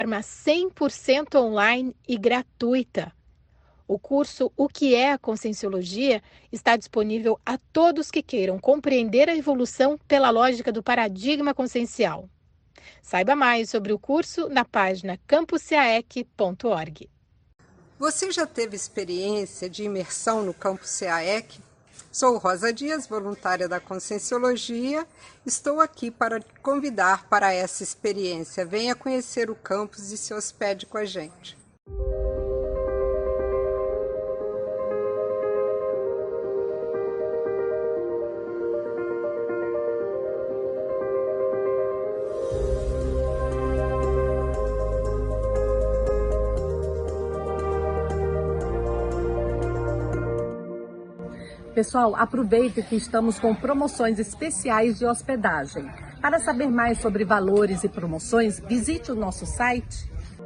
forma 100% online e gratuita. O curso O que é a Conscienciologia está disponível a todos que queiram compreender a evolução pela lógica do paradigma consciencial. Saiba mais sobre o curso na página campusceaec.org. Você já teve experiência de imersão no Campus CAEC? Sou Rosa Dias, voluntária da Conscienciologia. Estou aqui para te convidar para essa experiência. Venha conhecer o campus e se hospede com a gente. Pessoal, aproveite que estamos com promoções especiais de hospedagem. Para saber mais sobre valores e promoções, visite o nosso site.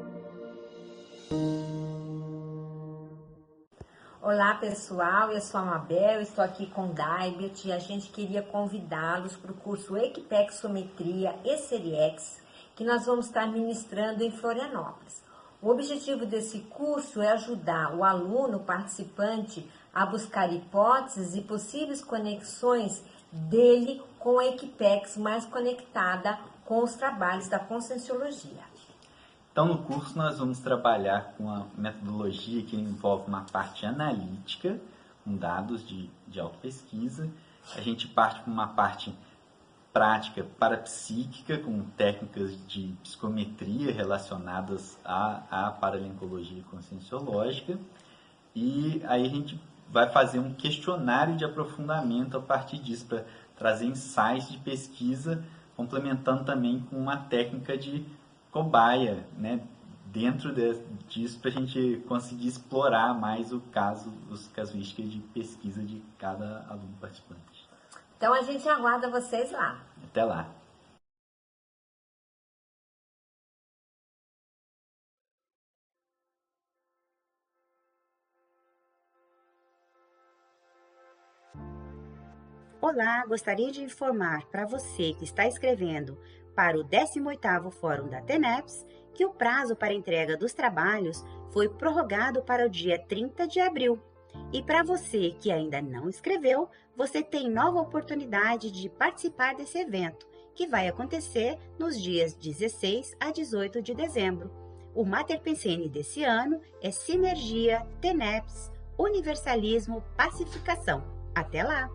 Olá pessoal, eu sou a Mabel, estou aqui com o Daibert e a gente queria convidá-los para o curso Equipexometria e Seriex, que nós vamos estar ministrando em Florianópolis. O objetivo desse curso é ajudar o aluno participante a buscar hipóteses e possíveis conexões dele com a Equipex mais conectada com os trabalhos da Conscienciologia. Então, no curso, nós vamos trabalhar com a metodologia que envolve uma parte analítica, com dados de autopesquisa. A gente parte para uma parte prática parapsíquica, com técnicas de psicometria relacionadas à paralencologia conscienciológica. E aí a gente vai fazer um questionário de aprofundamento a partir disso, para trazer insights de pesquisa, complementando também com uma técnica de cobaia, né, dentro disso, para a gente conseguir explorar mais as casuísticas de pesquisa de cada aluno participante. Então a gente aguarda vocês lá. Até lá. Olá, gostaria de informar para você que está escrevendo para o 18º Fórum da TENEPS que o prazo para entrega dos trabalhos foi prorrogado para o dia 30 de abril. E para você que ainda não escreveu, você tem nova oportunidade de participar desse evento, que vai acontecer nos dias 16 a 18 de dezembro. O Mater Pensene desse ano é Sinergia, TENEPS, Universalismo, Pacificação. Até lá!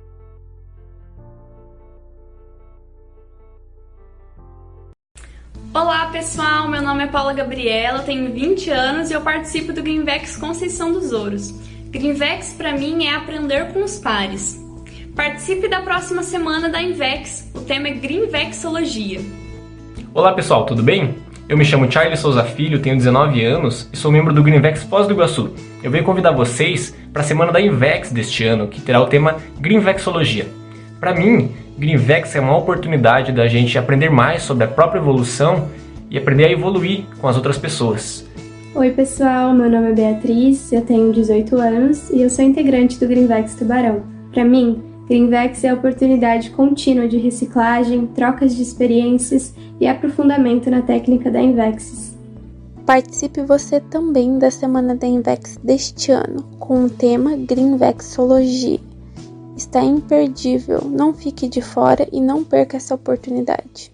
Olá pessoal, meu nome é Paula Gabriela, tenho 20 anos e eu participo do Greenvex Conceição dos Ouros. Greenvex para mim é aprender com os pares. Participe da próxima semana da Invex, o tema é Greenvexologia. Olá pessoal, tudo bem? Eu me chamo Charles Souza Filho, tenho 19 anos e sou membro do Greenvex Foz do Iguaçu. Eu venho convidar vocês para a semana da Invex deste ano, que terá o tema Greenvexologia. Para mim, Greenvex é uma oportunidade da gente aprender mais sobre a própria evolução e aprender a evoluir com as outras pessoas. Oi pessoal, meu nome é Beatriz, eu tenho 18 anos e eu sou integrante do Greenvex Tubarão. Para mim, Greenvex é a oportunidade contínua de reciclagem, trocas de experiências e aprofundamento na técnica da Invexis. Participe você também da semana da Invex deste ano, com o tema Greenvexologia. Está imperdível, não fique de fora e não perca essa oportunidade.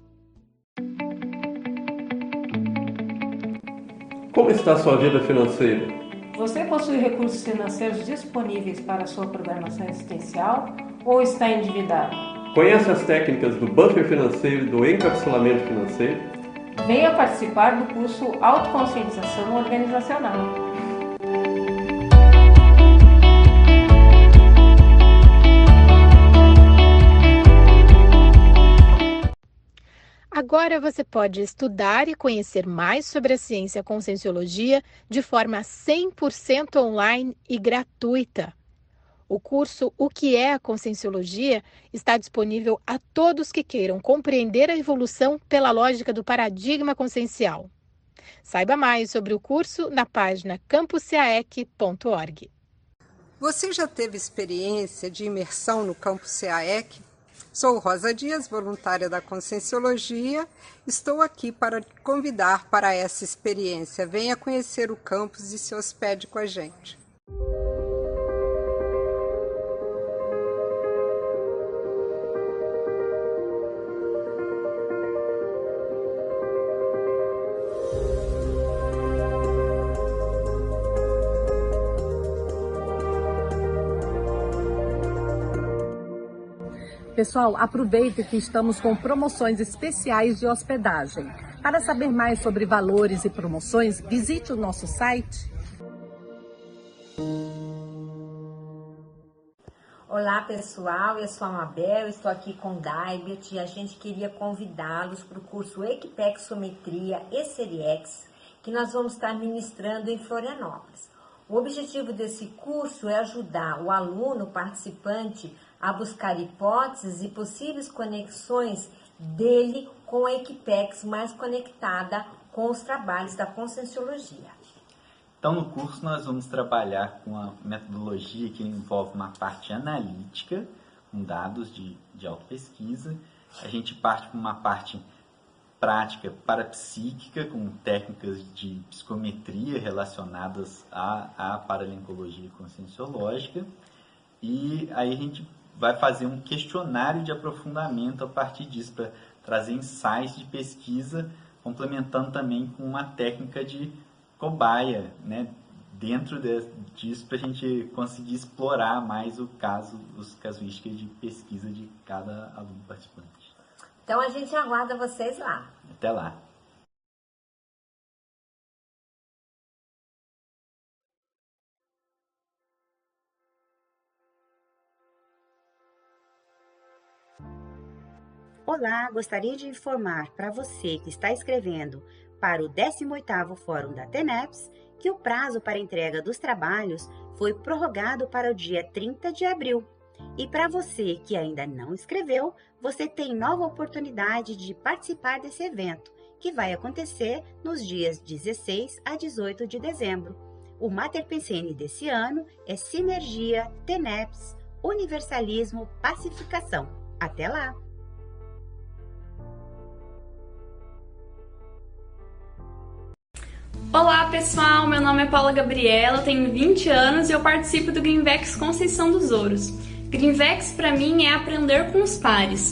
Como está a sua vida financeira? Você possui recursos financeiros disponíveis para a sua programação existencial ou está endividado? Conhece as técnicas do buffer financeiro e do encapsulamento financeiro? Venha participar do curso Autoconscientização Organizacional. Agora você pode estudar e conhecer mais sobre a ciência Conscienciologia de forma 100% online e gratuita. O curso O que é a Conscienciologia está disponível a todos que queiram compreender a evolução pela lógica do paradigma consciencial. Saiba mais sobre o curso na página campusceaec.org. Você já teve experiência de imersão no Campus CAEC? Sou Rosa Dias, voluntária da Conscienciologia. Estou aqui para te convidar para essa experiência. Venha conhecer o campus e se hospede com a gente. Pessoal, aproveite que estamos com promoções especiais de hospedagem. Para saber mais sobre valores e promoções, visite o nosso site. Olá pessoal, eu sou a Mabel, estou aqui com Daibet e a gente queria convidá-los para o curso Equipexometria e SERIEX, que nós vamos estar ministrando em Florianópolis. O objetivo desse curso é ajudar o aluno participante a buscar hipóteses e possíveis conexões dele com a Equipex mais conectada com os trabalhos da Conscienciologia. Então, no curso, nós vamos trabalhar com a metodologia que envolve uma parte analítica, com dados de autopesquisa. A gente parte para uma parte prática parapsíquica, com técnicas de psicometria relacionadas à paralencologia conscienciológica. E aí a gente vai fazer um questionário de aprofundamento a partir disso, para trazer insights de pesquisa, complementando também com uma técnica de cobaia, né, dentro disso, para a gente conseguir explorar mais as casuísticas de pesquisa de cada aluno participante. Então a gente aguarda vocês lá. Até lá. Olá, gostaria de informar para você que está escrevendo para o 18º Fórum da TENEPS que o prazo para entrega dos trabalhos foi prorrogado para o dia 30 de abril. E para você que ainda não escreveu, você tem nova oportunidade de participar desse evento, que vai acontecer nos dias 16 a 18 de dezembro. O Mater Pensene desse ano é Sinergia, TENEPS, Universalismo, Pacificação. Até lá! Olá pessoal, meu nome é Paula Gabriela, eu tenho 20 anos e eu participo do Greenvex Conceição dos Ouros. Greenvex para mim é aprender com os pares.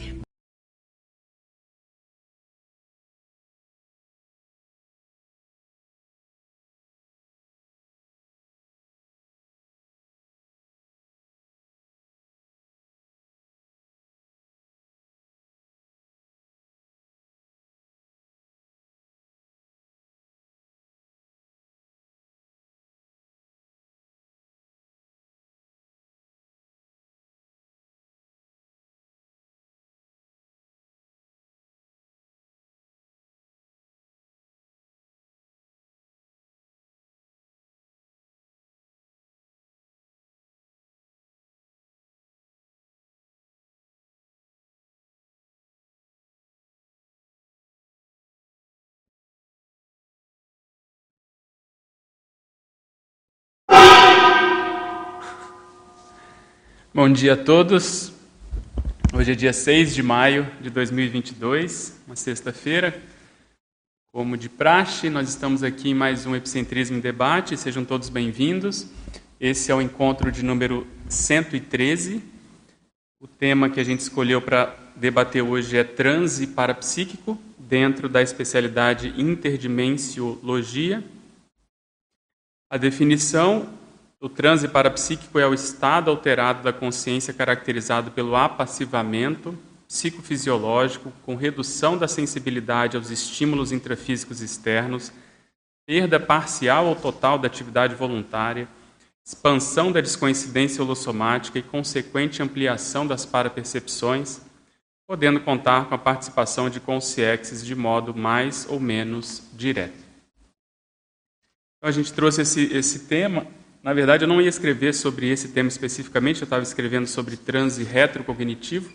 Bom dia a todos. Hoje é dia 6 de maio de 2022, uma sexta-feira. Como de praxe, nós estamos aqui em mais um Epicentrismo em Debate. Sejam todos bem-vindos. Esse é o encontro de número 113. O tema que a gente escolheu para debater hoje é transe parapsíquico, dentro da especialidade interdimensiologia. A definição: o transe parapsíquico é o estado alterado da consciência caracterizado pelo apassivamento psicofisiológico, com redução da sensibilidade aos estímulos intrafísicos externos, perda parcial ou total da atividade voluntária, expansão da descoincidência holossomática e consequente ampliação das parapercepções, podendo contar com a participação de consciexes de modo mais ou menos direto. Então, a gente trouxe esse tema. Na verdade, eu não ia escrever sobre esse tema especificamente, eu estava escrevendo sobre transe retrocognitivo.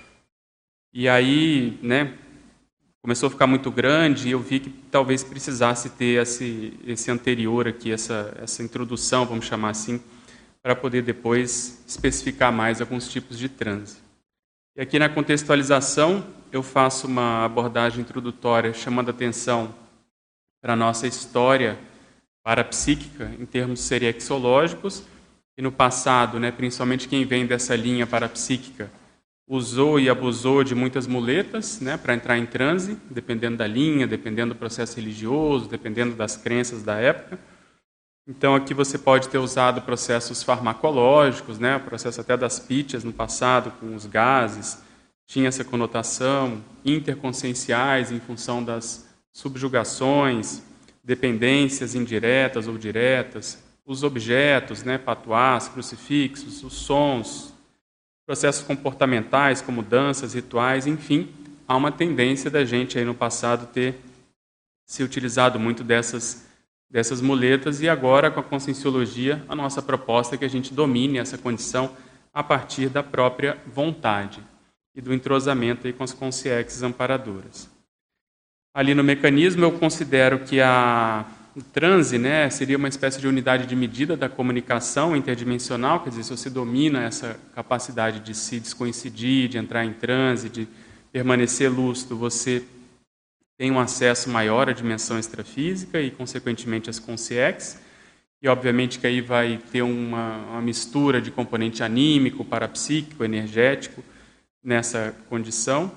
E aí, começou a ficar muito grande e eu vi que talvez precisasse ter esse anterior aqui, essa introdução, vamos chamar assim, para poder depois especificar mais alguns tipos de transe. E aqui na contextualização eu faço uma abordagem introdutória chamando atenção para a nossa história parapsíquica em termos seriexológicos, e no passado, principalmente quem vem dessa linha parapsíquica, usou e abusou de muitas muletas para entrar em transe, dependendo da linha, dependendo do processo religioso, dependendo das crenças da época. Então aqui você pode ter usado processos farmacológicos, o processo até das pítias no passado, com os gases, tinha essa conotação, interconscienciais em função das subjugações, dependências indiretas ou diretas, os objetos, patuás, crucifixos, os sons, processos comportamentais como danças, rituais, enfim, há uma tendência da gente aí no passado ter se utilizado muito dessas muletas, e agora com a conscienciologia a nossa proposta é que a gente domine essa condição a partir da própria vontade e do entrosamento aí com as consciências amparadoras. Ali no mecanismo eu considero que o transe seria uma espécie de unidade de medida da comunicação interdimensional, quer dizer, se você domina essa capacidade de se descoincidir, de entrar em transe, de permanecer lúcido, você tem um acesso maior à dimensão extrafísica e, consequentemente, às consciências. E, obviamente, que aí vai ter uma mistura de componente anímico, parapsíquico, energético nessa condição.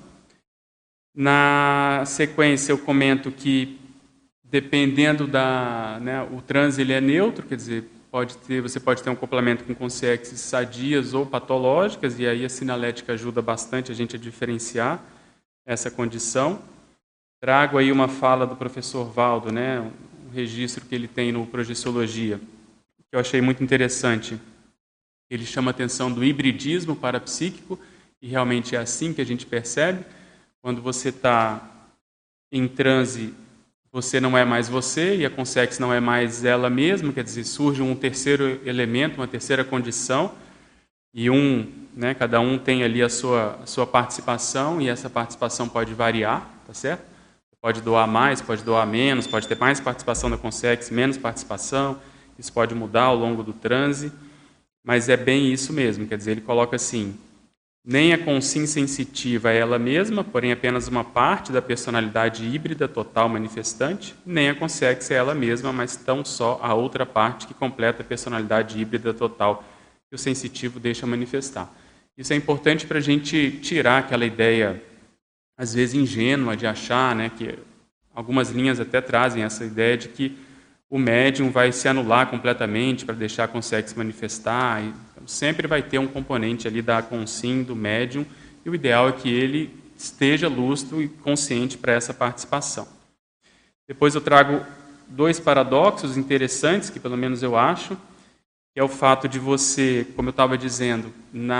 Na sequência, eu comento que, dependendo o transe ele é neutro, quer dizer, você pode ter um acoplamento com consciências sadias ou patológicas, e aí a sinalética ajuda bastante a gente a diferenciar essa condição. Trago aí uma fala do professor Valdo, um registro que ele tem no Projeciologia, que eu achei muito interessante. Ele chama a atenção do hibridismo parapsíquico, e realmente é assim que a gente percebe. Quando você está em transe, você não é mais você, e a consciência não é mais ela mesma, quer dizer, surge um terceiro elemento, uma terceira condição, e cada um tem ali a sua participação, e essa participação pode variar, tá certo? Pode doar mais, pode doar menos, pode ter mais participação da consciência, menos participação, isso pode mudar ao longo do transe, mas é bem isso mesmo, quer dizer, ele coloca assim: nem a consciência sensitiva é ela mesma, porém apenas uma parte da personalidade híbrida total manifestante, nem a consciência é ela mesma, mas tão só a outra parte que completa a personalidade híbrida total que o sensitivo deixa manifestar. Isso é importante para a gente tirar aquela ideia, às vezes ingênua, de achar, que algumas linhas até trazem essa ideia de que o médium vai se anular completamente para deixar a consciência se manifestar. Então, sempre vai ter um componente ali da consciência do médium, e o ideal é que ele esteja lúcido e consciente para essa participação. Depois eu trago 2 paradoxos interessantes, que pelo menos eu acho, que é o fato de você, como eu estava dizendo,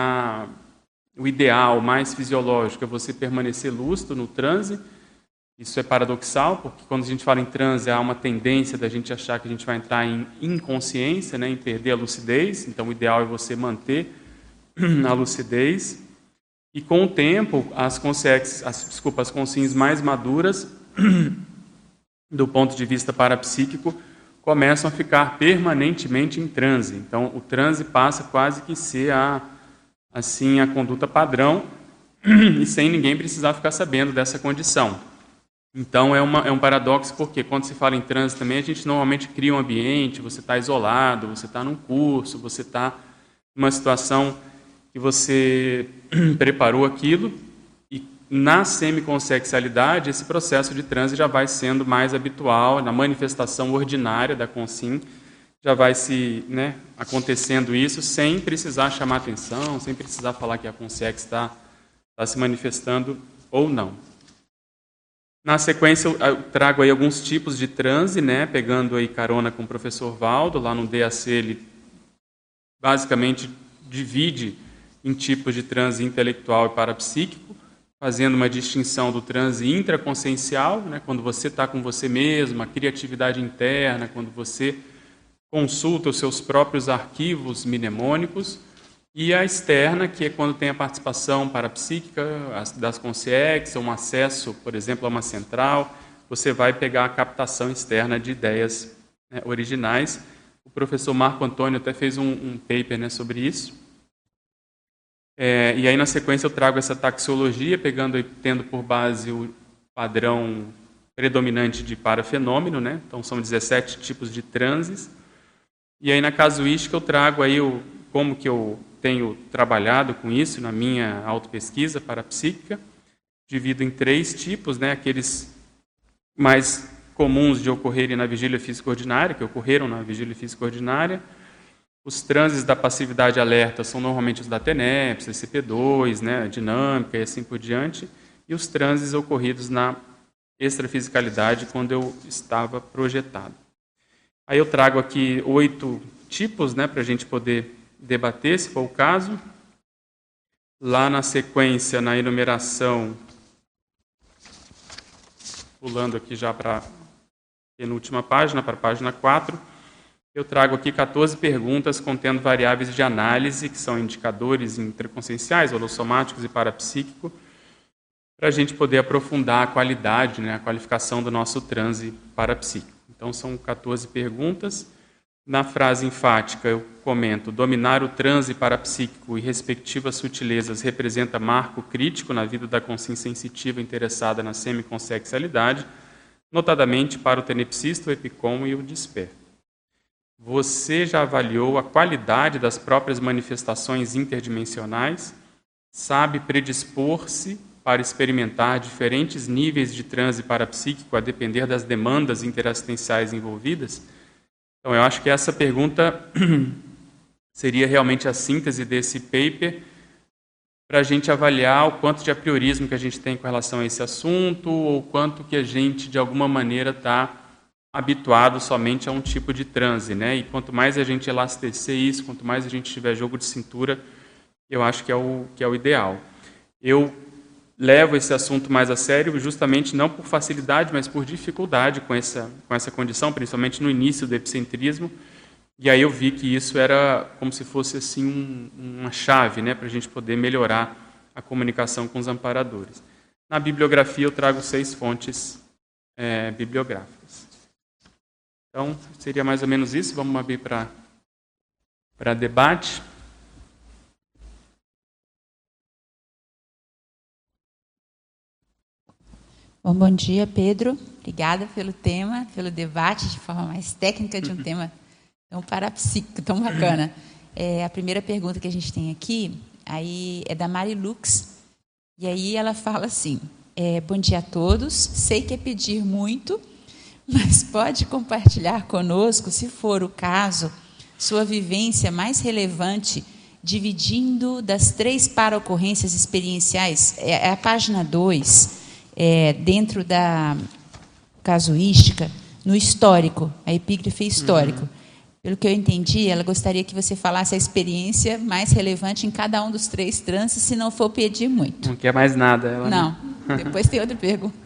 o ideal mais fisiológico é você permanecer lúcido no transe. Isso é paradoxal, porque quando a gente fala em transe, há uma tendência da gente achar que a gente vai entrar em inconsciência, em perder a lucidez. Então, o ideal é você manter a lucidez. E, com o tempo, as consciências mais maduras, do ponto de vista parapsíquico, começam a ficar permanentemente em transe. Então, o transe passa quase que ser a conduta padrão, e sem ninguém precisar ficar sabendo dessa condição. Então, é um paradoxo, porque quando se fala em transe também, a gente normalmente cria um ambiente, você está isolado, você está num curso, você está numa situação que você preparou aquilo, e na semiconsciencialidade, esse processo de transe já vai sendo mais habitual, na manifestação ordinária da consciência, já vai acontecendo isso sem precisar chamar atenção, sem precisar falar que a consciência está se manifestando ou não. Na sequência, eu trago aí alguns tipos de transe, pegando aí carona com o professor Valdo. Lá no DAC ele basicamente divide em tipos de transe intelectual e parapsíquico, fazendo uma distinção do transe intraconsciencial, quando você está com você mesmo, a criatividade interna, quando você consulta os seus próprios arquivos mnemônicos, e a externa, que é quando tem a participação parapsíquica das consciências, um acesso, por exemplo, a uma central, você vai pegar a captação externa de ideias originais. O professor Marco Antônio até fez um paper sobre isso. E aí, na sequência, eu trago essa taxologia, tendo por base o padrão predominante de parafenômeno, né? Então, são 17 tipos de transes. E aí, na casuística, eu trago aí como que eu tenho trabalhado com isso na minha autopesquisa parapsíquica. Divido em 3 tipos, né? Aqueles mais comuns de ocorrerem na vigília física ordinária, que ocorreram na vigília física ordinária. Os transes da passividade alerta são normalmente os da TENEPS, CP2, né, dinâmica e assim por diante, e os transes ocorridos na extrafisicalidade quando eu estava projetado. Aí eu trago aqui 8 tipos, né, para a gente poder debater, se for o caso. Lá na sequência, na enumeração, pulando aqui já para a penúltima página, para a página 4, eu trago aqui 14 perguntas contendo variáveis de análise, que são indicadores intraconscienciais, holossomáticos e parapsíquico, para a gente poder aprofundar a qualidade, né, a qualificação do nosso transe parapsíquico. Então, são 14 perguntas. Na frase enfática, eu comento: dominar o transe parapsíquico e respectivas sutilezas representa marco crítico na vida da consciência sensitiva interessada na semiconsexualidade, notadamente para o tenepsista, o epicom e o desperto. Você já avaliou a qualidade das próprias manifestações interdimensionais? Sabe predispor-se para experimentar diferentes níveis de transe parapsíquico a depender das demandas interassistenciais envolvidas? Então, eu acho que essa pergunta seria realmente a síntese desse paper para a gente avaliar o quanto de apriorismo que a gente tem com relação a esse assunto ou quanto que a gente, de alguma maneira, está habituado somente a um tipo de transe, né? E quanto mais a gente elastecer isso, quanto mais a gente tiver jogo de cintura, eu acho que é o ideal. Eu levo esse assunto mais a sério justamente não por facilidade, mas por dificuldade com essa condição, principalmente no início do epicentrismo. E aí eu vi que isso era como se fosse assim uma chave, né, para a gente poder melhorar a comunicação com os amparadores. Na bibliografia eu trago 6 fontes bibliográficas. Então, seria mais ou menos isso. Vamos abrir para debate. Bom dia, Pedro. Obrigada pelo tema, pelo debate de forma mais técnica de um tema tão parapsíquico, tão bacana. A primeira pergunta que a gente tem aqui aí é da Mari Lux. E aí ela fala assim: bom dia a todos. Sei que é pedir muito, mas pode compartilhar conosco, se for o caso, sua vivência mais relevante, dividindo das 3 para-ocorrências experienciais. É a página 2, dentro da casuística, no histórico, a epígrafe histórico. Uhum. Pelo que eu entendi, ela gostaria que você falasse a experiência mais relevante em cada um dos 3 transes, se não for pedir muito. Não quer mais nada. Ela não. Depois tem outra pergunta.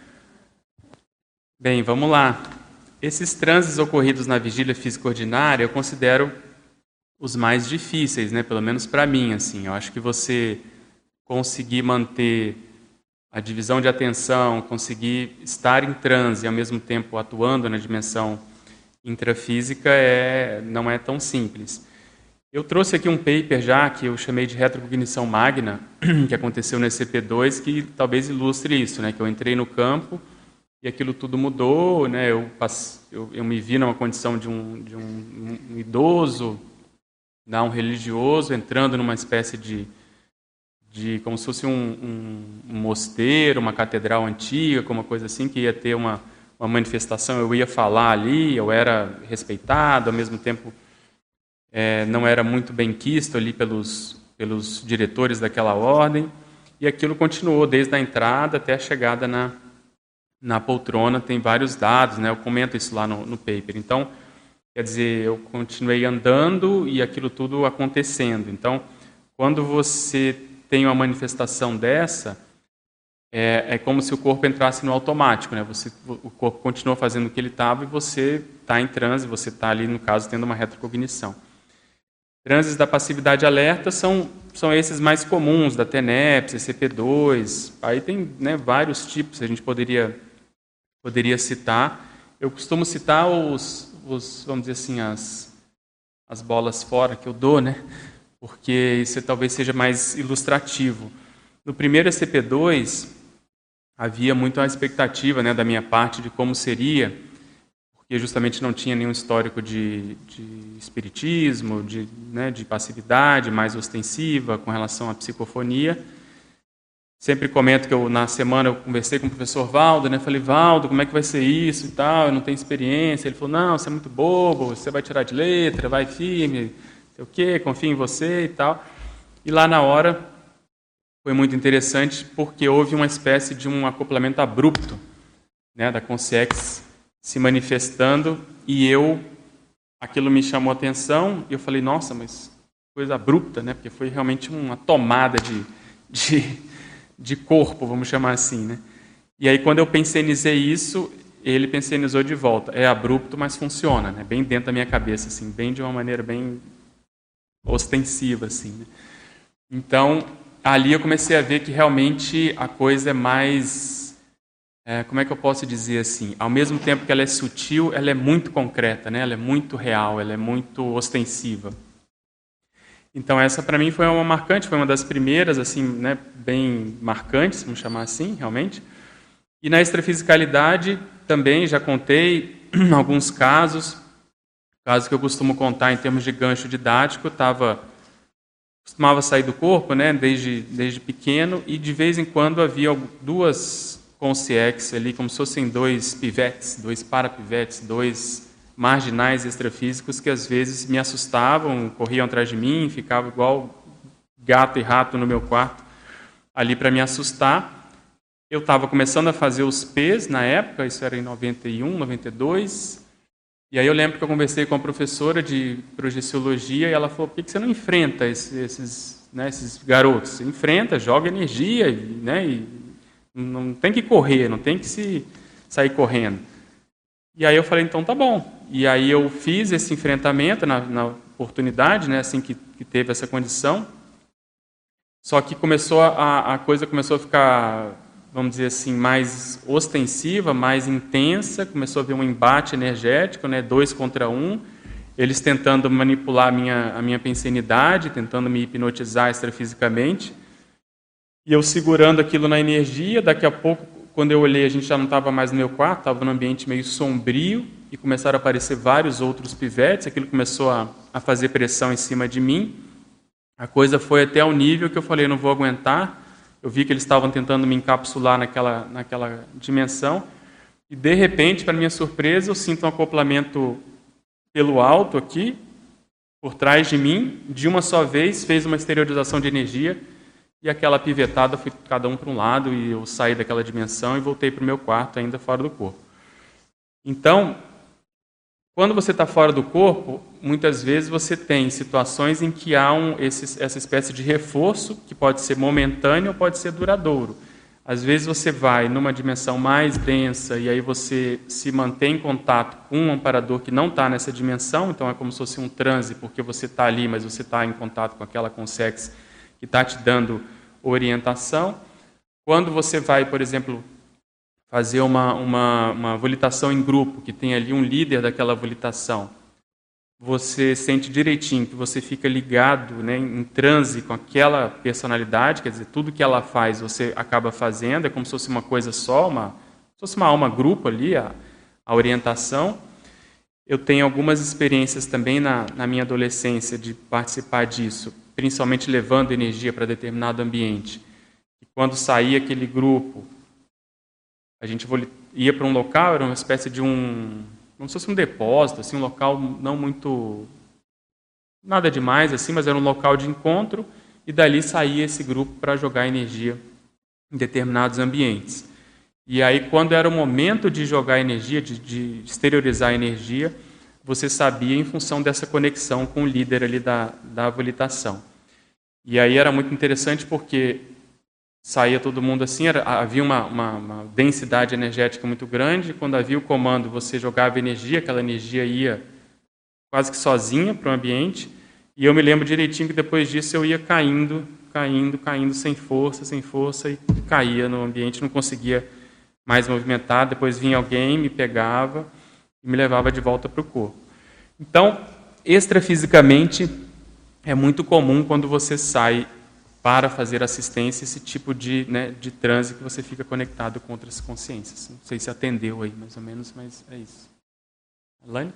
Bem, vamos lá. Esses transes ocorridos na vigília física ordinária eu considero os mais difíceis, né? Pelo menos para mim, assim. Eu acho que você conseguir manter a divisão de atenção, conseguir estar em transe e ao mesmo tempo atuando na dimensão intrafísica não é tão simples. Eu trouxe aqui um paper já que eu chamei de retrocognição magna, que aconteceu no ECP2, que talvez ilustre isso, né? Que eu entrei no campo e aquilo tudo mudou, né? Eu me vi numa condição de um idoso, um religioso, entrando numa espécie de como se fosse um mosteiro, uma catedral antiga, como uma coisa assim, que ia ter uma manifestação, eu ia falar ali, eu era respeitado, ao mesmo tempo não era muito bem quisto ali pelos diretores daquela ordem, e aquilo continuou desde a entrada até a chegada na poltrona. Tem vários dados, né? Eu comento isso lá no paper. Então, quer dizer, eu continuei andando e aquilo tudo acontecendo. Então, quando você tem uma manifestação dessa, é como se o corpo entrasse no automático, né? O corpo continua fazendo o que ele estava e você está em transe, você está ali, no caso, tendo uma retrocognição. Transes da passividade alerta são esses mais comuns, da TENEPS, CP2. Aí tem, né, vários tipos que a gente poderia citar. Eu costumo citar vamos dizer assim, as bolas fora que eu dou, né? porque isso talvez seja mais ilustrativo. No primeiro ECP2, havia muito a expectativa, né, da minha parte de como seria, porque justamente não tinha nenhum histórico de espiritismo, de passividade mais ostensiva com relação à psicofonia. Sempre comento que na semana eu conversei com o professor Valdo, né? Falei, Valdo, como é que vai ser isso e tal? Eu não tenho experiência. Ele falou, não, você é muito bobo, você vai tirar de letra, vai firme, não sei o quê, confio em você e tal. E lá na hora foi muito interessante porque houve uma espécie de um acoplamento abrupto, né, da Consciex se manifestando e aquilo me chamou a atenção e eu falei, nossa, mas coisa abrupta, né? Porque foi realmente uma tomada de corpo, vamos chamar assim, né? E aí, quando eu pensenizei isso, ele pensenizou de volta. É abrupto, mas funciona, né? Bem dentro da minha cabeça, assim, bem de uma maneira bem ostensiva, assim, né? Então, ali eu comecei a ver que realmente a coisa é mais... como é que eu posso dizer assim? Ao mesmo tempo que ela é sutil, ela é muito concreta, né? Ela é muito real, ela é muito ostensiva. Então essa para mim foi uma marcante, foi uma das primeiras, assim, né, bem marcantes, vamos chamar assim, realmente. E na extrafisicalidade também já contei alguns casos que eu costumo contar em termos de gancho didático. Costumava sair do corpo, né, desde pequeno, e de vez em quando havia duas consciex ali, como se fossem dois pivetes, dois parapivetes, dois marginais extrafísicos que às vezes me assustavam, corriam atrás de mim, ficavam igual gato e rato no meu quarto, ali para me assustar. Eu estava começando a fazer os P's na época, isso era em 91, 92, e aí eu lembro que eu conversei com a professora de projeciologia e ela falou, por que você não enfrenta esses garotos? Você enfrenta, joga energia, né, e não tem que correr, não tem que sair correndo. E aí eu falei, então tá bom. E aí eu fiz esse enfrentamento na oportunidade, né, assim que teve essa condição. Só que a coisa começou a ficar, vamos dizer assim, mais ostensiva, mais intensa, começou a haver um embate energético, né, 2 contra 1, eles tentando manipular a minha pensenidade, tentando me hipnotizar extrafisicamente, e eu segurando aquilo na energia. Daqui a pouco, quando eu olhei, a gente já não estava mais no meu quarto, estava num ambiente meio sombrio, e começaram a aparecer vários outros pivetes, aquilo começou a fazer pressão em cima de mim. A coisa foi até ao nível que eu falei, não vou aguentar. Eu vi que eles estavam tentando me encapsular naquela dimensão, e de repente, para minha surpresa, eu sinto um acoplamento pelo alto aqui, por trás de mim, de uma só vez, fez uma exteriorização de energia, e aquela pivetada foi cada um para um lado, e eu saí daquela dimensão e voltei para o meu quarto, ainda fora do corpo. Então, quando você está fora do corpo, muitas vezes você tem situações em que há essa espécie de reforço, que pode ser momentâneo ou pode ser duradouro. Às vezes você vai numa dimensão mais densa e aí você se mantém em contato com um amparador que não está nessa dimensão, então é como se fosse um transe, porque você está ali, mas você está em contato com aquela consciex que está te dando orientação. Quando você vai, por exemplo, fazer uma volitação em grupo, que tem ali um líder daquela volitação, você sente direitinho que você fica ligado, né, em transe com aquela personalidade, quer dizer, tudo que ela faz você acaba fazendo, é como se fosse uma coisa só, se fosse uma alma grupo ali, a orientação. Eu tenho algumas experiências também na minha adolescência de participar disso, principalmente levando energia para determinado ambiente. E quando saía aquele grupo, a gente ia para um local, era uma espécie de como se fosse um depósito, assim, um local não muito, nada demais, assim, mas era um local de encontro, e dali saía esse grupo para jogar energia em determinados ambientes. E aí, quando era o momento de jogar energia, de exteriorizar energia, você sabia em função dessa conexão com o líder ali da volitação. E aí era muito interessante porque saía todo mundo assim, havia uma densidade energética muito grande. Quando havia o comando, você jogava energia, aquela energia ia quase que sozinha para o ambiente. E eu me lembro direitinho que depois disso eu ia caindo, sem força, e caía no ambiente, não conseguia mais movimentar. Depois vinha alguém, me pegava e me levava de volta para o corpo. Então, extrafisicamente, é muito comum quando você sai para fazer assistência, esse tipo de transe que você fica conectado com outras consciências. Não sei se atendeu aí, mais ou menos, mas é isso. Alane?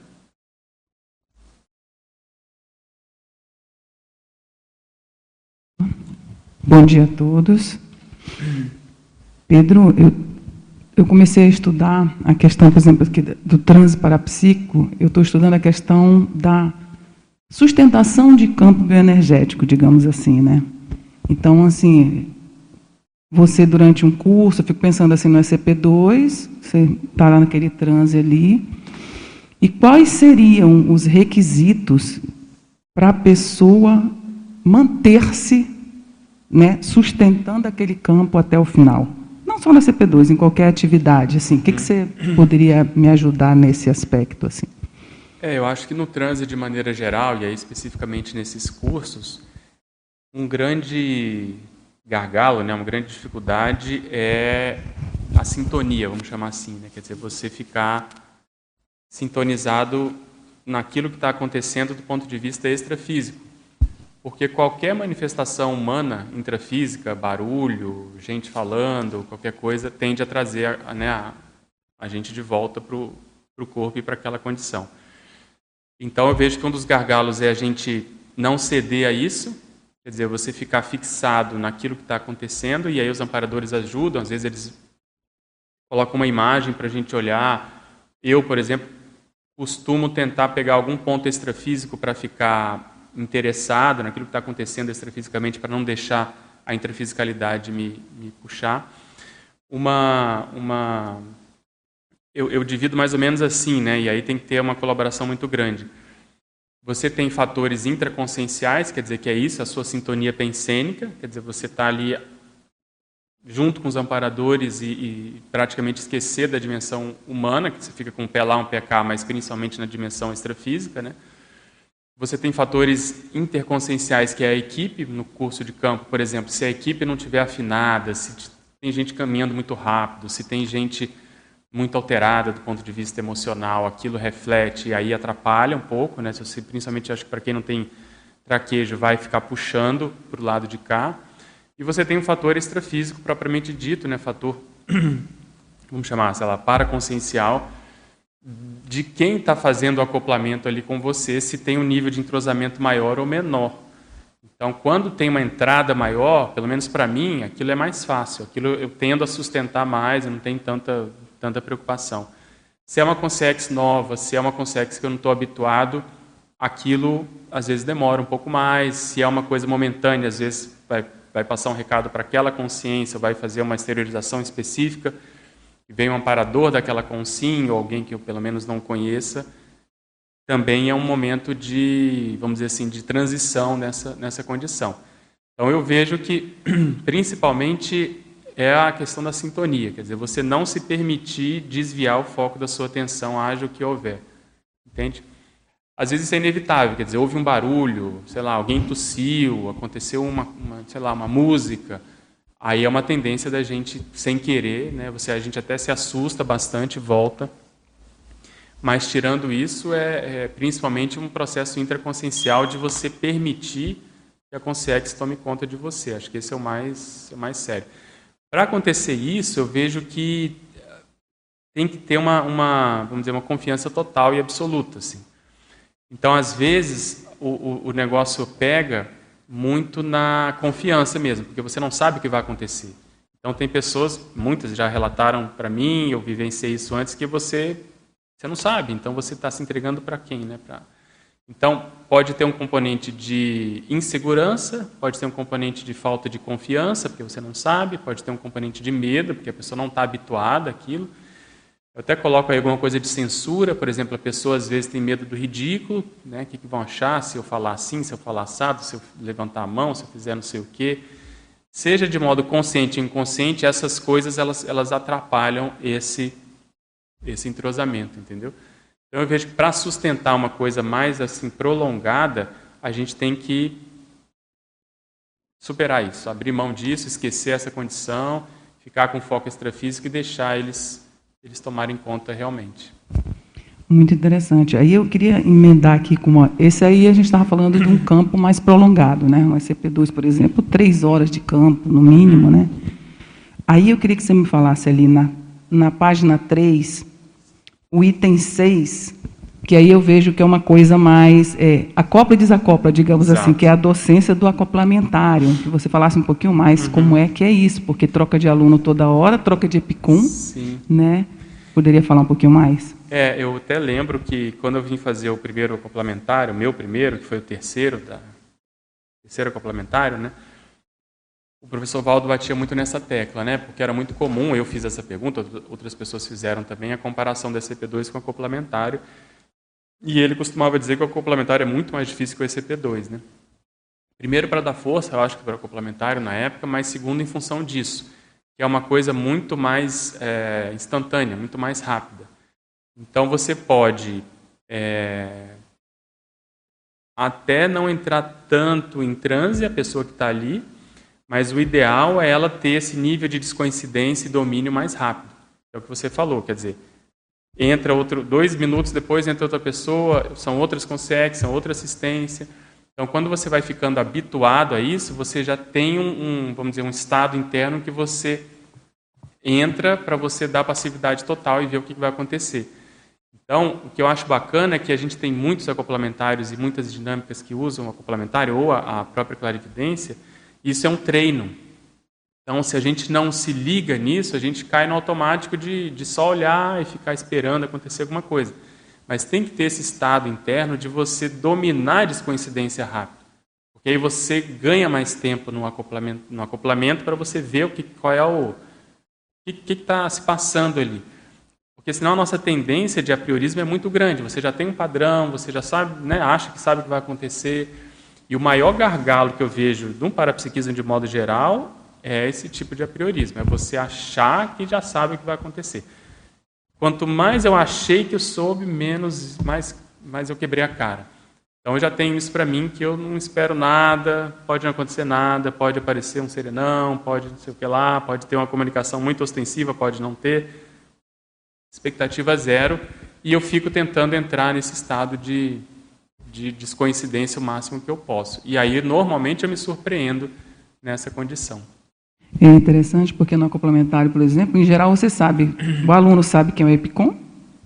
Bom dia a todos. Pedro, eu comecei a estudar a questão, por exemplo, do transe parapsíquico. Eu estou estudando a questão da sustentação de campo bioenergético, digamos assim, né? Então, assim, você durante um curso, eu fico pensando assim no SCP-2, você está lá naquele transe ali, e quais seriam os requisitos para a pessoa manter-se, né, sustentando aquele campo até o final? Não só no SCP-2, em qualquer atividade. Assim, o que você poderia me ajudar nesse aspecto? Assim? Eu acho que no transe, de maneira geral, e aí especificamente nesses cursos, um grande gargalo, né, uma grande dificuldade é a sintonia, vamos chamar assim, né? Quer dizer, você ficar sintonizado naquilo que está acontecendo do ponto de vista extrafísico. Porque qualquer manifestação humana, intrafísica, barulho, gente falando, qualquer coisa, tende a trazer a gente de volta para o corpo e para aquela condição. Então eu vejo que um dos gargalos é a gente não ceder a isso, quer dizer, você ficar fixado naquilo que está acontecendo, e aí os amparadores ajudam, às vezes eles colocam uma imagem para a gente olhar. Eu, por exemplo, costumo tentar pegar algum ponto extrafísico para ficar interessado naquilo que está acontecendo extrafisicamente, para não deixar a intrafisicalidade me puxar. Eu divido mais ou menos assim, né? E aí tem que ter uma colaboração muito grande. Você tem fatores intraconscienciais, quer dizer que é isso, a sua sintonia pensênica, quer dizer, você está ali junto com os amparadores e praticamente esquecer da dimensão humana, que você fica com um pé lá, um pé cá, mas principalmente na dimensão extrafísica, né? Você tem fatores interconscienciais, que é a equipe no curso de campo, por exemplo, se a equipe não estiver afinada, se tem gente caminhando muito rápido, se tem gente muito alterada do ponto de vista emocional, aquilo reflete e aí atrapalha um pouco, né? Se você, principalmente, acho que para quem não tem traquejo, vai ficar puxando para o lado de cá. E você tem um fator extrafísico propriamente dito, né? Fator, vamos chamar, sei lá, paraconsciencial, de quem está fazendo o acoplamento ali com você, se tem um nível de entrosamento maior ou menor. Então, quando tem uma entrada maior, pelo menos para mim, aquilo é mais fácil. Aquilo eu tendo a sustentar mais, eu não tenho tanta preocupação. Se é uma consciex nova, se é uma consciex que eu não estou habituado, aquilo às vezes demora um pouco mais. Se é uma coisa momentânea, às vezes vai passar um recado para aquela consciência, vai fazer uma exteriorização específica, e vem um amparador daquela consciência, ou alguém que eu pelo menos não conheça, também é um momento de, vamos dizer assim, de transição nessa condição. Então eu vejo que, principalmente, é a questão da sintonia, quer dizer, você não se permitir desviar o foco da sua atenção, haja o que houver, entende? Às vezes isso é inevitável, quer dizer, houve um barulho, sei lá, alguém tossiu, aconteceu uma música, aí é uma tendência da gente, sem querer, né, a gente até se assusta bastante, volta, mas tirando isso, é principalmente um processo intraconsciencial de você permitir que a consciência tome conta de você. Acho que esse é o mais sério. Para acontecer isso, eu vejo que tem que ter vamos dizer, uma confiança total e absoluta, assim. Então, às vezes, o negócio pega muito na confiança mesmo, porque você não sabe o que vai acontecer. Então, tem pessoas, muitas já relataram para mim, eu vivenciei isso antes, que você não sabe, então você está se entregando para quem, né? Então, pode ter um componente de insegurança, pode ter um componente de falta de confiança, porque você não sabe, pode ter um componente de medo, porque a pessoa não está habituada àquilo. Eu até coloco aí alguma coisa de censura, por exemplo, a pessoa às vezes tem medo do ridículo, né? O que vão achar se eu falar assim, se eu falar assado, se eu levantar a mão, se eu fizer não sei o quê. Seja de modo consciente ou inconsciente, essas coisas elas atrapalham esse entrosamento, entendeu? Então eu vejo que para sustentar uma coisa mais assim prolongada, a gente tem que superar isso, abrir mão disso, esquecer essa condição, ficar com foco extrafísico e deixar eles tomarem conta realmente. Muito interessante. Aí eu queria emendar aqui com esse aí a gente estava falando de um campo mais prolongado, né? Um SCP-2, por exemplo, 3 horas de campo, no mínimo, né? Aí eu queria que você me falasse ali na página 3, o item 6, que aí eu vejo que é uma coisa mais acopla e desacopla, digamos assim, que é a docência do acoplamentário. Que você falasse um pouquinho mais como é que é isso, porque troca de aluno toda hora, troca de EPICOM, né? Poderia falar um pouquinho mais? Eu até lembro que quando eu vim fazer o primeiro acoplamentário, meu primeiro, que foi o terceiro acoplamentário, né? O professor Valdo batia muito nessa tecla, né? Porque era muito comum, eu fiz essa pergunta, outras pessoas fizeram também, a comparação do SCP-2 com o acoplamentário. E ele costumava dizer que o acoplamentário é muito mais difícil que o SCP-2, né? Primeiro, para dar força, eu acho que para o acoplamentário na época, mas segundo, em função disso, que é uma coisa muito mais instantânea, muito mais rápida. Então, você pode até não entrar tanto em transe, a pessoa que está ali, mas o ideal é ela ter esse nível de descoincidência e domínio mais rápido. É o que você falou, quer dizer, entra 2 minutos depois, entra outra pessoa, são outras consex, são outra assistência. Então, quando você vai ficando habituado a isso, você já tem vamos dizer, um estado interno que você entra para você dar passividade total e ver o que vai acontecer. Então, o que eu acho bacana é que a gente tem muitos acoplamentários e muitas dinâmicas que usam o acoplamentário ou a própria clarividência. Isso é um treino. Então, se a gente não se liga nisso, a gente cai no automático de só olhar e ficar esperando acontecer alguma coisa. Mas tem que ter esse estado interno de você dominar a descoincidência rápida. Porque aí você ganha mais tempo no acoplamento para você ver qual é o que está se passando ali. Porque senão a nossa tendência de apriorismo é muito grande. Você já tem um padrão, você já sabe, né, acha que sabe o que vai acontecer. E o maior gargalo que eu vejo de um parapsiquismo de modo geral é esse tipo de apriorismo. É você achar que já sabe o que vai acontecer. Quanto mais eu achei que eu soube, mais eu quebrei a cara. Então eu já tenho isso para mim, que eu não espero nada, pode não acontecer nada, pode aparecer um serenão, pode não sei o que lá, pode ter uma comunicação muito ostensiva, pode não ter. Expectativa zero. E eu fico tentando entrar nesse estado de descoincidência o máximo que eu posso. E aí, normalmente, eu me surpreendo nessa condição. É interessante porque no acoplamentário, por exemplo, em geral você sabe, o aluno sabe quem é o EPICOM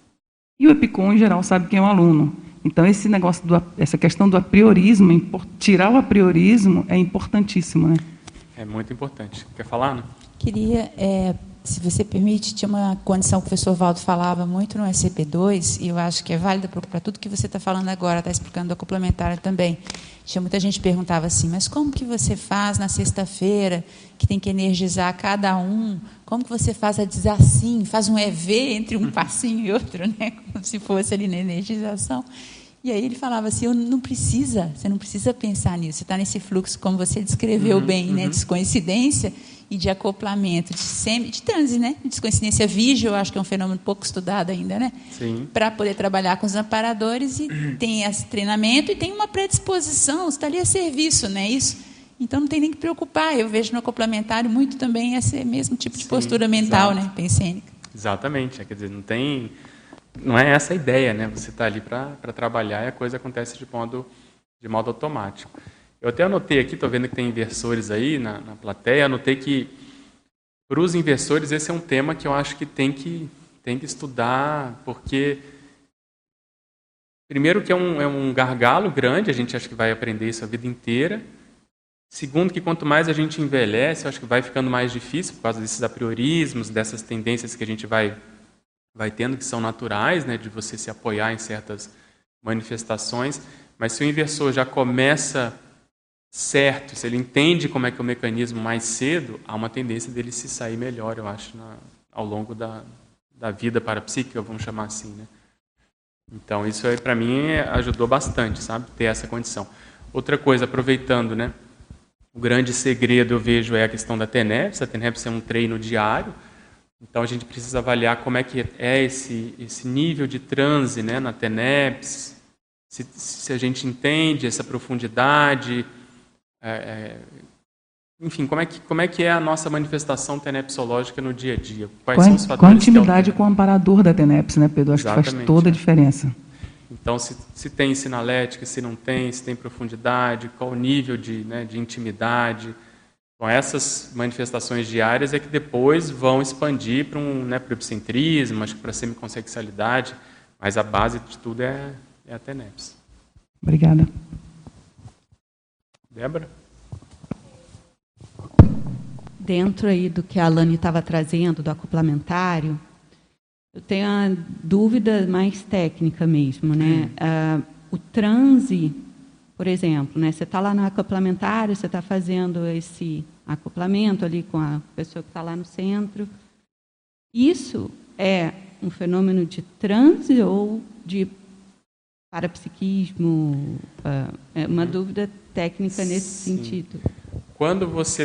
e o EPICOM, em geral, sabe quem é o aluno. Então, esse negócio essa questão do apriorismo, tirar o apriorismo é importantíssimo, né? É muito importante. Quer falar, né? Queria, se você permite, tinha uma condição que o professor Valdo falava muito no SCP-2, e eu acho que é válida para tudo que você está falando agora, está explicando do complementar também. Tinha muita gente que perguntava assim, mas como que você faz na sexta-feira, que tem que energizar cada um? Como que você faz a dizer assim, faz um EV entre um passinho e outro, né? Como se fosse ali na energização. E aí ele falava assim, você não precisa pensar nisso, você está nesse fluxo, como você descreveu bem, né? Descoincidência e de acoplamento, de transe, né? Descoincidência vígil, eu acho que é um fenômeno pouco estudado ainda, né? Sim. Para poder trabalhar com os amparadores e tem esse treinamento e tem uma predisposição, você está ali a serviço, né? Isso. Então não tem nem que preocupar. Eu vejo no acoplamentário muito também esse mesmo tipo de postura mental, né? Pensênica. Exatamente. Quer dizer, não é essa a ideia, né? Você está ali para trabalhar e a coisa acontece de modo automático. Eu até anotei aqui, estou vendo que tem inversores aí na plateia, anotei que para os inversores esse é um tema que eu acho que tem que estudar, porque primeiro que é um gargalo grande, a gente acha que vai aprender isso a vida inteira. Segundo, que quanto mais a gente envelhece, eu acho que vai ficando mais difícil por causa desses apriorismos, dessas tendências que a gente vai tendo, que são naturais, né, de você se apoiar em certas manifestações. Mas se o inversor já começa certo, se ele entende como é que é o mecanismo mais cedo, há uma tendência dele se sair melhor, eu acho, ao longo da vida parapsíquica, vamos chamar assim, né? Então, isso aí, para mim, ajudou bastante, sabe? Ter essa condição. Outra coisa, aproveitando, né? O grande segredo, eu vejo, é a questão da TENEPS. A TENEPS é um treino diário. Então, a gente precisa avaliar como é que é esse nível de transe, né, na TENEPS, se a gente entende essa profundidade, enfim, como é que é a nossa manifestação tenepsológica no dia a dia? Quais com são os fatores com a intimidade com o amparador da TENEPS, né, Pedro? Acho Exatamente, que faz toda a diferença. Então, se tem sinalética, se não tem, se tem profundidade, qual o nível de intimidade. Então, essas manifestações diárias é que depois vão expandir para o epicentrismo, acho que para a semiconsexualidade, mas a base de tudo é a TENEPS. Obrigada. Débora? Dentro aí do que a Alane estava trazendo, do acoplamentário, eu tenho uma dúvida mais técnica mesmo, né? O transe, por exemplo, né? Você está lá no acoplamentário, você está fazendo esse acoplamento ali com a pessoa que está lá no centro. Isso é um fenômeno de transe ou de parapsiquismo? É uma dúvida técnica nesse sentido. Quando você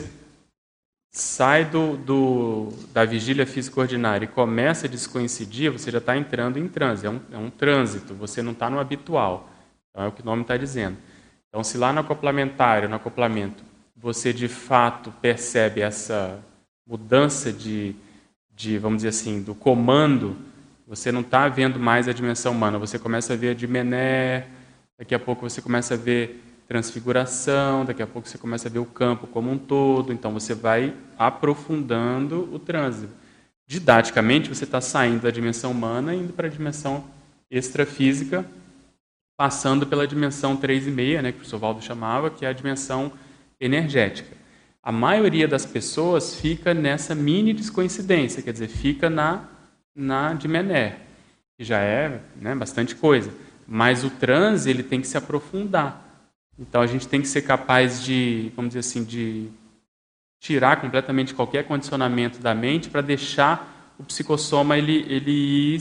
sai da vigília física ordinária e começa a descoincidir, você já está entrando em transe. É um trânsito, você não está no habitual. Então, é o que o nome está dizendo. Então, se lá no acoplamento, você de fato percebe essa mudança de vamos dizer assim, do comando, você não está vendo mais a dimensão humana, você começa a ver a Dimené, daqui a pouco você começa a ver transfiguração, daqui a pouco você começa a ver o campo como um todo, então você vai aprofundando o trânsito. Didaticamente, você está saindo da dimensão humana e indo para a dimensão extrafísica, passando pela dimensão 3,5, né, que o professor Valdo chamava, que é a dimensão energética. A maioria das pessoas fica nessa mini descoincidência, quer dizer, fica na Dimené, que já é, né, bastante coisa. Mas o transe ele tem que se aprofundar. Então a gente tem que ser capaz de, vamos dizer assim, de tirar completamente qualquer condicionamento da mente para deixar o psicossoma ele ir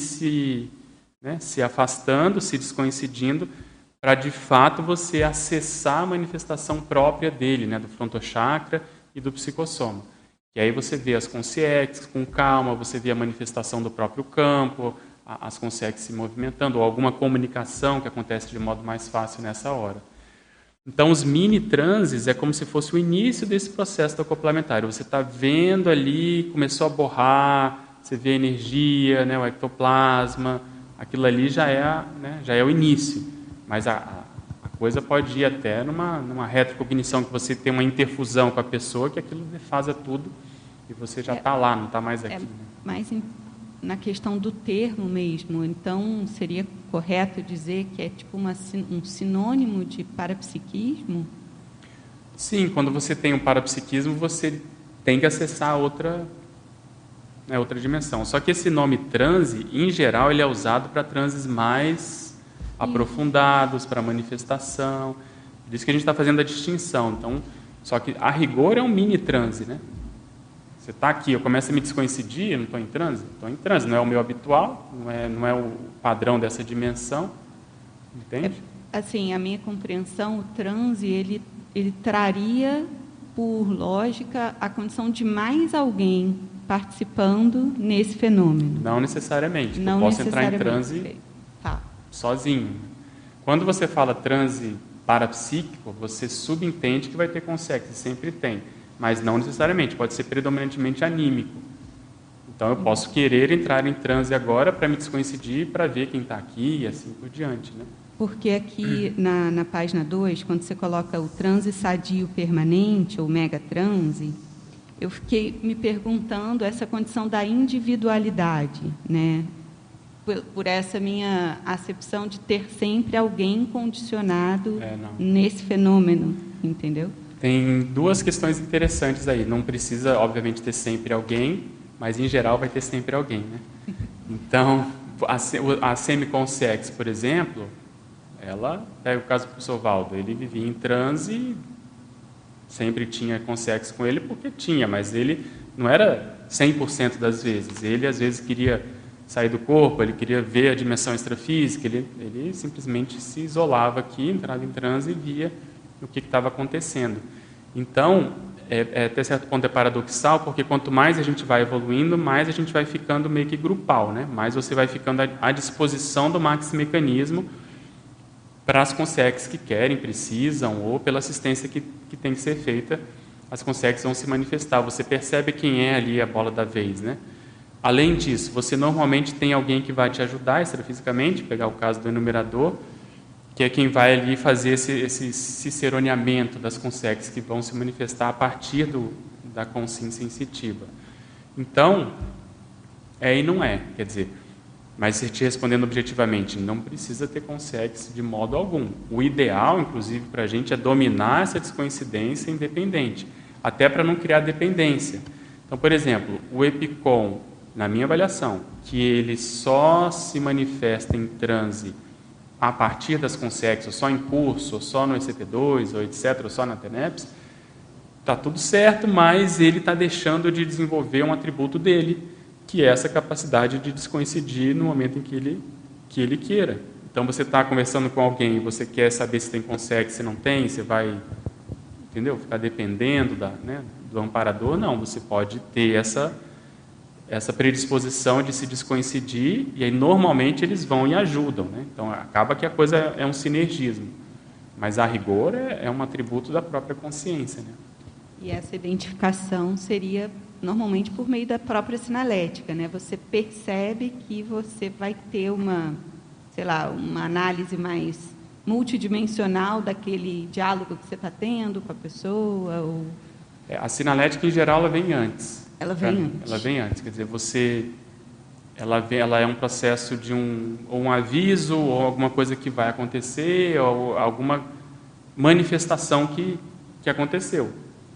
se afastando, se descoincidindo, para de fato você acessar a manifestação própria dele, né, do frontochakra e do psicossoma. E aí você vê as consciências com calma, você vê a manifestação do próprio campo, as consciências se movimentando, ou alguma comunicação que acontece de modo mais fácil nessa hora. Então, os mini-transes é como se fosse o início desse processo do acoplamentário. Você está vendo ali, começou a borrar, você vê a energia, né, o ectoplasma, aquilo ali já é o início. Mas a coisa pode ir até numa retrocognição, que você tem uma interfusão com a pessoa, que aquilo defasa tudo e você já está lá, não está mais aqui. Né? Mais na questão do termo mesmo, então seria correto dizer que é tipo um sinônimo de parapsiquismo? Sim, quando você tem um parapsiquismo, você tem que acessar outra dimensão. Só que esse nome transe, em geral, ele é usado para transes mais aprofundados, para manifestação. Por isso que a gente está fazendo a distinção. Então, só que a rigor é um mini transe, né? Você está aqui, eu começo a me descoincidir, eu não estou em transe? Estou em transe, não é o meu habitual, não é o padrão dessa dimensão, entende? Assim, a minha compreensão, o transe, ele traria, por lógica, a condição de mais alguém participando nesse fenômeno. Não necessariamente. Eu posso entrar em transe sozinho. Quando você fala transe parapsíquico, você subentende que vai ter consciência, sempre tem. Mas não necessariamente, pode ser predominantemente anímico. Então eu posso querer entrar em transe agora para me descoincidir, para ver quem está aqui e assim por diante. Né? Porque aqui na página 2, quando você coloca o transe sadio permanente, ou megatranse, eu fiquei me perguntando essa condição da individualidade, né? Por essa minha acepção de ter sempre alguém condicionado nesse fenômeno, entendeu? Tem duas questões interessantes aí. Não precisa, obviamente, ter sempre alguém, mas, em geral, vai ter sempre alguém. Né? Então, a semiconsciência, por exemplo, ela, pega o caso do professor Valdo, ele vivia em transe, sempre tinha consciência com ele porque tinha, mas ele não era 100% das vezes. Ele, às vezes, queria sair do corpo, ele queria ver a dimensão extrafísica, ele simplesmente se isolava aqui, entrava em transe e via o que estava acontecendo. Então, até certo ponto é paradoxal, porque quanto mais a gente vai evoluindo, mais a gente vai ficando meio que grupal, né? Mais você vai ficando à disposição do maximecanismo para as consciências que querem, precisam, ou pela assistência que tem que ser feita as consegues vão se manifestar. Você percebe quem é ali a bola da vez, né? Além disso, você normalmente tem alguém que vai te ajudar extrafisicamente, pegar o caso do enumerador, que é quem vai ali fazer esse ciceroneamento das consegues que vão se manifestar a partir da consciência sensitiva. Então, é e não é, quer dizer, mas te respondendo objetivamente, não precisa ter consegues de modo algum. O ideal, inclusive, para a gente é dominar essa descoincidência independente, até para não criar dependência. Então, por exemplo, o EPICOM, na minha avaliação, que ele só se manifesta em transe a partir das consegues, ou só em curso, ou só no ECP2, ou etc., ou só na TENEPS, está tudo certo, mas ele está deixando de desenvolver um atributo dele, que é essa capacidade de descoincidir no momento em que ele queira. Então, você está conversando com alguém, você quer saber se tem consegue, se não tem, você vai, entendeu? Ficar dependendo do amparador. Não, você pode ter essa predisposição de se descoincidir, e aí normalmente eles vão e ajudam, né? Então, acaba que a coisa é um sinergismo, mas a rigor é um atributo da própria consciência, né? E essa identificação seria normalmente por meio da própria sinalética, né? Você percebe que você vai ter uma análise mais multidimensional daquele diálogo que você está tendo com a pessoa. Ou... A sinalética, em geral, ela vem antes. Ela vem antes, quer dizer, ela é um processo de um aviso, ou alguma coisa que vai acontecer, ou alguma manifestação que aconteceu.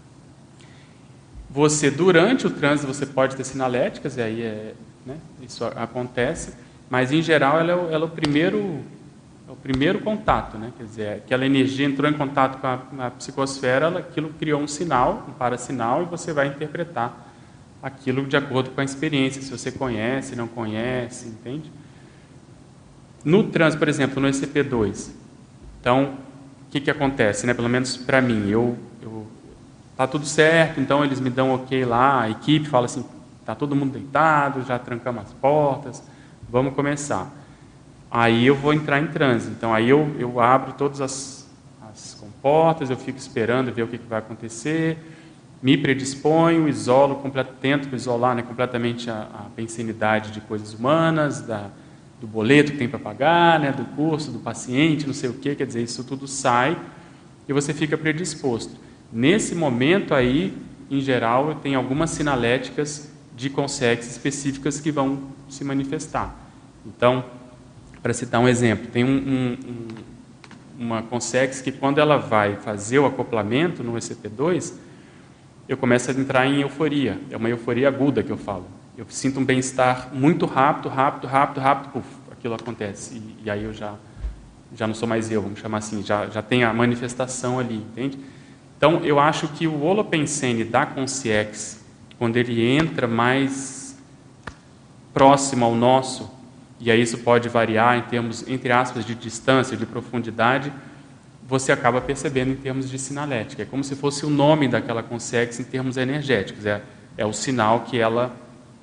Você, durante o trânsito, você pode ter sinaléticas, e aí isso acontece, mas, em geral, ela é o primeiro contato, né? Quer dizer, aquela energia entrou em contato com a psicosfera, aquilo criou um sinal, um parasinal, e você vai interpretar aquilo de acordo com a experiência, se você conhece, não conhece, entende? No trânsito, por exemplo, no ECP2, então, o que acontece, né? Pelo menos para mim, tá tudo certo, então eles me dão ok lá, a equipe fala assim, tá todo mundo deitado, já trancamos as portas, vamos começar. Aí eu vou entrar em transe, então aí eu abro todas as comportas, eu fico esperando ver o que vai acontecer, me predisponho, tento isolar, né, completamente a pensenidade de coisas humanas, do boleto que tem para pagar, né, do curso, do paciente, não sei o quê, quer dizer, isso tudo sai e você fica predisposto. Nesse momento aí, em geral, tem algumas sinaléticas de consegues específicas que vão se manifestar. Então, para citar um exemplo, tem uma consegues que, quando ela vai fazer o acoplamento no ECP2, eu começo a entrar em euforia. É uma euforia aguda que eu falo. Eu sinto um bem-estar muito rápido, puf, aquilo acontece. E aí eu já não sou mais eu, vamos chamar assim, já tem a manifestação ali, entende? Então, eu acho que o holopensene da consciex, quando ele entra mais próximo ao nosso, e aí isso pode variar em termos, entre aspas, de distância, de profundidade, você acaba percebendo em termos de sinalética. É como se fosse o nome daquela consciex em termos energéticos, é o sinal que ela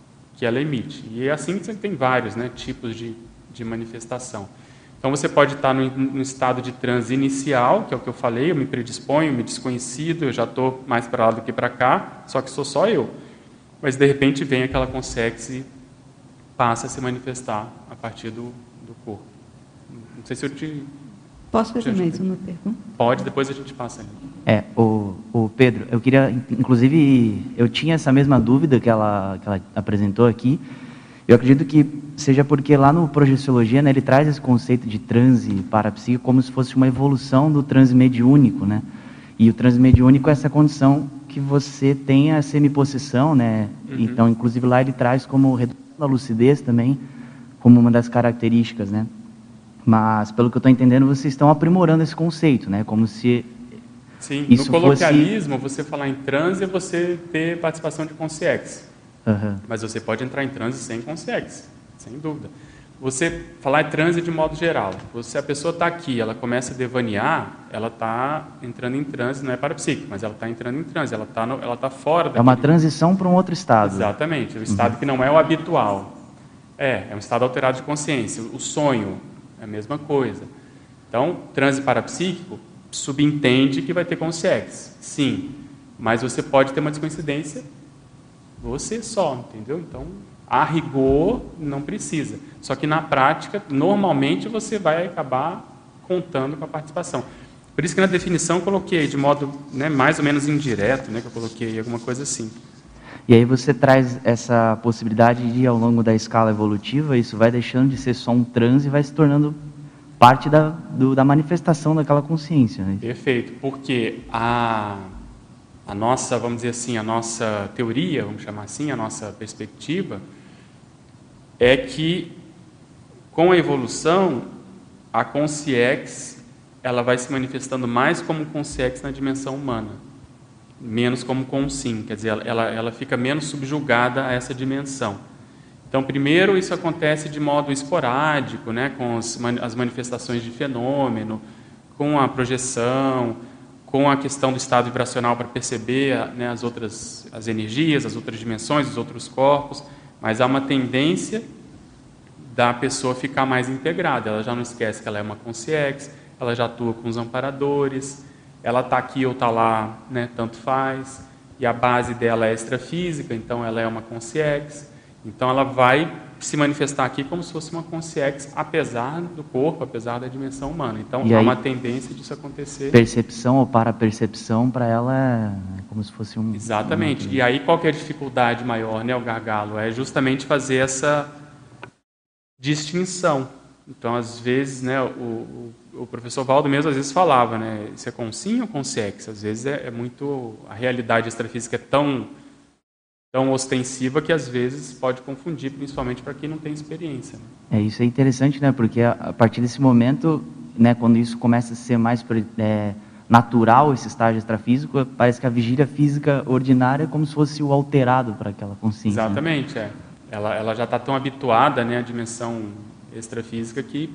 emite. E assim você tem vários, né, tipos de manifestação. Então, você pode estar no estado de transe inicial, que é o que eu falei, eu me predisponho, me desconhecido, eu já estou mais para lá do que para cá, só que sou só eu. Mas, de repente, vem aquela consciex e passa a se manifestar a partir do corpo. Não sei se eu te... Posso fazer mais uma pergunta? Pode, depois a gente passa ali. O Pedro, eu queria, inclusive, eu tinha essa mesma dúvida que ela apresentou aqui. Eu acredito que seja porque lá no Projeciologia, né, ele traz esse conceito de transe parapsíquico como se fosse uma evolução do transe mediúnico, né? E o transe mediúnico é essa condição que você tem a semipossessão, né? Uhum. Então, inclusive, lá ele traz como redução da lucidez também, como uma das características, né? Mas, pelo que eu estou entendendo, vocês estão aprimorando esse conceito, né? Como se... Sim, no coloquialismo, você falar em transe é você ter participação de consciex. Uhum. Mas você pode entrar em transe sem consciex, sem dúvida. Você falar em transe de modo geral. Se a pessoa está aqui, ela começa a devanear, ela está entrando em transe, não é parapsíquico, mas ela está entrando em transe, ela está fora daquele... É uma transição para um outro estado. Exatamente, um estado que não é o habitual. É um estado alterado de consciência. O sonho é a mesma coisa. Então, transe parapsíquico subentende que vai ter consciex, sim. Mas você pode ter uma descoincidência você só, entendeu? Então, a rigor, não precisa. Só que na prática, normalmente você vai acabar contando com a participação. Por isso que na definição eu coloquei de modo, né, mais ou menos indireto, né, que eu coloquei alguma coisa assim. E aí você traz essa possibilidade de, ao longo da escala evolutiva, isso vai deixando de ser só um transe e vai se tornando parte da manifestação daquela consciência. Né? Perfeito, porque a nossa, vamos dizer assim, a nossa teoria, vamos chamar assim, a nossa perspectiva, é que com a evolução, a consciex, ela vai se manifestando mais como consciex na dimensão humana, menos como consim, quer dizer, ela fica menos subjugada a essa dimensão. Então, primeiro, isso acontece de modo esporádico, né, com as manifestações de fenômeno, com a projeção, com a questão do estado vibracional para perceber, né, as energias, as outras dimensões, os outros corpos, mas há uma tendência da pessoa ficar mais integrada. Ela já não esquece que ela é uma consciex, ela já atua com os amparadores, ela está aqui ou está lá, né, tanto faz, e a base dela é extrafísica, então ela é uma consciex, então ela vai se manifestar aqui como se fosse uma consciex, apesar do corpo, apesar da dimensão humana. Então há uma tendência disso acontecer. Percepção ou para-percepção, para ela é como se fosse um... Exatamente. E aí qual que é a dificuldade maior, né, o gargalo? É justamente fazer essa distinção. Então, às vezes, né, o professor Valdo mesmo às vezes falava, né, isso é consim ou consciex? Às vezes é muito... A realidade extrafísica é tão ostensiva que às vezes pode confundir, principalmente para quem não tem experiência. Né? Isso é interessante, né? Porque a partir desse momento, né, quando isso começa a ser mais natural, esse estágio extrafísico, parece que a vigília física ordinária é como se fosse o alterado para aquela consciência. Exatamente, né? Ela já está tão habituada, né, à dimensão extrafísica que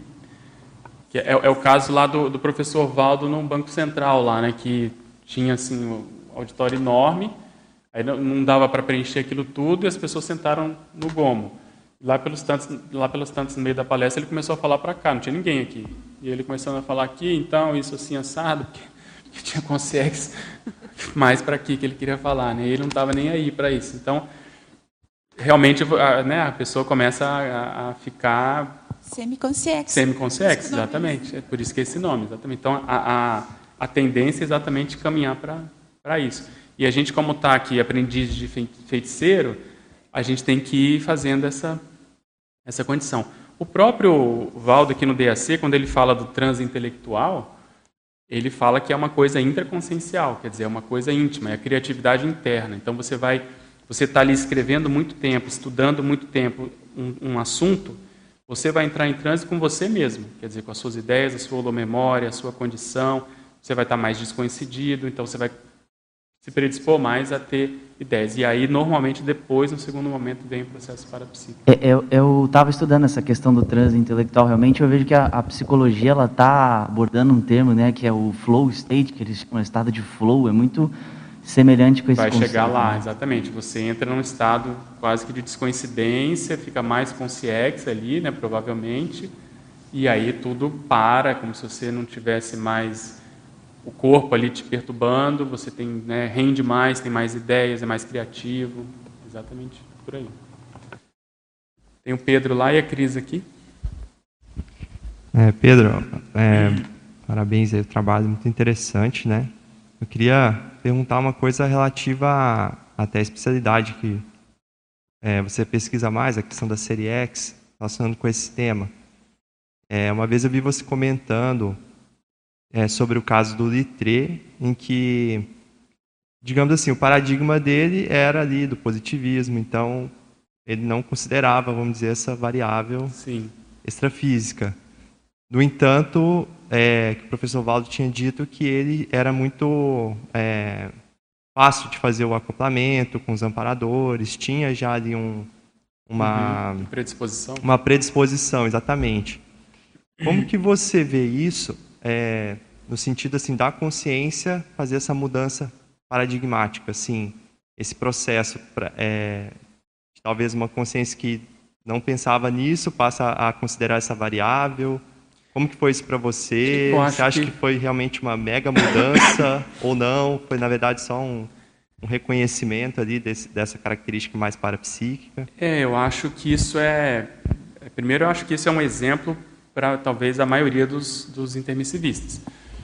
é o caso lá do professor Valdo no Banco Central, lá, né, que tinha assim, um auditório enorme. Aí não dava para preencher aquilo tudo e as pessoas sentaram no gomo. Lá pelos tantos no meio da palestra ele começou a falar para cá, não tinha ninguém aqui. E ele começou a falar aqui, então, isso assim, assado, porque tinha consciex mais para aqui que ele queria falar, né? E ele não estava nem aí para isso. Então, realmente, né, a pessoa começa a ficar... Semiconsciex. Semiconsciex, exatamente. É por isso que é esse nome, exatamente. Então, a tendência é exatamente caminhar para isso. E a gente, como está aqui aprendiz de feiticeiro, a gente tem que ir fazendo essa condição. O próprio Valdo aqui no DAC, quando ele fala do transe intelectual, ele fala que é uma coisa intraconsciencial, quer dizer, é uma coisa íntima, é a criatividade interna. Então você está ali escrevendo muito tempo, estudando muito tempo um assunto, você vai entrar em transe com você mesmo, quer dizer, com as suas ideias, a sua holomemória, a sua condição, você vai estar mais descoincidido, então você vai se predispor mais a ter ideias. E aí, normalmente, depois, no segundo momento, vem o processo parapsíquico. Eu estava estudando essa questão do transe intelectual. Realmente, eu vejo que a psicologia ela está abordando um termo, né, que é o flow state, que eles chamam de estado de flow. É muito semelhante com esse conceito. Vai chegar lá, exatamente. Você entra num estado quase que de descoincidência, fica mais consciex ali, né, provavelmente, e aí tudo para, como se você não tivesse mais... o corpo ali te perturbando, você tem, né, rende mais, tem mais ideias, é mais criativo, exatamente por aí. Tem o Pedro lá e a Cris aqui. Pedro, parabéns aí, o trabalho muito interessante, né? Eu queria perguntar uma coisa relativa até a especialidade que você pesquisa mais, a questão da série X, relacionando com esse tema. Uma vez eu vi você comentando sobre o caso do Littré, em que, digamos assim, o paradigma dele era ali do positivismo, então ele não considerava, vamos dizer, essa variável extrafísica. No entanto, que o professor Valdo tinha dito que ele era muito fácil de fazer o acoplamento com os amparadores, tinha já ali uma predisposição. Uma predisposição, exatamente. Como que você vê isso? No sentido assim da consciência fazer essa mudança paradigmática, assim, esse processo talvez uma consciência que não pensava nisso passa a considerar essa variável. Como que foi isso para você? Você acha que foi realmente uma mega mudança ou não? Foi na verdade só um reconhecimento ali dessa característica mais parapsíquica? Eu acho que isso primeiro, eu acho que isso é um exemplo para talvez a maioria dos intermissivistas.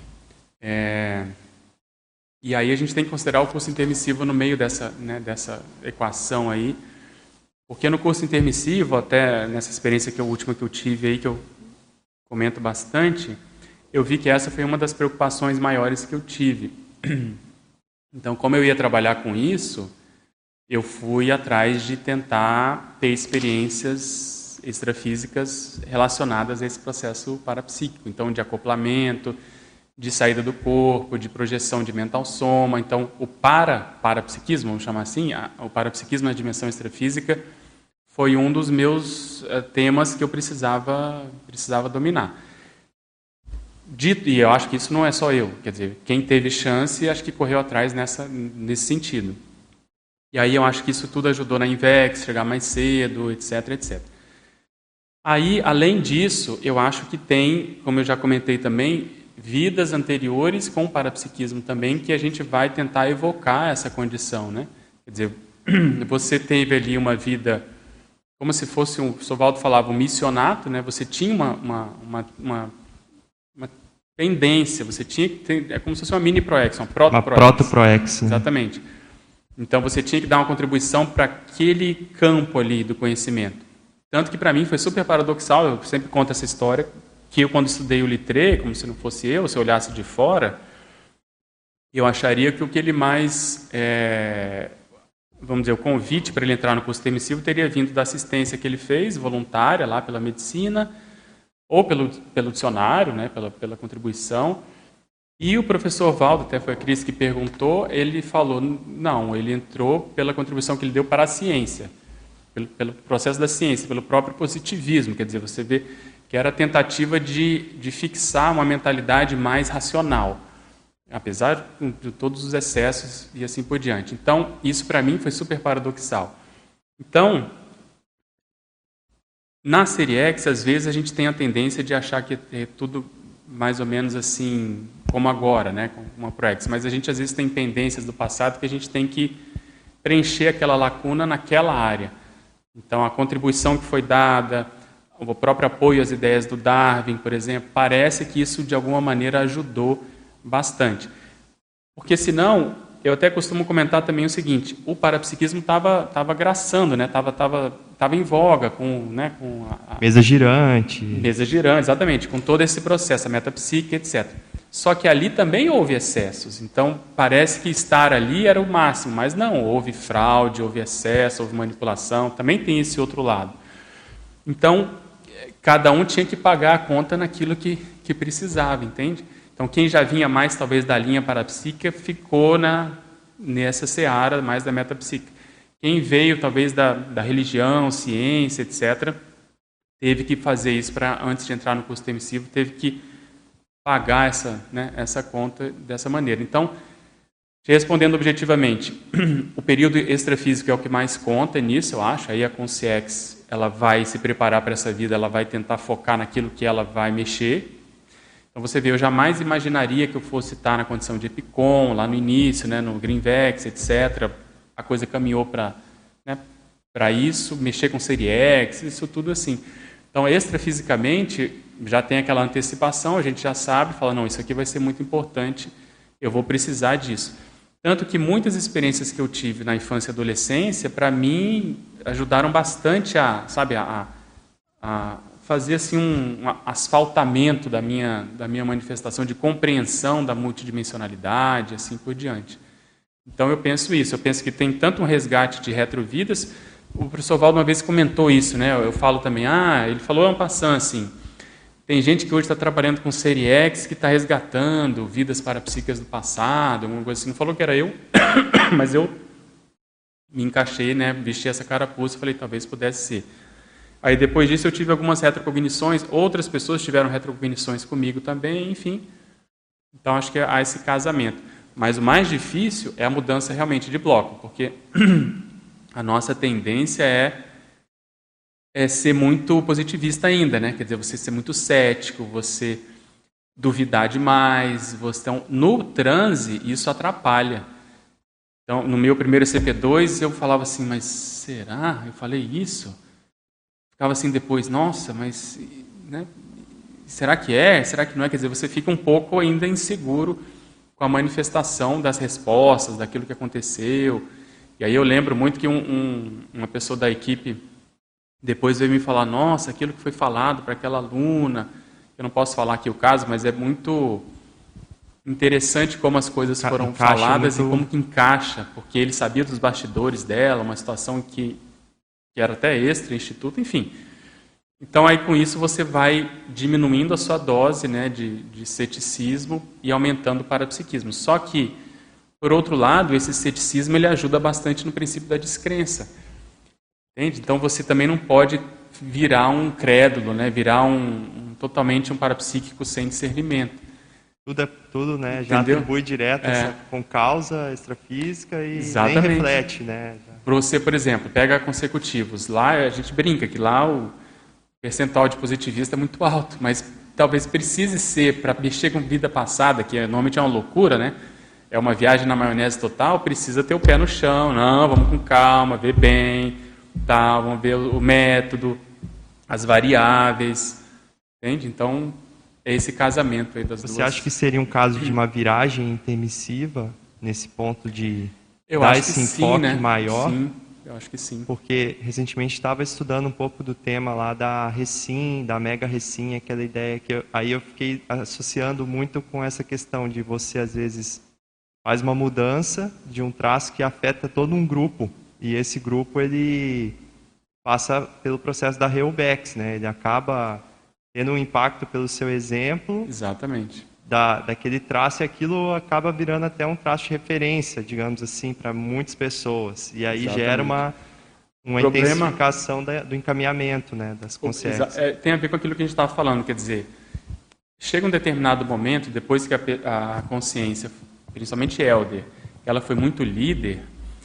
E aí a gente tem que considerar o curso intermissivo no meio dessa equação aí, porque no curso intermissivo, até nessa experiência última que eu tive aí, que eu comento bastante, eu vi que essa foi uma das preocupações maiores que eu tive. Então, como eu ia trabalhar com isso, eu fui atrás de tentar ter experiências extrafísicas relacionadas a esse processo parapsíquico. Então, de acoplamento, de saída do corpo, de projeção de mental soma. Então, o parapsiquismo, vamos chamar assim, o parapsiquismo na dimensão extrafísica, foi um dos meus temas que eu precisava dominar. E eu acho que isso não é só eu, quer dizer, quem teve chance, acho que correu atrás nesse sentido. E aí eu acho que isso tudo ajudou na INVEX, chegar mais cedo, etc, etc. Aí, além disso, eu acho que tem, como eu já comentei também, vidas anteriores com parapsiquismo também, que a gente vai tentar evocar essa condição, né? Quer dizer, você teve ali uma vida, como se fosse, o Sovaldo falava, um missionato, né? Você tinha uma tendência, você tinha que ter, é como se fosse uma mini proex, uma proto-proex. Exatamente. Então você tinha que dar uma contribuição para aquele campo ali do conhecimento. Tanto que para mim foi super paradoxal, eu sempre conto essa história, que eu quando estudei o Littré, como se não fosse eu, se eu olhasse de fora, eu acharia que o que ele mais, vamos dizer, o convite para ele entrar no curso intermissivo teria vindo da assistência que ele fez, voluntária, lá pela medicina, ou pelo dicionário, né, pela contribuição. E o professor Valdo, até foi a Cris que perguntou, ele falou, não, ele entrou pela contribuição que ele deu para a ciência, pelo processo da ciência, pelo próprio positivismo, quer dizer, você vê que era a tentativa de fixar uma mentalidade mais racional, apesar de todos os excessos e assim por diante. Então, isso para mim foi super paradoxal. Então, na série X, às vezes a gente tem a tendência de achar que é tudo mais ou menos assim, como agora, né, como uma ProX, mas a gente às vezes tem pendências do passado que a gente tem que preencher aquela lacuna naquela área. Então, a contribuição que foi dada, o próprio apoio às ideias do Darwin, por exemplo, parece que isso de alguma maneira ajudou bastante. Porque senão, eu até costumo comentar também o seguinte, o parapsiquismo estava graçando, né? Tava em voga com a mesa girante. Mesa girante, exatamente, com todo esse processo, a metapsíquica, etc. Só que ali também houve excessos. Então, parece que estar ali era o máximo, mas não, houve fraude, houve excesso, houve manipulação, também tem esse outro lado. Então, cada um tinha que pagar a conta naquilo que precisava, entende? Então, quem já vinha mais, talvez, da linha parapsíquica, ficou nessa seara mais da metapsíquica. Quem veio, talvez, da religião, ciência, etc., teve que fazer isso antes de entrar no curso intermissivo, teve que pagar essa conta dessa maneira. Então, respondendo objetivamente, o período extrafísico é o que mais conta nisso, eu acho. Aí a Consciex, ela vai se preparar para essa vida, ela vai tentar focar naquilo que ela vai mexer. Então você vê, eu jamais imaginaria que eu fosse estar na condição de Epicom, lá no início, né, no Greenvex, etc. A coisa caminhou para isso, mexer com série X, isso tudo assim. Então, extrafisicamente, já tem aquela antecipação, a gente já sabe, fala, não, isso aqui vai ser muito importante, eu vou precisar disso. Tanto que muitas experiências que eu tive na infância e adolescência, para mim, ajudaram bastante a fazer assim, um asfaltamento da minha manifestação de compreensão da multidimensionalidade, assim por diante. Então, eu penso isso. Eu penso que tem tanto um resgate de retrovidas. O professor Valdo uma vez comentou isso, né? Eu falo também, ele falou passando assim, tem gente que hoje está trabalhando com série X que está resgatando vidas parapsíquicas do passado, alguma coisa assim. Não falou que era eu, mas eu me encaixei, né? Vesti essa carapuça e falei, talvez pudesse ser. Aí depois disso eu tive algumas retrocognições, outras pessoas tiveram retrocognições comigo também, enfim. Então acho que há esse casamento. Mas o mais difícil é a mudança realmente de bloco, porque a nossa tendência é ser muito positivista ainda, né? Quer dizer, você ser muito cético, você duvidar demais. Então, no transe, isso atrapalha. Então, no meu primeiro CP2, eu falava assim, mas será? Eu falei isso? Ficava assim depois, nossa, mas né, será que é? Será que não é? Quer dizer, você fica um pouco ainda inseguro com a manifestação das respostas, daquilo que aconteceu. E aí eu lembro muito que uma pessoa da equipe depois veio me falar, nossa, aquilo que foi falado para aquela aluna, eu não posso falar aqui o caso, mas é muito interessante como as coisas foram faladas muito... e como que encaixa, porque ele sabia dos bastidores dela, uma situação que era até extra-instituto, enfim. Então, aí com isso você vai diminuindo a sua dose, né, de ceticismo e aumentando o parapsiquismo. Só que, por outro lado, esse ceticismo ele ajuda bastante no princípio da descrença. Entende? Então, você também não pode virar um crédulo, né, virar totalmente um parapsíquico sem discernimento. Tudo né, já atribui direto com causa extrafísica e exatamente. Nem reflete. Né? Para você, por exemplo, pega consecutivos. Lá a gente brinca que lá o percentual de positivista é muito alto, mas talvez precise ser, para mexer com vida passada, que normalmente é uma loucura, né? É uma viagem na maionese total, precisa ter o pé no chão. Não, vamos com calma, ver bem, tá, vamos ver o método, as variáveis, entende? Então, é esse casamento aí das duas. Você acha que seria um caso de uma viragem intermissiva, nesse ponto de eu dar acho esse que enfoque sim, né? maior? Sim, eu acho que sim. Porque recentemente estava estudando um pouco do tema lá da Recin, da Mega Recin, aquela ideia que aí eu fiquei associando muito com essa questão de você, às vezes, faz uma mudança de um traço que afeta todo um grupo, e esse grupo ele passa pelo processo da Reubex, né? Ele acaba tendo um impacto pelo seu exemplo. Exatamente. Daquele traço, e aquilo acaba virando até um traço de referência, digamos assim, para muitas pessoas. E aí exatamente. Gera uma intensificação do encaminhamento, né, das consciências. Tem a ver com aquilo que a gente estava falando, quer dizer, chega um determinado momento, depois que a consciência, principalmente Helder, ela foi muito líder,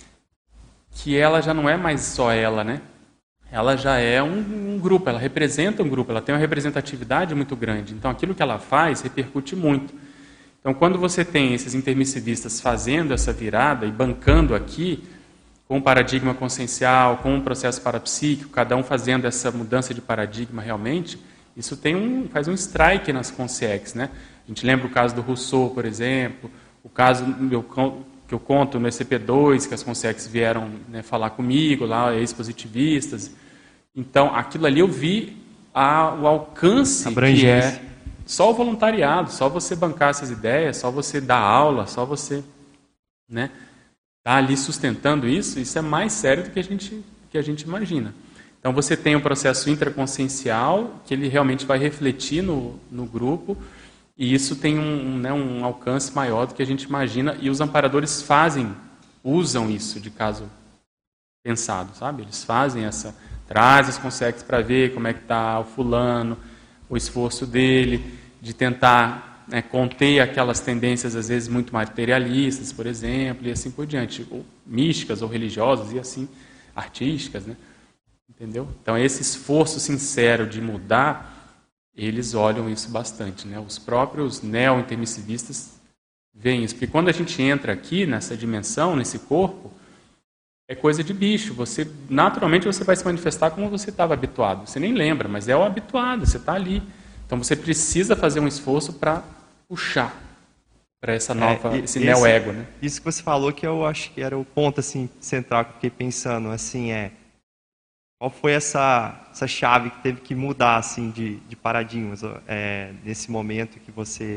que ela já não é mais só ela, né? Ela já é um grupo, ela representa um grupo, ela tem uma representatividade muito grande. Então, aquilo que ela faz repercute muito. Então, quando você tem esses intermissivistas fazendo essa virada e bancando aqui, com o paradigma consciencial, com o processo parapsíquico, cada um fazendo essa mudança de paradigma realmente, isso faz um strike nas consciex, né? A gente lembra o caso do Rousseau, por exemplo, o caso que eu conto no ECP2, que as consciex vieram, né, falar comigo, lá, ex-positivistas. Então, aquilo ali eu vi o alcance que é só o voluntariado, só você bancar essas ideias, só você dar aula, só você, né, tá ali sustentando isso é mais sério do que a gente imagina. Então, você tem um processo intraconsciencial, que ele realmente vai refletir no grupo, e isso tem um alcance maior do que a gente imagina, e os amparadores usam isso de caso pensado, sabe? Eles fazem traz as consciex para ver como é que está o fulano, o esforço dele, de tentar, né, conter aquelas tendências, às vezes, muito materialistas, por exemplo, e assim por diante, ou místicas ou religiosas, e assim, artísticas, né? Entendeu? Então, esse esforço sincero de mudar, eles olham isso bastante, né? Os próprios neo-intermissivistas veem isso. Porque quando a gente entra aqui nessa dimensão, nesse corpo, é coisa de bicho. Naturalmente você vai se manifestar como você estava habituado. Você nem lembra, mas é o habituado, você está ali. Então você precisa fazer um esforço para puxar para esse neo-ego, né? Isso que você falou, que eu acho que era o ponto assim, central que eu fiquei pensando, assim, qual foi essa chave que teve que mudar assim, de paradigmas nesse momento que você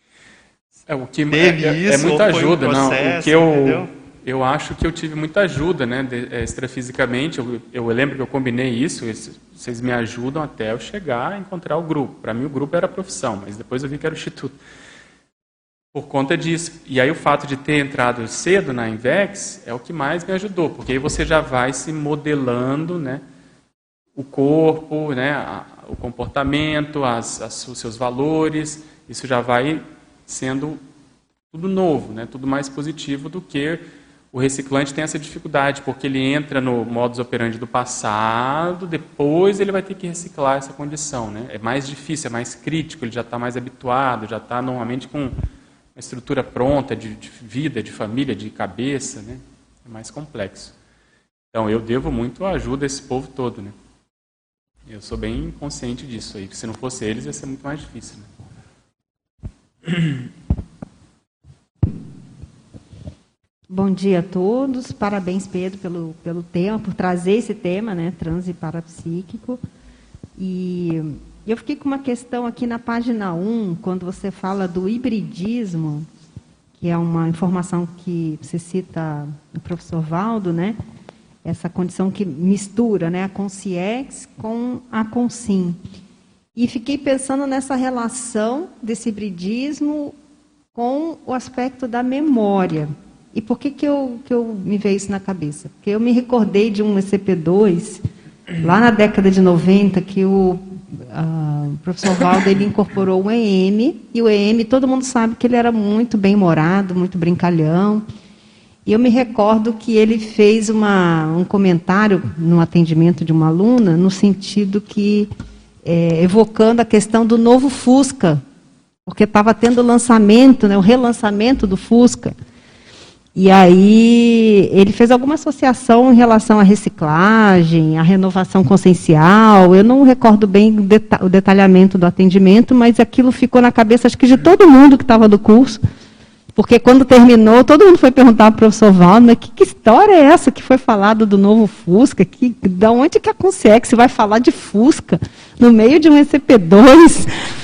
o que teve isso? É muita ajuda, processo, não? Eu acho que eu tive muita ajuda, né, extrafisicamente. Eu lembro que eu combinei isso. Vocês me ajudam até eu chegar a encontrar o grupo. Para mim, o grupo era a profissão, mas depois eu vi que era o instituto. Por conta disso. E aí o fato de ter entrado cedo na Invex é o que mais me ajudou, porque aí você já vai se modelando, né, o corpo, né, o comportamento, os seus valores. Isso já vai sendo tudo novo, né, tudo mais positivo do que o reciclante tem essa dificuldade, porque ele entra no modus operandi do passado, depois ele vai ter que reciclar essa condição, né? É mais difícil, é mais crítico, ele já está mais habituado, já está normalmente com uma estrutura pronta de vida, de família, de cabeça, né? É mais complexo. Então, eu devo muito a ajuda a esse povo todo, né? Eu sou bem consciente disso aí, que se não fosse eles ia ser muito mais difícil, né? Bom dia a todos, parabéns, Pedro, pelo tema, por trazer esse tema, né, transe parapsíquico. E eu fiquei com uma questão aqui na página 1, quando você fala do hibridismo, que é uma informação que você cita o professor Valdo, né? Essa condição que mistura, né, a consciex com a consim. E fiquei pensando nessa relação desse hibridismo com o aspecto da memória. E por que eu me veio isso na cabeça? Porque eu me recordei de um ECP2, lá na década de 90, que o professor Valdo ele incorporou o EM, e o EM, todo mundo sabe que ele era muito bem-humorado, muito brincalhão. E eu me recordo que ele fez um comentário no atendimento de uma aluna, no sentido que, evocando a questão do novo Fusca, porque estava tendo o lançamento, né, o relançamento do Fusca. E aí ele fez alguma associação em relação à reciclagem, à renovação consciencial. Eu não recordo bem o detalhamento do atendimento, mas aquilo ficou na cabeça, acho que de todo mundo que estava do curso. Porque quando terminou, todo mundo foi perguntar para o professor Valdo, mas que história é essa que foi falado do novo Fusca? Da onde que a Consciex vai falar de Fusca no meio de um ECP2?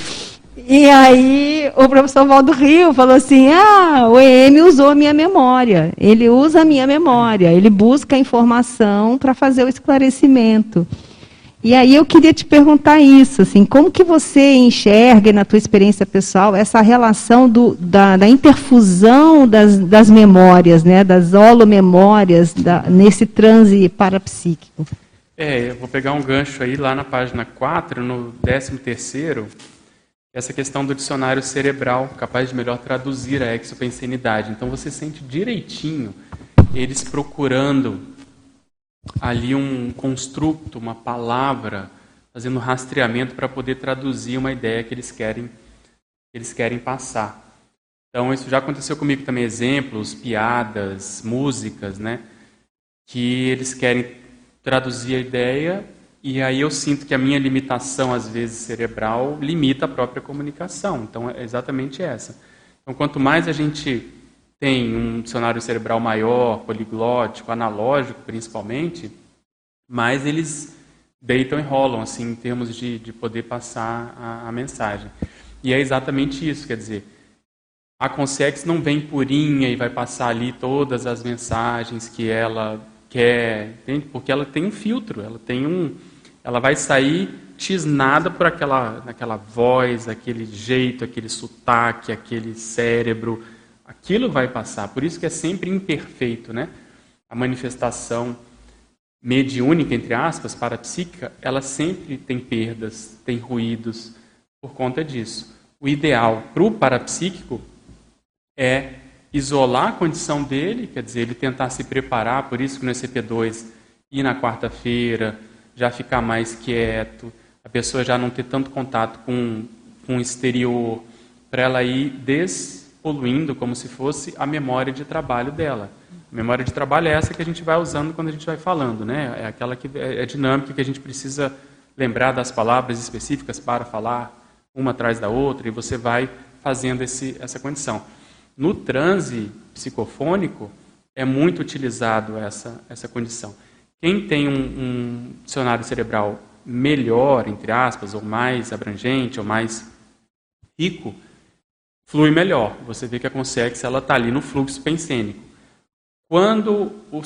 E aí o professor Valdo riu, falou assim, o EM usou a minha memória, ele usa a minha memória, ele busca a informação para fazer o esclarecimento. E aí eu queria te perguntar isso, assim, como que você enxerga na tua experiência pessoal essa relação da interfusão das memórias, né, das holomemórias nesse transe parapsíquico? Eu vou pegar um gancho aí lá na página 4, no 13º, essa questão do dicionário cerebral, capaz de melhor traduzir a exopensenidade. Então você sente direitinho eles procurando ali um construto, uma palavra, fazendo rastreamento para poder traduzir uma ideia que eles querem passar. Então isso já aconteceu comigo também, exemplos, piadas, músicas, né, que eles querem traduzir a ideia. E aí eu sinto que a minha limitação, às vezes, cerebral, limita a própria comunicação. Então, é exatamente essa. Então, quanto mais a gente tem um dicionário cerebral maior, poliglótico, analógico, principalmente, mais eles deitam e rolam, assim, em termos de poder passar a mensagem. E é exatamente isso, quer dizer, a Consciex não vem purinha e vai passar ali todas as mensagens que ela quer, entende? Porque ela tem um filtro, ela vai sair tisnada por aquela voz, aquele jeito, aquele sotaque, aquele cérebro. Aquilo vai passar. Por isso que é sempre imperfeito, né? A manifestação mediúnica, entre aspas, parapsíquica, ela sempre tem perdas, tem ruídos por conta disso. O ideal para o parapsíquico é isolar a condição dele, quer dizer, ele tentar se preparar, por isso que no ECP2 ir na quarta-feira, já ficar mais quieto, a pessoa já não ter tanto contato com o exterior, para ela ir despoluindo como se fosse a memória de trabalho dela. A memória de trabalho é essa que a gente vai usando quando a gente vai falando, né? É aquela que é dinâmica, que a gente precisa lembrar das palavras específicas para falar uma atrás da outra, e você vai fazendo essa condição. No transe psicofônico, é muito utilizado essa condição. Quem tem um dicionário cerebral melhor, entre aspas, ou mais abrangente, ou mais rico, flui melhor. Você vê que a Consciex está ali no fluxo pensênico. Quando o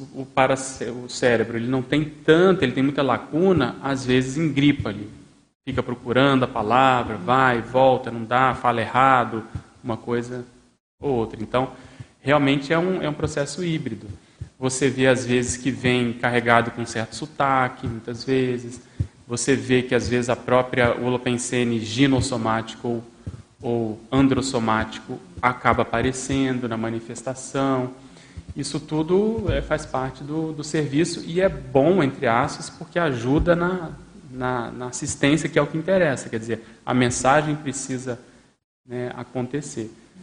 cérebro ele não tem tanto, ele tem muita lacuna, às vezes engripa ali. Fica procurando a palavra, vai, volta, não dá, fala errado, uma coisa ou outra. Então, realmente é um processo híbrido. Você vê, às vezes, que vem carregado com certo sotaque, muitas vezes. Você vê que, às vezes, a própria holopensene ginossomático ou androssomático acaba aparecendo na manifestação. Isso tudo faz parte do serviço e é bom, entre aspas, porque ajuda na assistência, que é o que interessa. Quer dizer, a mensagem precisa, né, acontecer.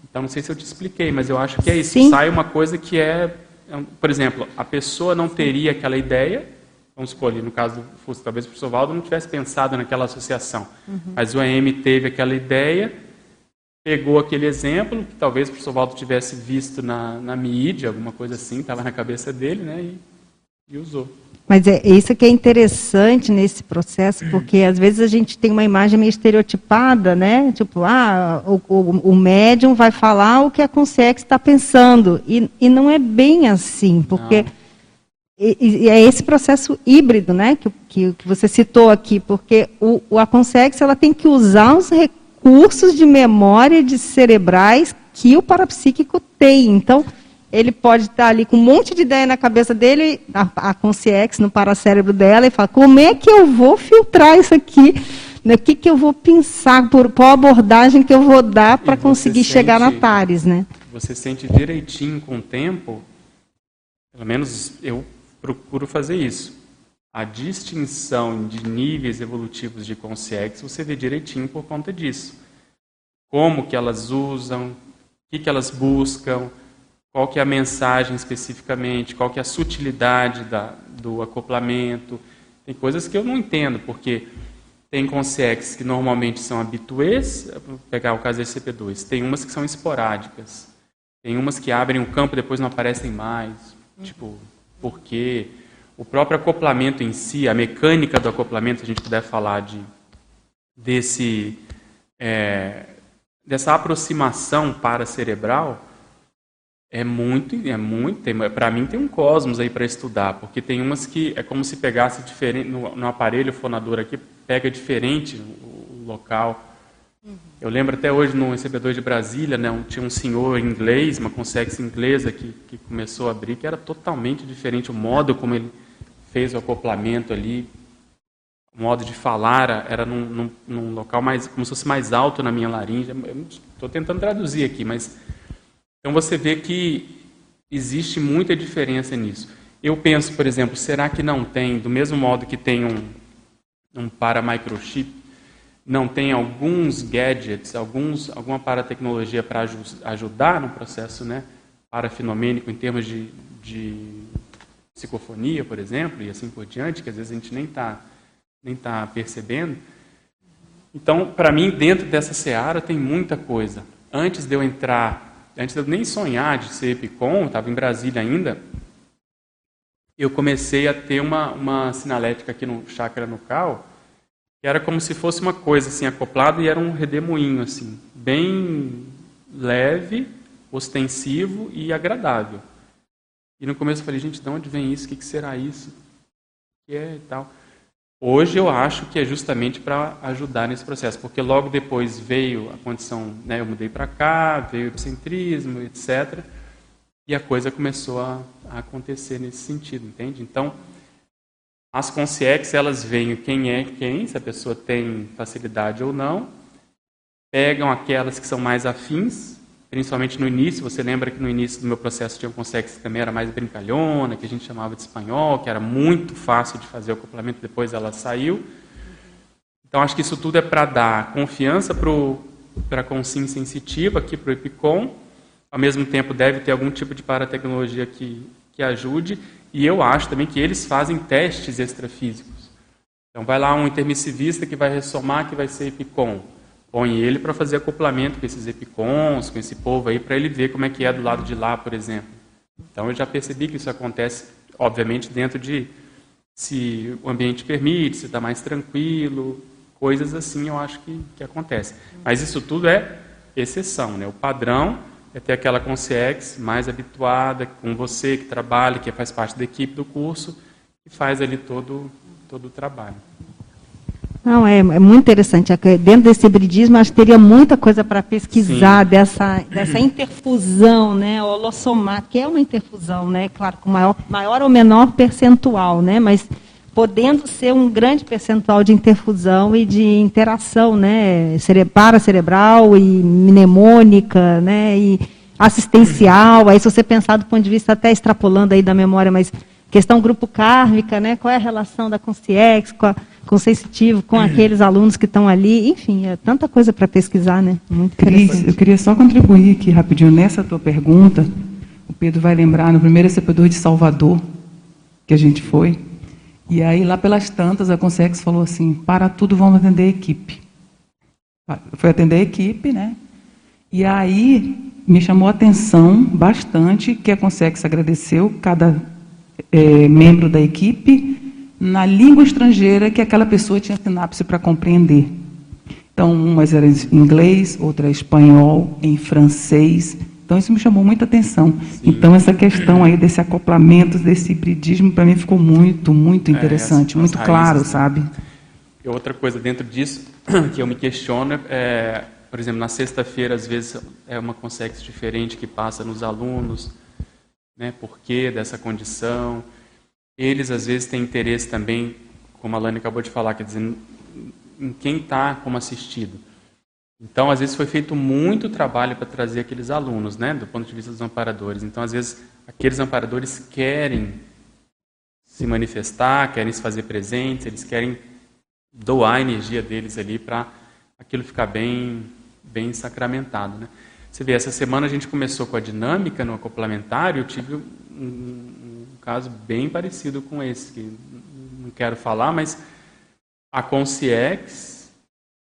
Então, não sei se eu te expliquei, mas eu acho que é isso. Sim. Sai uma coisa que por exemplo, a pessoa não teria aquela ideia, vamos supor ali, no caso do Fusca, talvez o professor Valdo não tivesse pensado naquela associação, mas o AM teve aquela ideia, pegou aquele exemplo, que talvez o professor Valdo tivesse visto na mídia, alguma coisa assim, estava na cabeça dele, né, e usou. Mas é isso que é interessante nesse processo, porque às vezes a gente tem uma imagem meio estereotipada, né? Tipo, o médium vai falar o que a Consex está pensando. E não é bem assim, porque é esse processo híbrido, né? Que você citou aqui, porque a Consex ela tem que usar os recursos de memória de cerebrais que o parapsíquico tem. Então, ele pode estar ali com um monte de ideia na cabeça dele, a Consciex no paracérebro dela, e fala, como é que eu vou filtrar isso aqui? O que eu vou pensar, qual abordagem que eu vou dar para conseguir chegar na TARES, né? Você sente direitinho com o tempo, pelo menos eu procuro fazer isso. A distinção de níveis evolutivos de Consciex, você vê direitinho por conta disso. Como que elas usam, o que elas buscam, qual que é a mensagem especificamente, qual que é a sutilidade do acoplamento. Tem coisas que eu não entendo, porque tem Consciex que normalmente são habituês, vou pegar o caso da SCP-2, tem umas que são esporádicas, tem umas que abrem o campo e depois não aparecem mais, tipo, por quê? O próprio acoplamento em si, a mecânica do acoplamento, se a gente puder falar dessa aproximação paracerebral, para mim tem um cosmos aí para estudar, porque tem umas que é como se pegasse diferente, no aparelho fonador aqui, pega diferente o local. Eu lembro até hoje no SCP-2 de Brasília, né, tinha um senhor inglês, uma Consex inglesa que começou a abrir, que era totalmente diferente, o modo como ele fez o acoplamento ali, o modo de falar era num local mais, como se fosse mais alto na minha laringe. Estou tentando traduzir aqui, mas... Então você vê que existe muita diferença nisso. Eu penso, por exemplo, será que não tem, do mesmo modo que tem um para-microchip, não tem alguns gadgets, alguma paratecnologia para ajudar no processo, né, parafinomênico em termos de psicofonia, por exemplo, e assim por diante, que às vezes a gente nem tá percebendo. Então, para mim, dentro dessa seara tem muita coisa. Antes de eu nem sonhar de ser EPICOM, estava em Brasília ainda, eu comecei a ter uma sinalética aqui no chakra nucal, que era como se fosse uma coisa assim acoplada e era um redemoinho assim, bem leve, ostensivo e agradável. E no começo eu falei, gente, de onde vem isso? O que será isso? O que é e tal? Hoje eu acho que é justamente para ajudar nesse processo, porque logo depois veio a condição, né, eu mudei para cá, veio o epicentrismo, etc. E a coisa começou a acontecer nesse sentido, entende? Então, as Consciex, elas veem quem é quem, se a pessoa tem facilidade ou não, pegam aquelas que são mais afins, principalmente no início. Você lembra que no início do meu processo tinha um Consciex que também era mais brincalhona, que a gente chamava de espanhol, que era muito fácil de fazer o acoplamento, depois ela saiu. Então, acho que isso tudo é para dar confiança para a consciência sensitiva aqui para o EPICOM. Ao mesmo tempo, deve ter algum tipo de paratecnologia que ajude. E eu acho também que eles fazem testes extrafísicos. Então, vai lá um intermissivista que vai ressomar, que vai ser EPICOM. Põe ele para fazer acoplamento com esses EPICONs, com esse povo aí, para ele ver como é que é do lado de lá, por exemplo. Então, eu já percebi que isso acontece, obviamente, dentro de se o ambiente permite, se está mais tranquilo, coisas assim eu acho que acontece. Mas isso tudo é exceção, né? O padrão é ter aquela Consciex mais habituada, com você que trabalha, que faz parte da equipe do curso, e faz ali todo o trabalho. Não, é muito interessante. Dentro desse hibridismo, acho que teria muita coisa para pesquisar dessa interfusão, né, holossomática, que é uma interfusão, né, claro, com maior ou menor percentual, né, mas podendo ser um grande percentual de interfusão e de interação, né, paracerebral e mnemônica, né, e assistencial. Aí, se você pensar do ponto de vista até extrapolando aí da memória, mas questão grupo kármica, né, qual é a relação da Consciex com com o sensitivo, com aqueles alunos que estão ali, enfim, é tanta coisa para pesquisar, né? Muito interessante. Cris, eu queria só contribuir aqui rapidinho nessa tua pergunta. O Pedro vai lembrar, no primeiro receptor de Salvador, que a gente foi, e aí lá pelas tantas a Consex falou assim, para tudo, vamos atender a equipe. Foi atender a equipe, né? E aí me chamou a atenção bastante que a Consex agradeceu cada membro da equipe na língua estrangeira que aquela pessoa tinha sinapse para compreender. Então, umas eram em inglês, outra em espanhol, em francês. Então, isso me chamou muita atenção. Sim. Então, essa questão aí desse acoplamento, desse hibridismo, para mim ficou muito, muito interessante, muito claro, sabe? E outra coisa dentro disso que eu me questiono por exemplo, na sexta-feira, às vezes, é uma Consex diferente que passa nos alunos, né? Por que dessa condição? Eles, às vezes, têm interesse também, como a Lani acabou de falar, quer dizer, em quem está como assistido. Então, às vezes, foi feito muito trabalho para trazer aqueles alunos, né? Do ponto de vista dos amparadores. Então, às vezes, aqueles amparadores querem se manifestar, querem se fazer presentes, eles querem doar a energia deles ali para aquilo ficar bem sacramentado, né? Você vê, essa semana a gente começou com a dinâmica no acoplamentário, eu tive um caso bem parecido com esse, que não quero falar, mas a Consciex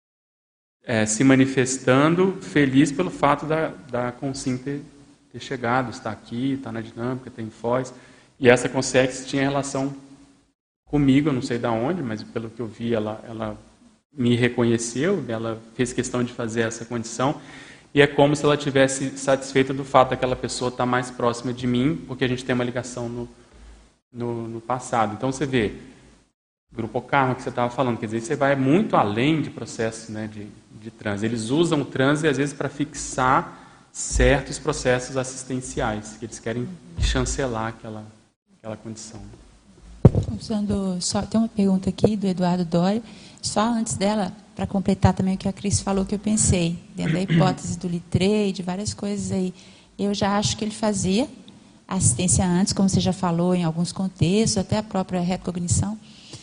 se manifestando feliz pelo fato da Consim ter chegado, está aqui, está na dinâmica, tem Foz, e essa Consciex tinha relação comigo, eu não sei de onde, mas pelo que eu vi, ela me reconheceu, ela fez questão de fazer essa condição, e é como se ela tivesse satisfeita do fato daquela pessoa estar mais próxima de mim, porque a gente tem uma ligação no passado. Então você vê, Grupo Karma que você estava falando, quer dizer, você vai muito além de processos, né, de transe. Eles usam o transe, às vezes, para fixar certos processos assistenciais, que eles querem chancelar aquela condição. Tem uma pergunta aqui do Eduardo Doria. Só antes dela, para completar também o que a Cris falou, que eu pensei, dentro da hipótese do Littré, de várias coisas aí. Eu já acho que ele fazia assistência antes, como você já falou, em alguns contextos, até a própria recognição.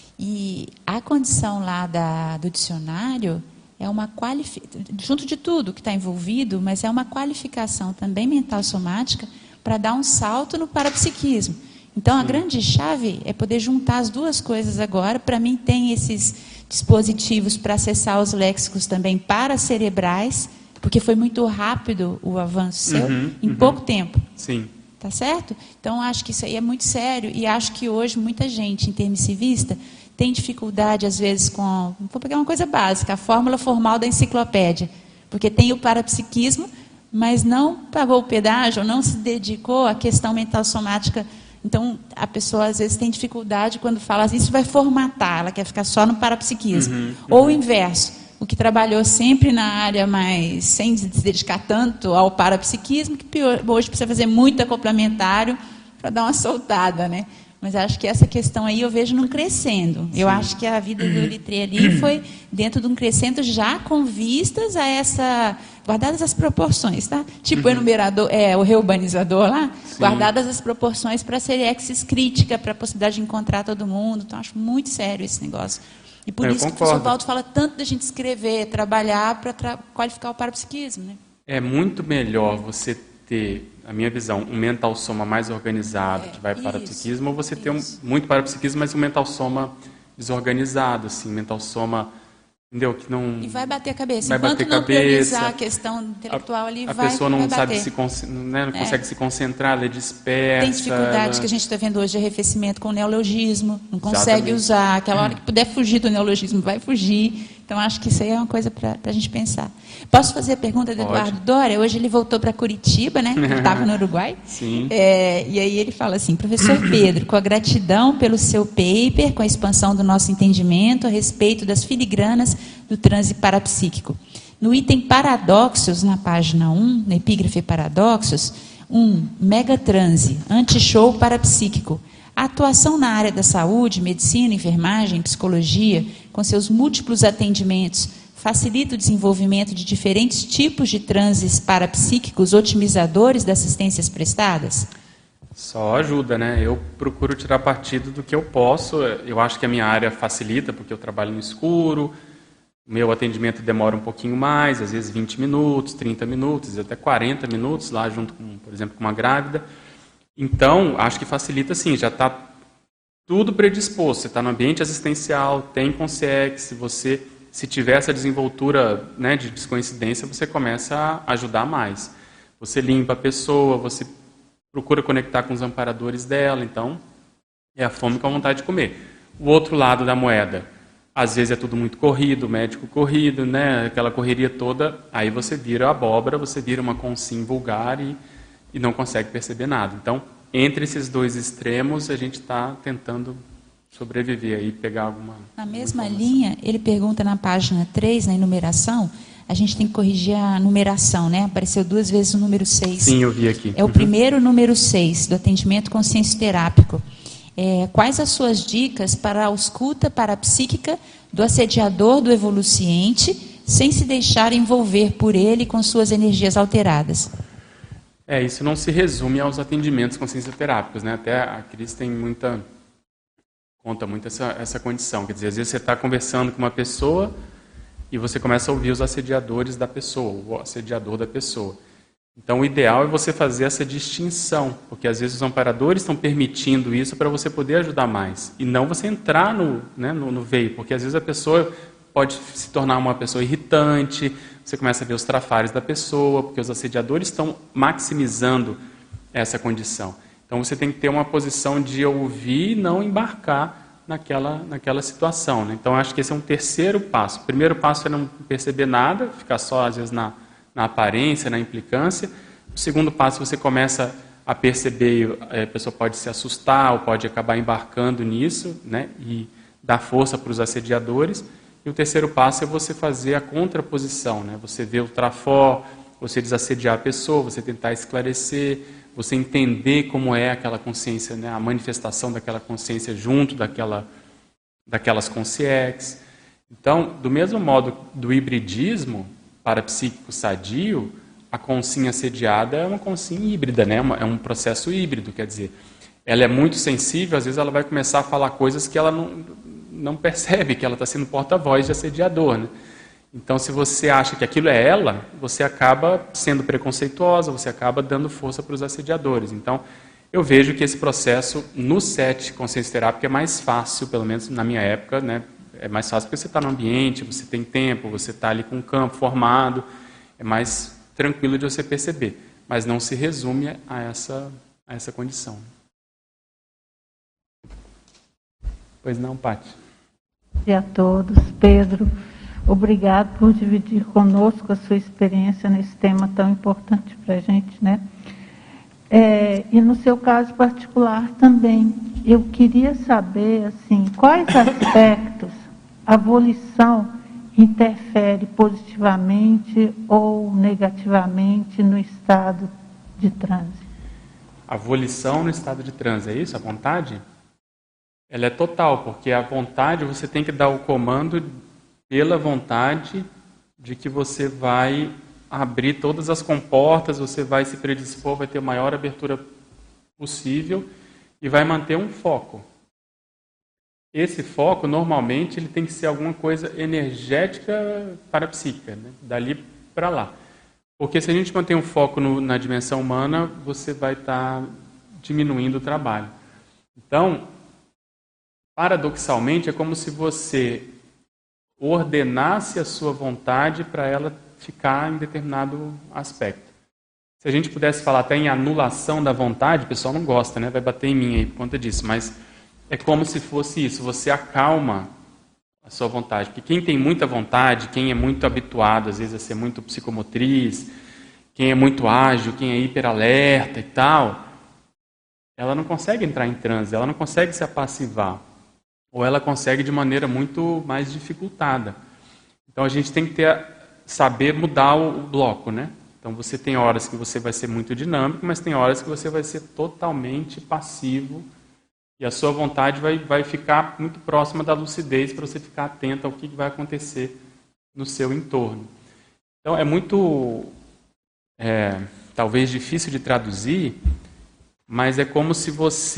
E a condição lá do dicionário é uma qualificação, junto de tudo que está envolvido, mas é uma qualificação também mental somática para dar um salto no parapsiquismo. Então, a grande chave é poder juntar as duas coisas agora. Para mim, tem esses dispositivos para acessar os léxicos também paracerebrais, porque foi muito rápido o avanço seu, em pouco tempo. Sim. Tá certo? Então, acho que isso aí é muito sério, e acho que hoje muita gente intermissivista tem dificuldade, às vezes, vou pegar uma coisa básica, a fórmula formal da enciclopédia, porque tem o parapsiquismo, mas não pagou o pedágio, não se dedicou à questão mental somática. Então, a pessoa, às vezes, tem dificuldade quando fala assim, isso vai formatar, ela quer ficar só no parapsiquismo. Ou o inverso, o que trabalhou sempre na área, mas sem se dedicar tanto ao parapsiquismo, que hoje precisa fazer muito acoplamentário para dar uma soltada, né? Mas acho que essa questão aí eu vejo não crescendo. Eu acho que a vida do Littré ali foi dentro de um crescendo já com vistas a essa... guardadas as proporções, tá? Tipo o enumerador, o reurbanizador lá, sim, guardadas as proporções para ser exis crítica, para a possibilidade de encontrar todo mundo. Então, acho muito sério esse negócio. E por isso que o professor Valdo fala tanto da gente escrever, trabalhar para qualificar o parapsiquismo, né? É muito melhor você ter, a minha visão, um mental soma mais organizado, que vai para o psiquismo, ou você ter muito parapsiquismo, mas um mental soma desorganizado, assim, mental soma, entendeu? Que não... E vai bater a cabeça. Vai enquanto bater não cabeça, priorizar a questão intelectual ali, a pessoa não sabe bater. Não consegue se concentrar, ela é dispersa. Tem dificuldade que a gente está vendo hoje de arrefecimento com o neologismo, não consegue usar. Aquela hora que puder fugir do neologismo, vai fugir. Então, acho que isso aí é uma coisa para a gente pensar. Posso fazer a pergunta do Eduardo Doria? Hoje ele voltou para Curitiba, né? Ele estava no Uruguai. Sim. E aí ele fala assim, professor Pedro, com a gratidão pelo seu paper, com a expansão do nosso entendimento a respeito das filigranas do transe parapsíquico. No item paradoxos, na página 1, na epígrafe paradoxos, 1, megatranse, anti-show parapsíquico. A atuação na área da saúde, medicina, enfermagem, psicologia, com seus múltiplos atendimentos, facilita o desenvolvimento de diferentes tipos de transes parapsíquicos otimizadores das assistências prestadas? Só ajuda, né? Eu procuro tirar partido do que eu posso. Eu acho que a minha área facilita, porque eu trabalho no escuro, meu atendimento demora um pouquinho mais, às vezes 20 minutos, 30 minutos, até 40 minutos, lá junto com, por exemplo, com uma grávida. Então, acho que facilita sim, já está tudo predisposto. Você está no ambiente assistencial, tem Consciex, se tiver essa desenvoltura, né, de descoincidência, você começa a ajudar mais. Você limpa a pessoa, você procura conectar com os amparadores dela, então é a fome com a vontade de comer. O outro lado da moeda, às vezes é tudo muito corrido, médico corrido, né, aquela correria toda, aí você vira abóbora, você vira uma consim vulgar e não consegue perceber nada. Então, entre esses dois extremos, a gente está tentando sobreviver aí, pegar alguma... Na mesma linha, ele pergunta na página 3, na enumeração, a gente tem que corrigir a numeração, né? Apareceu 2 vezes o número 6. Sim, eu vi aqui. É o primeiro número 6, do atendimento consciencioterápico. Quais as suas dicas para a ausculta parapsíquica do assediador do evoluciente, sem se deixar envolver por ele com suas energias alteradas? Isso não se resume aos atendimentos consciencioterápicos, né? Até a Cris conta muito essa condição. Quer dizer, às vezes você está conversando com uma pessoa e você começa a ouvir os assediadores da pessoa, o assediador da pessoa. Então, o ideal é você fazer essa distinção, porque às vezes os amparadores estão permitindo isso para você poder ajudar mais, e não você entrar no veio, porque às vezes a pessoa pode se tornar uma pessoa irritante, você começa a ver os trafares da pessoa, porque os assediadores estão maximizando essa condição. Então, você tem que ter uma posição de ouvir e não embarcar naquela situação, né? Então, acho que esse é um terceiro passo. O primeiro passo é não perceber nada, ficar só, às vezes, na aparência, na implicância. O segundo passo, você começa a perceber, a pessoa pode se assustar ou pode acabar embarcando nisso, né? E dar força para os assediadores. E o terceiro passo é você fazer a contraposição, né? Você ver o trafó, você desassediar a pessoa, você tentar esclarecer, você entender como é aquela consciência, né? A manifestação daquela consciência junto daquelas consciex. Então, do mesmo modo do hibridismo parapsíquico sadio, a consim assediada é uma consim híbrida, né? É um processo híbrido, quer dizer, ela é muito sensível, às vezes ela vai começar a falar coisas que ela não percebe, que ela está sendo porta-voz de assediador, né? Então, se você acha que aquilo é ela, você acaba sendo preconceituosa, você acaba dando força para os assediadores. Então, eu vejo que esse processo no SET consciencioterápico é mais fácil, pelo menos na minha época, né? É mais fácil porque você está no ambiente, você tem tempo, você está ali com o campo formado, é mais tranquilo de você perceber, mas não se resume a essa condição. Pois não, Paty? Bom dia a todos. Pedro, obrigado por dividir conosco a sua experiência nesse tema tão importante para a gente, né? E no seu caso particular também, eu queria saber, assim, quais aspectos a volição interfere positivamente ou negativamente no estado de transe? A volição no estado de transe, é isso? A vontade? Ela é total, porque a vontade, você tem que dar o comando pela vontade de que você vai abrir todas as comportas, você vai se predispor, vai ter a maior abertura possível e vai manter um foco. Esse foco, normalmente, ele tem que ser alguma coisa energética parapsíquica, né? Dali para lá. Porque se a gente mantém um foco na dimensão humana, você vai estar diminuindo o trabalho. Então, paradoxalmente, é como se você ordenasse a sua vontade para ela ficar em determinado aspecto. Se a gente pudesse falar até em anulação da vontade, o pessoal não gosta, né? Vai bater em mim aí por conta disso, mas é como se fosse isso, você acalma a sua vontade. Porque quem tem muita vontade, quem é muito habituado, às vezes, a ser muito psicomotriz, quem é muito ágil, quem é hiperalerta e tal, ela não consegue entrar em transe, ela não consegue se apassivar. Ou ela consegue de maneira muito mais dificultada. Então, a gente tem que saber mudar o bloco, né? Então, você tem horas que você vai ser muito dinâmico, mas tem horas que você vai ser totalmente passivo e a sua vontade vai ficar muito próxima da lucidez para você ficar atento ao que vai acontecer no seu entorno. Então, é muito, talvez, difícil de traduzir, mas é como se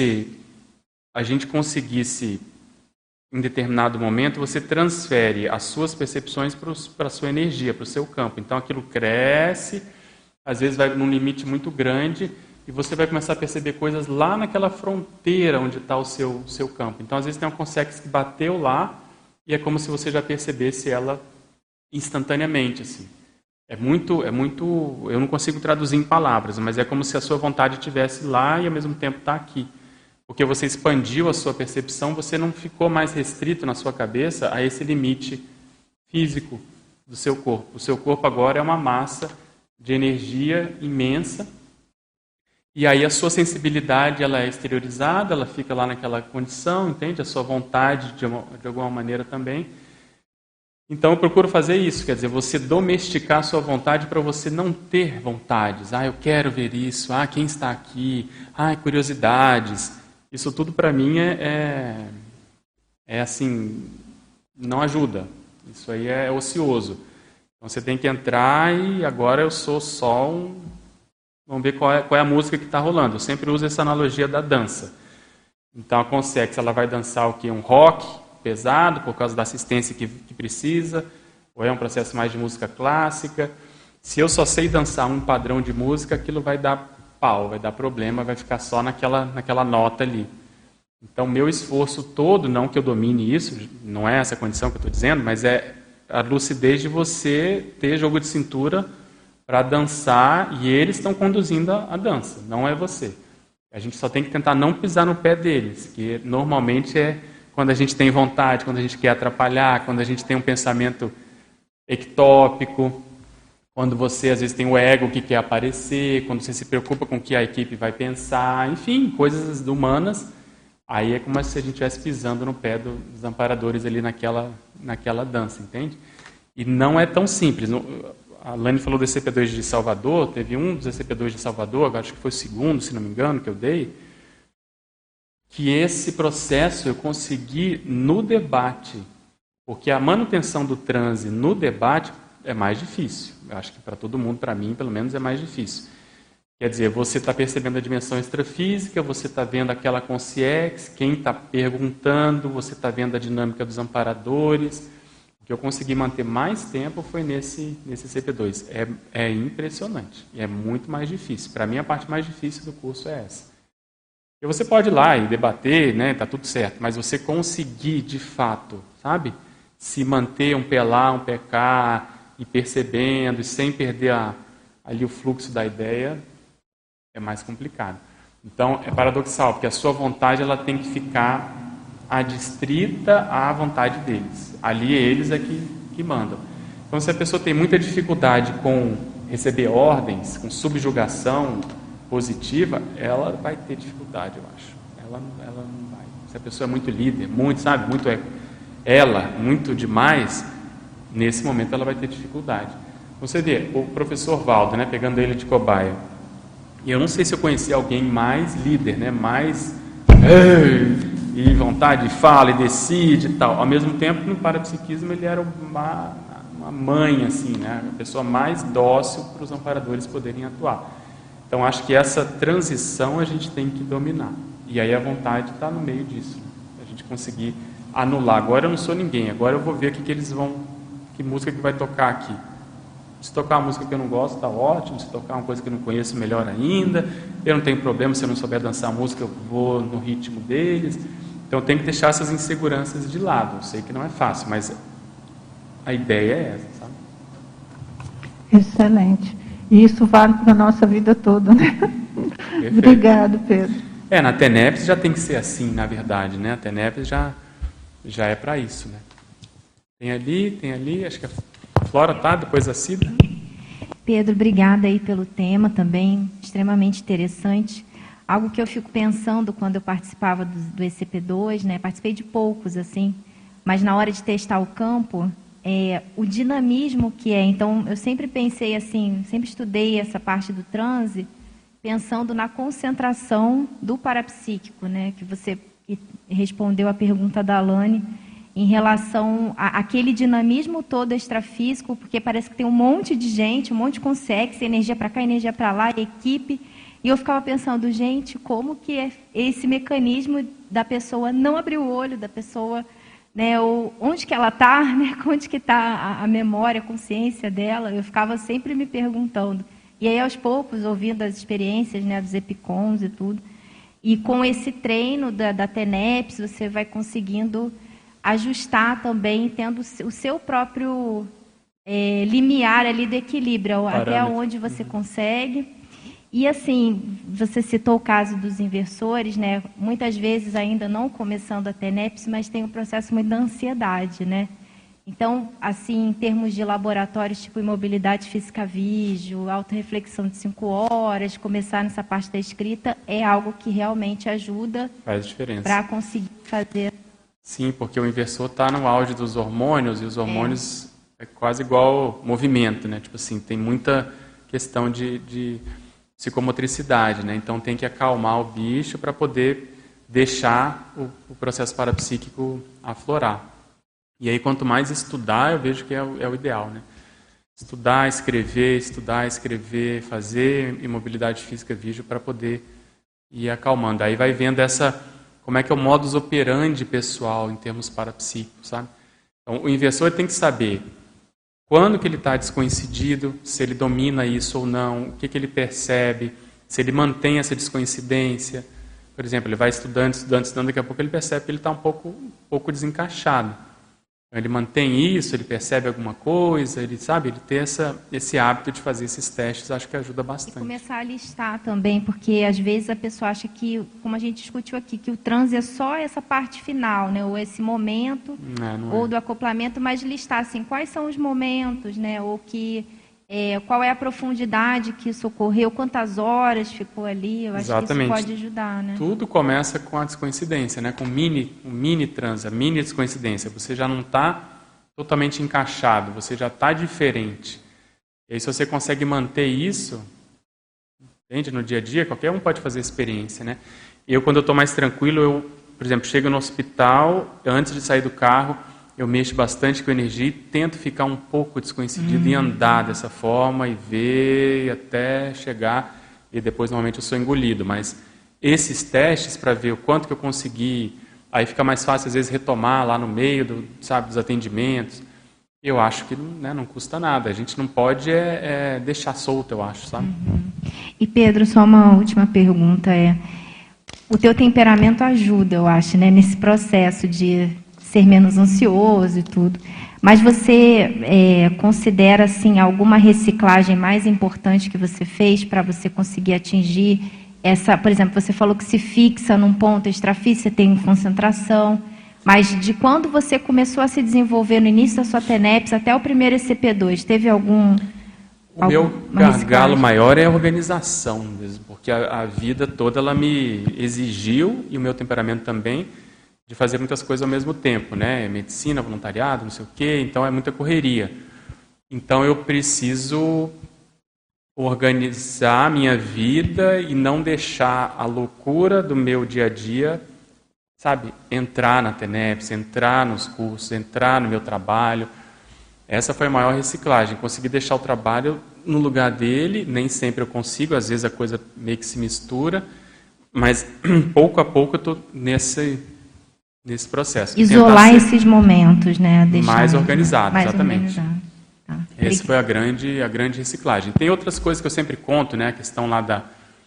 a gente conseguisse, em determinado momento, você transfere as suas percepções para a sua energia, para o seu campo. Então aquilo cresce, às vezes vai num limite muito grande, e você vai começar a perceber coisas lá naquela fronteira onde está o seu campo. Então, às vezes, tem uma consciência que bateu lá e é como se você já percebesse ela instantaneamente. Assim. É muito. Eu não consigo traduzir em palavras, mas é como se a sua vontade estivesse lá e, ao mesmo tempo, está aqui. Porque você expandiu a sua percepção, você não ficou mais restrito na sua cabeça a esse limite físico do seu corpo. O seu corpo agora é uma massa de energia imensa. E aí a sua sensibilidade ela é exteriorizada, ela fica lá naquela condição, entende? A sua vontade de alguma maneira também. Então eu procuro fazer isso, quer dizer, você domesticar a sua vontade para você não ter vontades. Eu quero ver isso, quem está aqui, curiosidades. Isso tudo para mim é assim, não ajuda. Isso aí é ocioso. Então você tem que entrar e agora eu sou só Vamos ver qual é a música que está rolando. Eu sempre uso essa analogia da dança. Então a Consex ela vai dançar o quê? Um rock pesado, por causa da assistência que precisa, ou é um processo mais de música clássica. Se eu só sei dançar um padrão de música, aquilo vai dar pau, vai dar problema, vai ficar só naquela nota ali. Então meu esforço todo, não que eu domine isso, não é essa a condição que eu estou dizendo, mas é a lucidez de você ter jogo de cintura para dançar, e eles estão conduzindo a dança, não é você. A gente só tem que tentar não pisar no pé deles, que normalmente é quando a gente tem vontade, quando a gente quer atrapalhar, quando a gente tem um pensamento ectópico, quando você às vezes tem o ego que quer aparecer, quando você se preocupa com o que a equipe vai pensar, enfim, coisas humanas, aí é como se a gente estivesse pisando no pé dos amparadores ali naquela dança, entende? E não é tão simples. A Lani falou do ECP2 de Salvador, teve um dos ECP2 de Salvador, agora acho que foi o segundo, se não me engano, que eu dei, que esse processo eu consegui no debate, porque a manutenção do transe no debate é mais difícil. Eu acho que para todo mundo, para mim, pelo menos, é mais difícil. Quer dizer, você está percebendo a dimensão extrafísica, você está vendo aquela consciência, quem está perguntando, você está vendo a dinâmica dos amparadores. O que eu consegui manter mais tempo foi nesse CP2. É impressionante. E é muito mais difícil. Para mim, a parte mais difícil do curso é essa. E você pode ir lá e debater, né? Tá tudo certo. Mas você conseguir, de fato, sabe? Se manter um pé lá, um pé cá, e percebendo, e sem perder ali o fluxo da ideia, é mais complicado. Então, é paradoxal, porque a sua vontade ela tem que ficar adstrita à vontade deles. Ali eles é que mandam. Então, se a pessoa tem muita dificuldade com receber ordens, com subjugação positiva, ela vai ter dificuldade, eu acho. Ela não vai. Se a pessoa é muito líder, muito demais, nesse momento ela vai ter dificuldade. Você vê, o professor Valdo, né, pegando ele de cobaia, e eu não sei se eu conheci alguém mais líder, né, mais e vontade, fala e decide e tal. Ao mesmo tempo, no parapsiquismo, ele era uma mãe, assim, né? A pessoa mais dócil para os amparadores poderem atuar. Então, acho que essa transição a gente tem que dominar. E aí a vontade está no meio disso. Né? A gente conseguir anular. Agora eu não sou ninguém, agora eu vou ver que música que vai tocar aqui. Se tocar uma música que eu não gosto, está ótimo. Se tocar uma coisa que eu não conheço, melhor ainda. Eu não tenho problema, se eu não souber dançar música, eu vou no ritmo deles. Então, eu tenho que deixar essas inseguranças de lado. Eu sei que não é fácil, mas a ideia é essa, sabe? Excelente. E isso vale para a nossa vida toda, né? Obrigado, Pedro. Na TENEPS já tem que ser assim, na verdade, né? A TENEPS já é para isso, né? Tem ali, acho que a Flora tá, depois a Cida. Pedro, obrigada aí pelo tema também, extremamente interessante. Algo que eu fico pensando quando eu participava do ECP2, né? Participei de poucos, assim, mas na hora de testar o campo, o dinamismo que é. Então, eu sempre pensei assim, sempre estudei essa parte do transe, pensando na concentração do parapsíquico, né? Que você respondeu a pergunta da Alane, em relação àquele dinamismo todo extrafísico, porque parece que tem um monte de gente, um monte de consegue, energia para cá, energia para lá, equipe. E eu ficava pensando, gente, como que é esse mecanismo da pessoa não abrir o olho, da pessoa, né, ou onde que ela está, né, onde que está a memória, a consciência dela. Eu ficava sempre me perguntando. E aí, aos poucos, ouvindo as experiências, né, dos EPICONs e tudo, e com esse treino da TENEPS, você vai conseguindo ajustar também, tendo o seu próprio limiar ali do equilíbrio, Parâmetro. até onde você consegue. E assim, você citou o caso dos inversores, né? Muitas vezes ainda não começando a TENEPS, mas tem um processo muito da ansiedade, né? Então, assim, em termos de laboratórios tipo imobilidade física vídeo, autorreflexão de 5 horas, começar nessa parte da escrita é algo que realmente ajuda Faz diferença. para conseguir fazer. Sim, porque o inversor está no auge dos hormônios, e os hormônios é quase igual movimento, né? Tipo assim, tem muita questão de psicomotricidade, né? Então tem que acalmar o bicho para poder deixar o processo parapsíquico aflorar. E aí, quanto mais estudar, eu vejo que é o ideal, né? Estudar, escrever, fazer imobilidade física vídeo para poder ir acalmando. Aí vai vendo como é que é o modus operandi pessoal em termos parapsíquicos, sabe? Então, o inversor tem que saber quando que ele está descoincidido, se ele domina isso ou não, o que ele percebe, se ele mantém essa descoincidência. Por exemplo, ele vai estudando, daqui a pouco ele percebe que ele está um pouco desencaixado. Então, ele mantém isso, ele percebe alguma coisa, ele tem esse hábito de fazer esses testes, acho que ajuda bastante. E começar a listar também, porque às vezes a pessoa acha que, como a gente discutiu aqui, que o transe é só essa parte final, né, ou esse momento, ou do acoplamento, mas listar assim, quais são os momentos, né, ou qual é a profundidade que isso ocorreu, quantas horas ficou ali, eu acho Exatamente. que isso pode ajudar, né? Tudo começa com a descoincidência, né? Com o mini transe, a mini descoincidência. Você já não está totalmente encaixado, você já está diferente. E aí, se você consegue manter isso, entende? No dia a dia, qualquer um pode fazer experiência, né? Quando eu estou mais tranquilo, por exemplo, chego no hospital, antes de sair do carro, eu mexo bastante com energia e tento ficar um pouco descoincidido e andar dessa forma e ver até chegar, e depois normalmente eu sou engolido. Mas esses testes para ver o quanto que eu consegui, aí fica mais fácil às vezes retomar lá no meio dos atendimentos. Eu acho que não custa nada, a gente não pode deixar solto, eu acho, sabe? E Pedro, só uma última pergunta o teu temperamento ajuda, eu acho, né, nesse processo de ser menos ansioso e tudo. Mas você considera assim alguma reciclagem mais importante que você fez para você conseguir atingir essa, por exemplo, você falou que se fixa num ponto extrafísico, você tem concentração, mas de quando você começou a se desenvolver no início da sua TENEPS até o primeiro ECP2, teve algum O meu gargalo maior é a organização mesmo, porque a vida toda ela me exigiu, e o meu temperamento também, de fazer muitas coisas ao mesmo tempo, né? Medicina, voluntariado, não sei o quê, então é muita correria. Então eu preciso organizar a minha vida e não deixar a loucura do meu dia a dia, sabe, entrar na TENEPS, entrar nos cursos, entrar no meu trabalho. Essa foi a maior reciclagem, conseguir deixar o trabalho no lugar dele, nem sempre eu consigo, às vezes a coisa meio que se mistura, mas pouco a pouco eu estou nesse processo. Isolar esses momentos, né? Deixar mais organizado, exatamente. Organizado. Tá. Essa foi a grande reciclagem. Tem outras coisas que eu sempre conto, né? A questão lá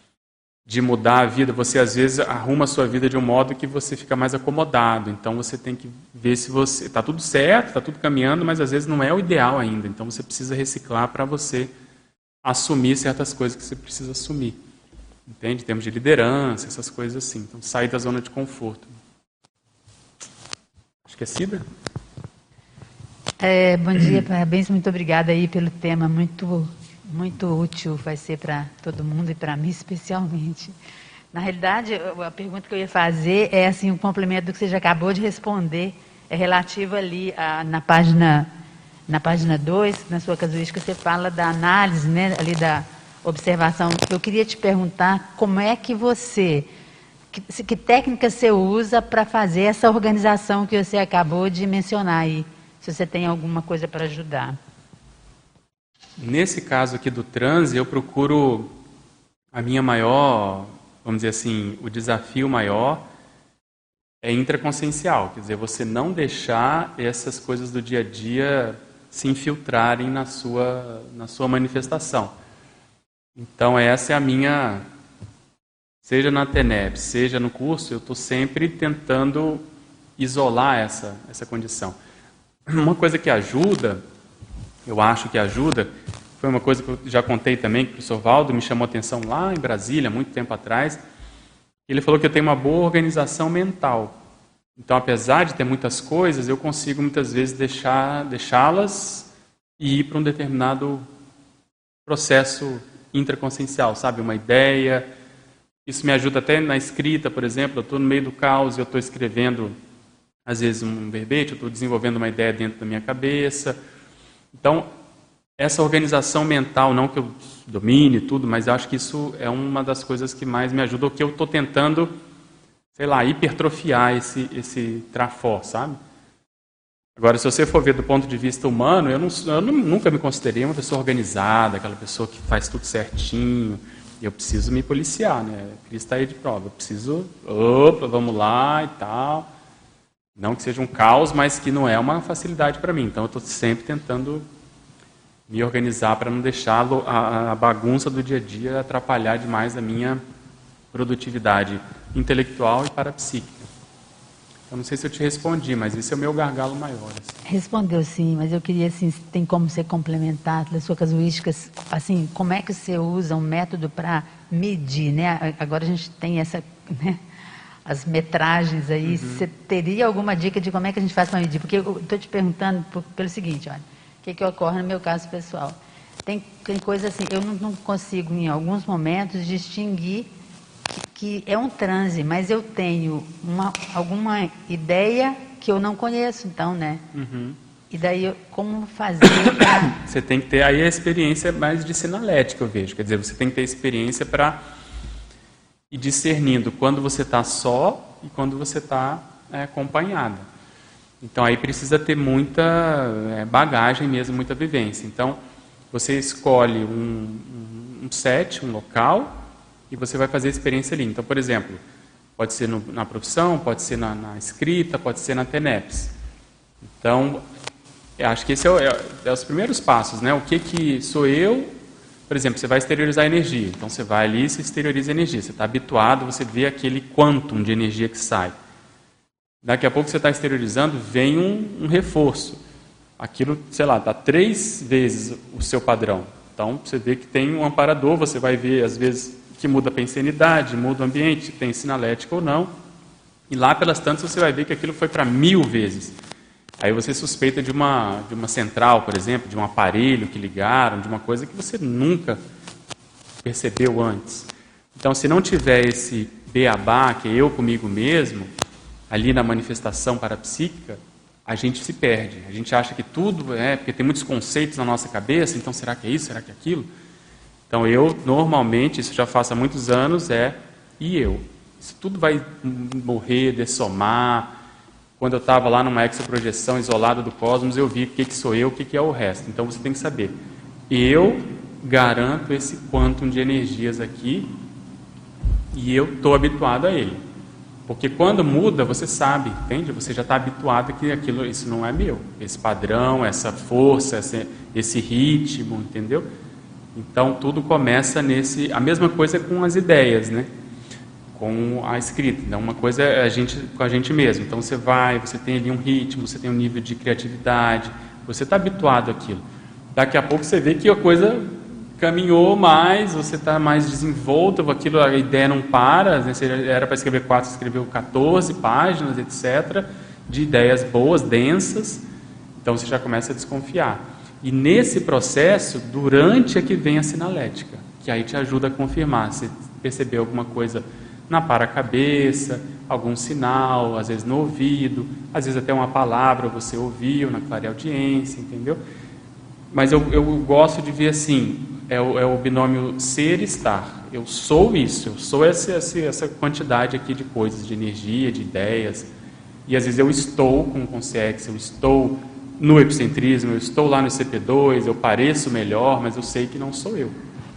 de mudar a vida. Você, às vezes, arruma a sua vida de um modo que você fica mais acomodado. Então, você tem que ver se você... Está tudo certo, está tudo caminhando, mas, às vezes, não é o ideal ainda. Então, você precisa reciclar para você assumir certas coisas que você precisa assumir. Entende? Em termos de liderança, essas coisas assim. Então, sair da zona de conforto. Esquecida? Bom dia, parabéns, muito obrigada aí pelo tema, muito útil vai ser para todo mundo e para mim especialmente. Na realidade, a pergunta que eu ia fazer é assim, um complemento do que você já acabou de responder, é relativo ali na página 2, na sua casuística, você fala da análise, né, ali da observação. Eu queria te perguntar como é que você... Que técnica você usa para fazer essa organização que você acabou de mencionar aí? Se você tem alguma coisa para ajudar. Nesse caso aqui do transe, eu procuro a minha maior, vamos dizer assim, o desafio maior é intraconsciencial, quer dizer, você não deixar essas coisas do dia a dia se infiltrarem na sua manifestação. Então essa é a minha, seja na TENEPS, seja no curso, eu estou sempre tentando isolar essa condição. Uma coisa que ajuda, eu acho que ajuda, foi uma coisa que eu já contei também, que o professor Valdo me chamou a atenção lá em Brasília, muito tempo atrás. Ele falou que eu tenho uma boa organização mental. Então, apesar de ter muitas coisas, eu consigo muitas vezes deixá-las e ir para um determinado processo intraconsciencial, sabe? Uma ideia. Isso me ajuda até na escrita, por exemplo. Eu estou no meio do caos e eu estou escrevendo, às vezes, um verbete, eu estou desenvolvendo uma ideia dentro da minha cabeça. Então, essa organização mental, não que eu domine tudo, mas eu acho que isso é uma das coisas que mais me ajuda, ou que eu estou tentando, sei lá, hipertrofiar esse trafor, sabe? Agora, se você for ver do ponto de vista humano, eu nunca me considerei uma pessoa organizada, aquela pessoa que faz tudo certinho. Eu preciso me policiar, né? Cristo está aí de prova. Eu preciso, vamos lá e tal. Não que seja um caos, mas que não é uma facilidade para mim. Então, eu estou sempre tentando me organizar para não deixar a bagunça do dia a dia atrapalhar demais a minha produtividade intelectual e parapsíquica. Eu não sei se eu te respondi, mas esse é o meu gargalo maior. Assim. Respondeu sim, mas eu queria, assim, se tem como você complementar das suas casuísticas, assim, como é que você usa um método para medir, né? Agora a gente tem essa, né, as metragens aí, você teria alguma dica de como é que a gente faz para medir? Porque eu estou te perguntando pelo seguinte, olha, o que ocorre no meu caso pessoal? Tem coisa assim, eu não consigo, em alguns momentos, distinguir que é um transe, mas eu tenho alguma ideia que eu não conheço, então, né? E daí, como fazer para... Você tem que ter aí a experiência mais de sinalética, eu vejo. Quer dizer, você tem que ter experiência para ir discernindo quando você está só e quando você está acompanhada. Então, aí precisa ter muita bagagem mesmo, muita vivência. Então, você escolhe um set, um local, e você vai fazer a experiência ali. Então, por exemplo, pode ser na profissão, pode ser na escrita, pode ser na TENEPS. Então, eu acho que esse é os primeiros passos, né? O que sou eu? Por exemplo, você vai exteriorizar energia. Então, você vai ali e se exterioriza energia. Você está habituado, você vê aquele quantum de energia que sai. Daqui a pouco você está exteriorizando, vem um reforço. Aquilo, sei lá, está 3 vezes o seu padrão. Então, você vê que tem um amparador, você vai ver, às vezes, que muda a pensenidade, muda o ambiente, tem sinalética ou não. E lá pelas tantas você vai ver que aquilo foi para 1000 vezes. Aí você suspeita de uma central, por exemplo, de um aparelho que ligaram, de uma coisa que você nunca percebeu antes. Então, se não tiver esse beabá, que é eu comigo mesmo, ali na manifestação parapsíquica, a gente se perde. A gente acha que tudo porque tem muitos conceitos na nossa cabeça, então será que é isso, será que é aquilo? Então eu, normalmente, isso já faço há muitos anos, e eu? Isso tudo vai morrer, dessomar. Quando eu estava lá numa exoprojeção isolada do cosmos, eu vi o que sou eu, o que é o resto. Então você tem que saber. Eu garanto esse quantum de energias aqui, e eu estou habituado a ele. Porque quando muda, você sabe, entende? Você já está habituado que isso não é meu. Esse padrão, essa força, esse ritmo, entendeu? Então, tudo começa a mesma coisa com as ideias, né? Com a escrita. Então, uma coisa é com a gente mesmo. Então, você tem ali um ritmo, você tem um nível de criatividade, você está habituado àquilo. Daqui a pouco você vê que a coisa caminhou mais, você está mais desenvolto, a ideia não para, né? Você era para escrever 4, você escreveu 14 páginas, etc., de ideias boas, densas, então você já começa a desconfiar. E nesse processo, durante é que vem a sinalética, que aí te ajuda a confirmar se percebeu alguma coisa na para-cabeça, algum sinal, às vezes no ouvido, às vezes até uma palavra você ouviu na clareaudiência, entendeu? Mas eu gosto de ver assim, é o binômio ser e estar. Eu sou isso, eu sou essa quantidade aqui de coisas, de energia, de ideias, e às vezes eu estou com consciência, eu estou no epicentrismo, eu estou lá no CP2, eu pareço melhor, mas eu sei que não sou eu.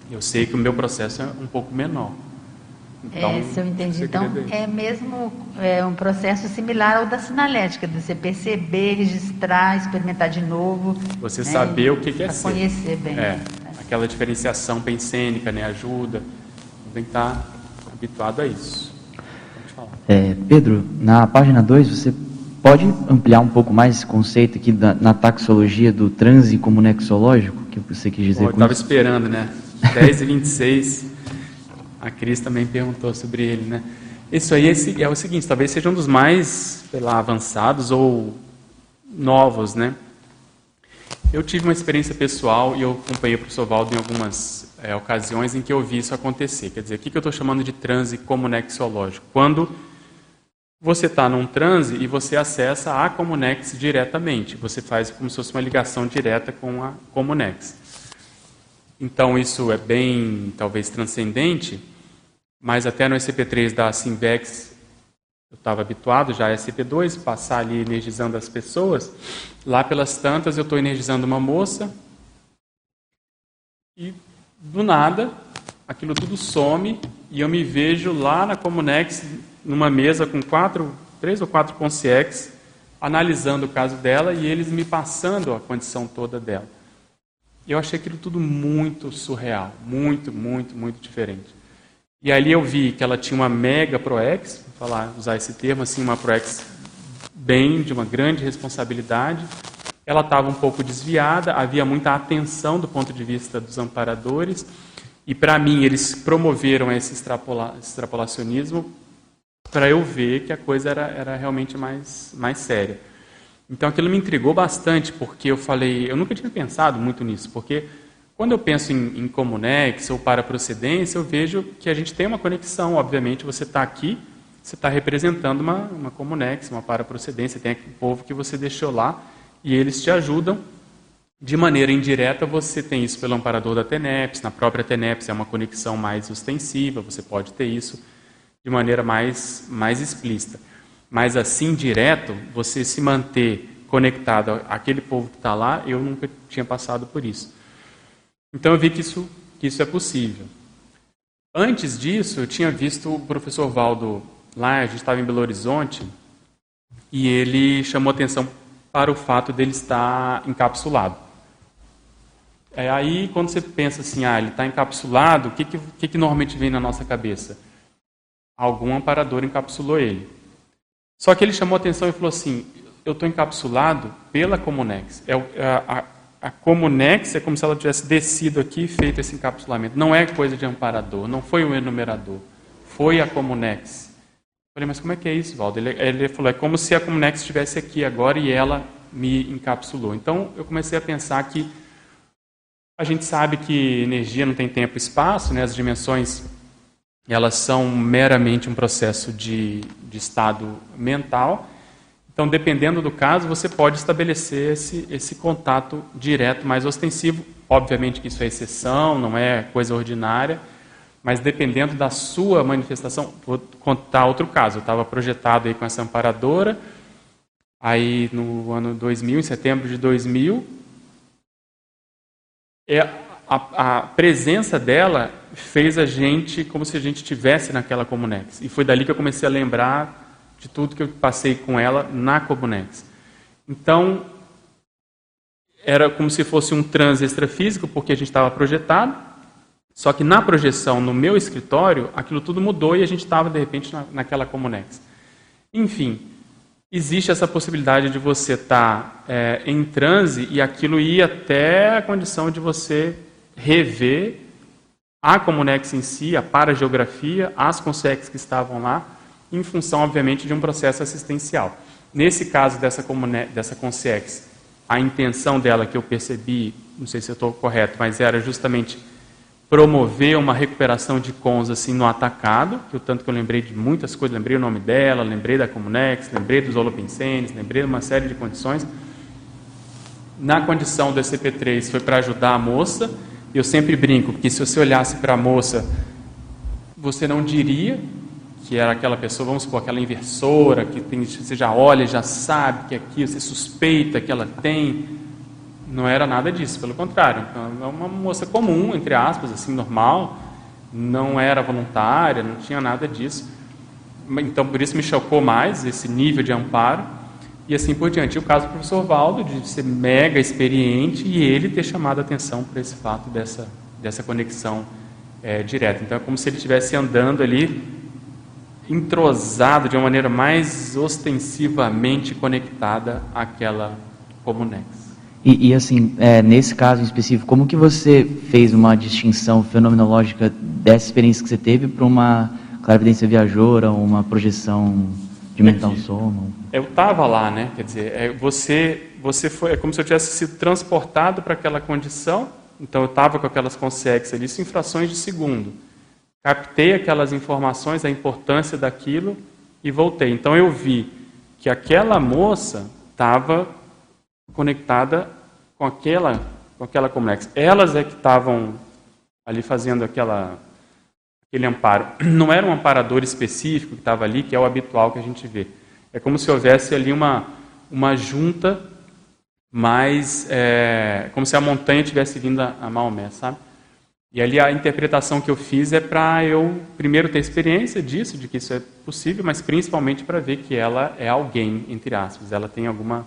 Eu sei que o meu processo é um pouco menor. Então, se eu entendi, então é mesmo um processo similar ao da sinalética, de você perceber, registrar, experimentar de novo. Você saber o que é ser. Conhecer bem. Aquela diferenciação pensênica, né, ajuda. Tem que estar habituado a isso. Pode falar. Pedro, na página 2, você pode ampliar um pouco mais esse conceito aqui na taxologia do transe como nexológico, que você quis dizer? Eu estava esperando, né? 10:26. A Cris também perguntou sobre ele, né? Isso aí é o seguinte, talvez seja um dos mais, sei lá, avançados ou novos, né? Eu tive uma experiência pessoal e eu acompanhei o professor Valdo em algumas ocasiões em que eu vi isso acontecer. Quer dizer, o que eu estou chamando de transe comunexológico? Quando você está num transe e você acessa a Comunex diretamente. Você faz como se fosse uma ligação direta com a Comunex. Então, isso é bem, talvez, transcendente, mas até no SCP-3 da Simvex, eu estava habituado já a SCP-2, passar ali energizando as pessoas. Lá pelas tantas, eu estou energizando uma moça e, do nada, aquilo tudo some e eu me vejo lá na Comunex, numa mesa com 3 ou 4 consciex, analisando o caso dela e eles me passando a condição toda dela. Eu achei aquilo tudo muito surreal, muito, muito, muito diferente. E ali eu vi que ela tinha uma mega proex, vou usar esse termo, assim, uma proex de uma grande responsabilidade. Ela estava um pouco desviada, havia muita atenção do ponto de vista dos amparadores, e para mim eles promoveram esse extrapolacionismo para eu ver que a coisa era realmente mais séria. Então aquilo me intrigou bastante, porque eu nunca tinha pensado muito nisso, porque quando eu penso em Comunex ou paraprocedência, eu vejo que a gente tem uma conexão, obviamente, você está aqui, você está representando uma Comunex, uma paraprocedência, tem aquele povo que você deixou lá, e eles te ajudam. De maneira indireta, você tem isso pelo amparador da TENEPS, na própria TENEPS é uma conexão mais ostensiva, você pode ter isso de maneira mais explícita. Mas assim, direto, você se manter conectado àquele povo que está lá, eu nunca tinha passado por isso. Então eu vi que isso é possível. Antes disso, eu tinha visto o professor Valdo lá, a gente estava em Belo Horizonte, e ele chamou atenção para o fato dele estar encapsulado. Aí, quando você pensa assim, ele está encapsulado, o que normalmente vem na nossa cabeça? Algum amparador encapsulou ele. Só que ele chamou atenção e falou assim, eu estou encapsulado pela Comunex. A Comunex é como se ela tivesse descido aqui e feito esse encapsulamento. Não é coisa de amparador, não foi um enumerador, foi a Comunex. Eu falei, mas como é que é isso, Valdo? Ele falou, é como se a Comunex estivesse aqui agora e ela me encapsulou. Então, eu comecei a pensar que a gente sabe que energia não tem tempo e espaço, né? As dimensões elas são meramente um processo de estado mental. Então, dependendo do caso, você pode estabelecer esse contato direto mais ostensivo. Obviamente que isso é exceção, não é coisa ordinária, mas dependendo da sua manifestação, vou contar outro caso. Eu estava projetado aí com essa amparadora, aí no ano 2000, em setembro de 2000, a presença dela fez a gente como se a gente estivesse naquela Comunex. E foi dali que eu comecei a lembrar de tudo que eu passei com ela na Comunex. Então, era como se fosse um transe extrafísico, porque a gente estava projetado, só que na projeção, no meu escritório, aquilo tudo mudou e a gente estava, de repente, naquela Comunex. Enfim, existe essa possibilidade de você estar em transe e aquilo ir até a condição de você rever a Comunex em si, a parageografia, as consciências que estavam lá, em função, obviamente, de um processo assistencial. Nesse caso dessa consciex, a intenção dela, que eu percebi, não sei se eu estou correto, mas era justamente promover uma recuperação de cons assim, no atacado, que o tanto que eu lembrei de muitas coisas, lembrei o nome dela, lembrei da Comunex, lembrei dos holopensenes, lembrei de uma série de condições. Na condição do SCP-3 foi para ajudar a moça. Eu sempre brinco, porque se você olhasse para a moça, você não diria que era aquela pessoa, vamos supor, aquela inversora, que você já olha e já sabe que aqui, você suspeita que ela tem não era nada disso, pelo contrário. É uma moça comum, entre aspas, assim, normal, não era voluntária, não tinha nada disso. Então, por isso me chocou mais esse nível de amparo, e assim por diante. E o caso do professor Valdo, de ser mega experiente, e ele ter chamado a atenção para esse fato dessa conexão direta. Então, é como se ele estivesse andando ali, entrosado de uma maneira mais ostensivamente conectada àquela Comunex. E assim, nesse caso em específico, como que você fez uma distinção fenomenológica dessa experiência que você teve para uma clarividência viajoura, uma projeção de mental soma? Eu estava lá, né? Quer dizer, você foi, é como se eu tivesse sido transportado para aquela condição. Então eu estava com aquelas consex ali, isso em frações de segundo. Captei aquelas informações, a importância daquilo e voltei. Então eu vi que aquela moça estava conectada com aquela Comunex. Elas é que estavam ali fazendo aquele amparo. Não era um amparador específico que estava ali, que é o habitual que a gente vê. É como se houvesse ali uma junta, mas como se a montanha tivesse vindo a Maomé, sabe? E ali a interpretação que eu fiz é para eu primeiro ter experiência disso, de que isso é possível, mas principalmente para ver que ela é alguém, entre aspas. Ela tem alguma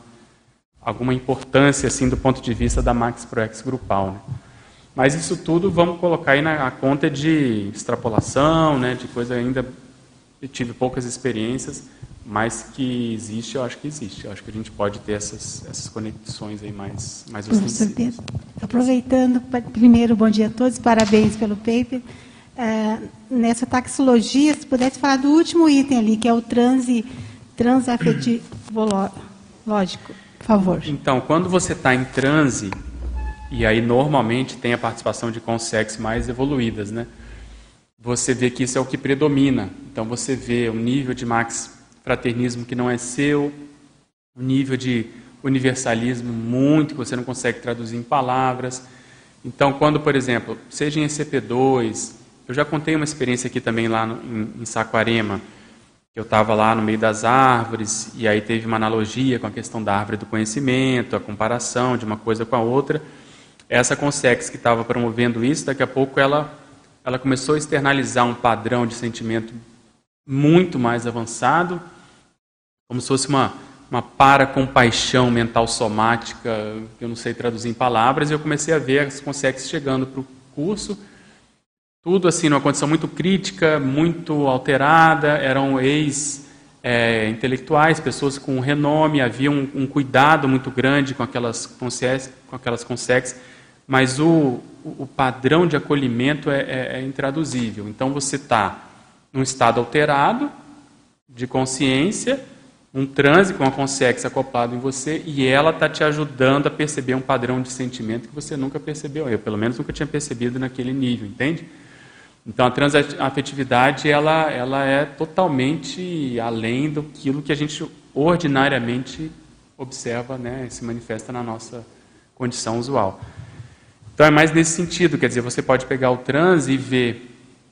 importância assim do ponto de vista da Max Proex grupal, né? Mas isso tudo vamos colocar aí na conta de extrapolação, né, de coisa ainda. Eu tive poucas experiências, mas que existe, eu acho que existe. Eu acho que a gente pode ter essas conexões aí mais ostensivas. Pedro, aproveitando, primeiro, bom dia a todos, parabéns pelo paper. Nessa taxologia, se pudesse falar do último item ali, que é o transafetivo lógico, por favor. Então, quando você está em transe, e aí normalmente tem a participação de consex mais evoluídas, né? Você vê que isso é o que predomina. Então você vê um nível de max fraternismo que não é seu, um nível de universalismo muito que você não consegue traduzir em palavras. Então, quando, por exemplo, seja em ECP2, eu já contei uma experiência aqui também lá em Saquarema, que eu estava lá no meio das árvores, e aí teve uma analogia com a questão da árvore do conhecimento, a comparação de uma coisa com a outra. Essa consex que estava promovendo isso, daqui a pouco ela começou a externalizar um padrão de sentimento muito mais avançado, como se fosse uma paracompaixão mental somática, que eu não sei traduzir em palavras, e eu comecei a ver as consex chegando para o curso, tudo assim numa condição muito crítica, muito alterada, eram ex-intelectuais, pessoas com renome, havia um cuidado muito grande com aquelas consex, mas o padrão de acolhimento é intraduzível. Então você está num estado alterado de consciência, um transe com a consex acoplado em você, e ela está te ajudando a perceber um padrão de sentimento que você nunca percebeu. Eu, pelo menos, nunca tinha percebido naquele nível, entende? Então, a transafetividade ela é totalmente além daquilo que a gente ordinariamente observa, né, se manifesta na nossa condição usual. Então, é mais nesse sentido, quer dizer, você pode pegar o transe e ver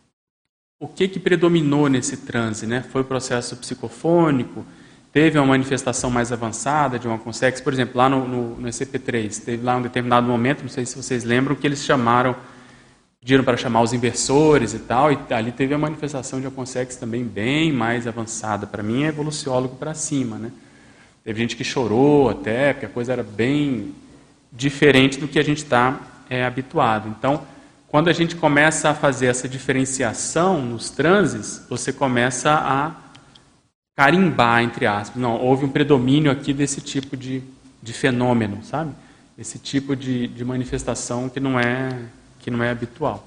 o que predominou nesse transe, né? Foi o processo psicofônico, teve uma manifestação mais avançada de uma consex, por exemplo, lá no ECP3, teve lá um determinado momento, não sei se vocês lembram, que eles pediram para chamar os inversores e tal, e ali teve a manifestação de uma consex também bem mais avançada. Para mim é evoluciólogo para cima, né? Teve gente que chorou até, porque a coisa era bem diferente do que a gente está habituado. Então, quando a gente começa a fazer essa diferenciação nos transes, você começa a carimbar, entre aspas. Não, houve um predomínio aqui desse tipo de fenômeno, sabe? Esse tipo de manifestação que não é habitual.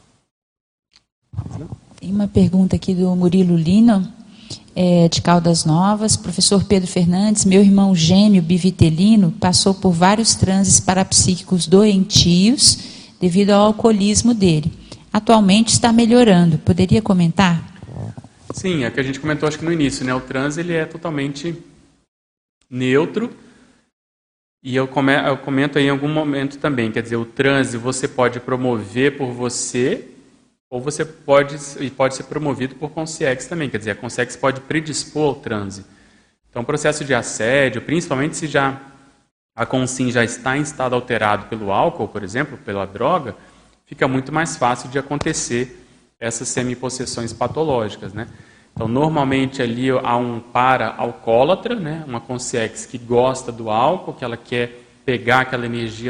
Tem uma pergunta aqui do Murilo Lino, de Caldas Novas. Professor Pedro Fernandes, meu irmão gêmeo bivitelino passou por vários transes parapsíquicos doentios devido ao alcoolismo dele. Atualmente está melhorando. Poderia comentar? Sim, é o que a gente comentou acho que no início, né? O transe ele é totalmente neutro. E eu comento aí em algum momento também, quer dizer, o transe você pode promover por você, ou você pode ser promovido por consex também, quer dizer, a consex pode predispor ao transe. Então, o processo de assédio, principalmente se já a consim já está em estado alterado pelo álcool, por exemplo, pela droga, fica muito mais fácil de acontecer essas semipossessões patológicas, né? Então, normalmente ali há um para-alcoólatra, né? Uma consciência que gosta do álcool, que ela quer pegar aquela energia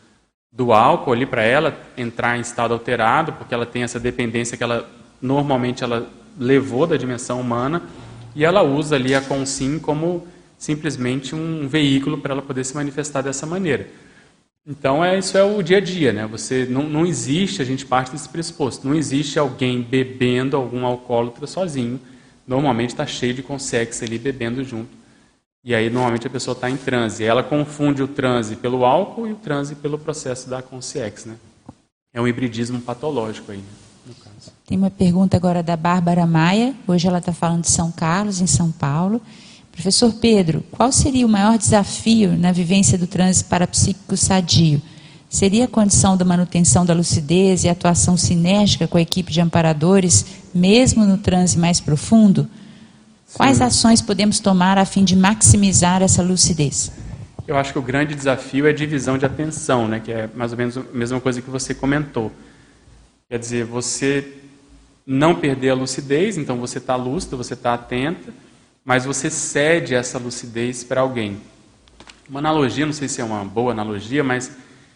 do álcool ali para ela entrar em estado alterado, porque ela tem essa dependência que ela normalmente ela levou da dimensão humana, e ela usa ali a consim como simplesmente um veículo para ela poder se manifestar dessa maneira. Então, isso é o dia a dia, né? Não existe, a gente parte desse pressuposto, não existe alguém bebendo algum alcoólatra sozinho. Normalmente está cheio de consciência ali bebendo junto. E aí, normalmente, a pessoa está em transe. Ela confunde o transe pelo álcool e o transe pelo processo da consciência, né? É um hibridismo patológico aí, né, no caso. Tem uma pergunta agora da Bárbara Maia. Hoje ela está falando de São Carlos, em São Paulo. Professor Pedro, qual seria o maior desafio na vivência do transe parapsíquico sadio? Seria a condição da manutenção da lucidez e atuação sinérgica com a equipe de amparadores, mesmo no transe mais profundo? Quais ações podemos tomar a fim de maximizar essa lucidez? Eu acho que o grande desafio é a divisão de atenção, né? Que é mais ou menos a mesma coisa que você comentou. Quer dizer, você não perder a lucidez, então você está lúcido, você está atenta, mas você cede essa lucidez para alguém. Uma analogia, não sei se é uma boa analogia, mas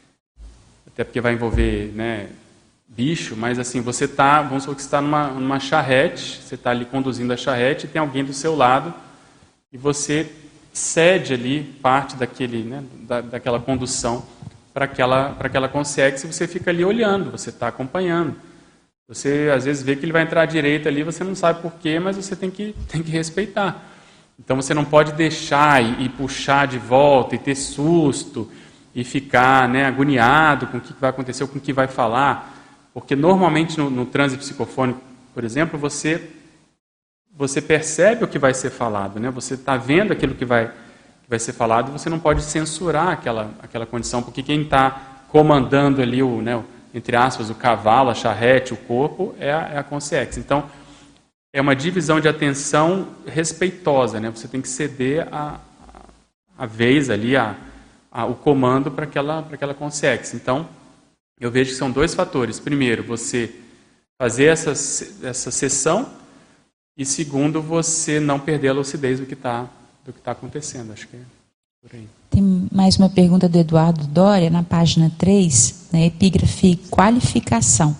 até porque vai envolver, né, bicho, mas assim, você está, vamos supor que você está numa charrete, você está ali conduzindo a charrete e tem alguém do seu lado e você cede ali parte daquele, né, daquela condução para aquela consciência e você fica ali olhando, você está acompanhando. Você, às vezes, vê que ele vai entrar à direita ali, você não sabe por quê, mas você tem que respeitar. Então, você não pode deixar e puxar de volta, e ter susto, e ficar, né, agoniado com o que vai acontecer, com o que vai falar. Porque, normalmente, no transe psicofônico, por exemplo, você percebe o que vai ser falado, né? Você está vendo aquilo que vai ser falado, e você não pode censurar aquela condição, porque quem está comandando ali entre aspas, o cavalo, a charrete, o corpo, é a consciência. Então, é uma divisão de atenção respeitosa, né? Você tem que ceder a vez ali, o comando para aquela consciência. Então, eu vejo que são dois fatores. Primeiro, você fazer essa sessão, e segundo, você não perder a lucidez do que está acontecendo. Acho que é por aí. Tem mais uma pergunta do Eduardo Dória, na página 3, na epígrafe qualificação.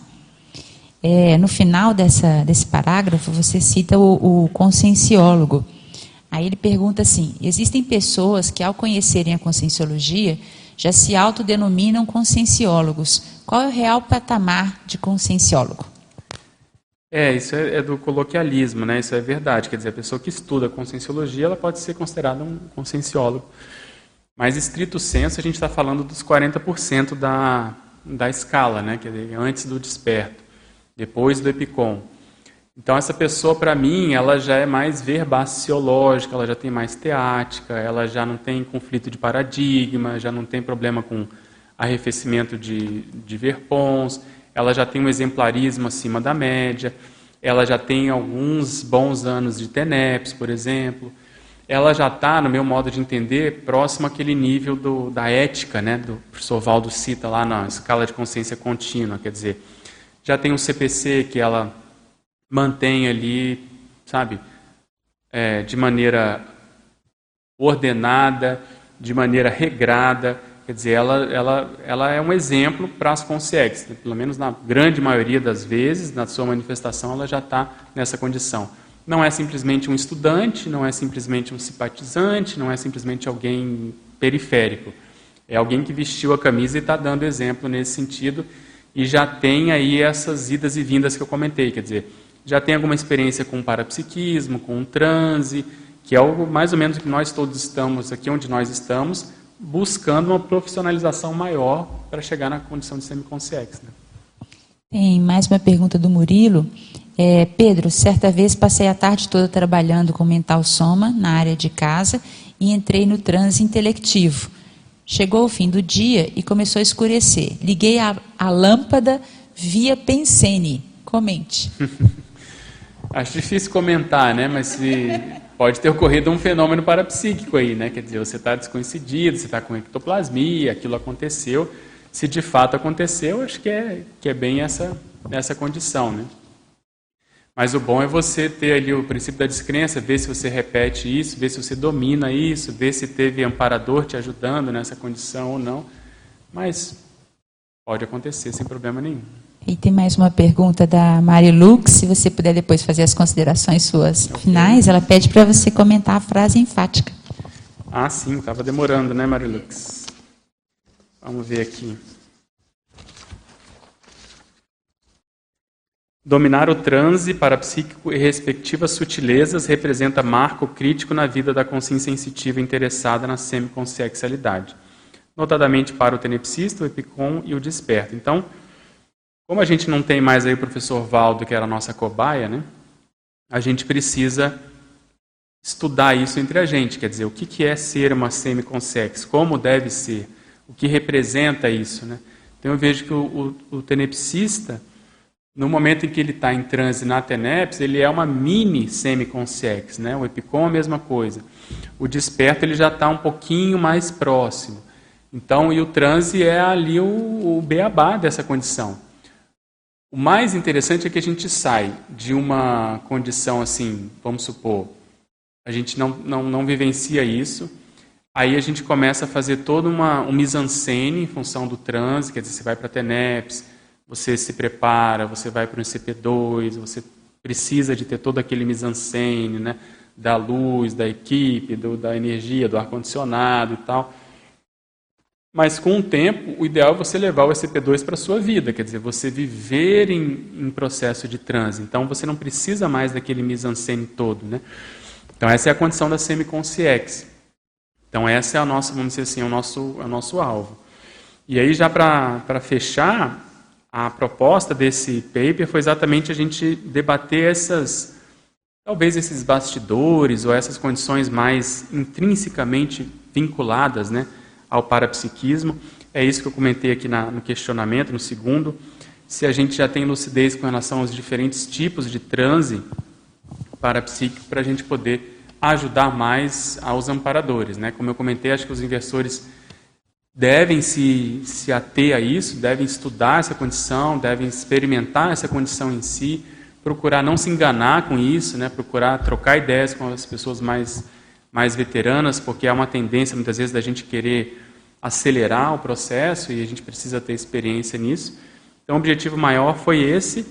No final desse parágrafo, você cita o conscienciólogo. Aí ele pergunta assim: existem pessoas que, ao conhecerem a conscienciologia, já se autodenominam conscienciólogos. Qual é o real patamar de conscienciólogo? Isso é do coloquialismo, né? Isso é verdade. Quer dizer, a pessoa que estuda conscienciologia, ela pode ser considerada um conscienciólogo. Mas, estrito senso, a gente está falando dos 40% da escala, né? Quer dizer, antes do desperto, depois do epicom. Então, essa pessoa, para mim, ela já é mais verbaciológica, ela já tem mais teática, ela já não tem conflito de paradigma, já não tem problema com arrefecimento de verpons, ela já tem um exemplarismo acima da média, ela já tem alguns bons anos de TENEPS, por exemplo. Ela já está, no meu modo de entender, próximo àquele nível da ética, né, do professor Valdo cita lá na escala de consciência contínua, quer dizer, já tem um CPC que ela mantém ali, sabe, de maneira ordenada, de maneira regrada, quer dizer, ela é um exemplo para as consciências, pelo menos na grande maioria das vezes, na sua manifestação, ela já está nessa condição. Não é simplesmente um estudante, não é simplesmente um simpatizante, não é simplesmente alguém periférico. É alguém que vestiu a camisa e está dando exemplo nesse sentido e já tem aí essas idas e vindas que eu comentei, quer dizer, já tem alguma experiência com o parapsiquismo, com o transe, que é algo mais ou menos que nós todos estamos aqui onde nós estamos, buscando uma profissionalização maior para chegar na condição de semiconsciência. Né? Tem mais uma pergunta do Murilo. Pedro, certa vez passei a tarde toda trabalhando com mental soma na área de casa e entrei no transe intelectivo. Chegou o fim do dia e começou a escurecer. Liguei a lâmpada via Pensene. Comente. Acho difícil comentar, né? Mas pode ter ocorrido um fenômeno parapsíquico aí, né? Quer dizer, você está descoincidido, você está com ectoplasmia, aquilo aconteceu. Se de fato aconteceu, acho que é bem essa condição, né? Mas o bom é você ter ali o princípio da descrença, ver se você repete isso, ver se você domina isso, ver se teve amparador te ajudando nessa condição ou não. Mas pode acontecer sem problema nenhum. E tem mais uma pergunta da Mari Lux, se você puder depois fazer as considerações suas finais, ela pede para você comentar a frase enfática. Ah, sim, estava demorando, né, Mari Lux? Vamos ver aqui. Dominar o transe parapsíquico e respectivas sutilezas representa marco crítico na vida da consciência sensitiva interessada na semiconsciencialidade, notadamente para o tenepsista, o epicom e o desperto. Então, como a gente não tem mais aí o professor Valdo, que era a nossa cobaia, né? A gente precisa estudar isso entre a gente, quer dizer, o que é ser uma semiconsciex, como deve ser, o que representa isso, né? Então eu vejo que o tenepsista, no momento em que ele está em transe na TENEPS, ele é uma mini semiconsciex, né? O epicom é a mesma coisa. O desperto ele já está um pouquinho mais próximo. Então, e o transe é ali o beabá dessa condição. O mais interessante é que a gente sai de uma condição assim, vamos supor, a gente não vivencia isso, aí a gente começa a fazer toda uma mise-en-scène em função do transe, quer dizer, você vai para a TENEPS, você se prepara, você vai para o CP2, você precisa de ter todo aquele mise-en-scène, né, da luz, da equipe, da energia, do ar-condicionado e tal. Mas com o tempo, o ideal é você levar o SCP-2 para a sua vida, quer dizer, você viver em processo de transe. Então você não precisa mais daquele mise-en-scène todo, né? Então essa é a condição da semiconsciex. Então essa é a nossa, vamos dizer assim, é o nosso alvo. E aí já para fechar, a proposta desse paper foi exatamente a gente debater talvez esses bastidores ou essas condições mais intrinsecamente vinculadas, né, ao parapsiquismo. É isso que eu comentei aqui no questionamento, no segundo. Se a gente já tem lucidez com relação aos diferentes tipos de transe parapsíquico para a gente poder ajudar mais aos amparadores, né? Como eu comentei, acho que os inversores devem se ater a isso, devem estudar essa condição, devem experimentar essa condição em si, procurar não se enganar com isso, né? Procurar trocar ideias com as pessoas mais veteranas, porque há uma tendência muitas vezes da gente querer acelerar o processo e a gente precisa ter experiência nisso. Então o objetivo maior foi esse.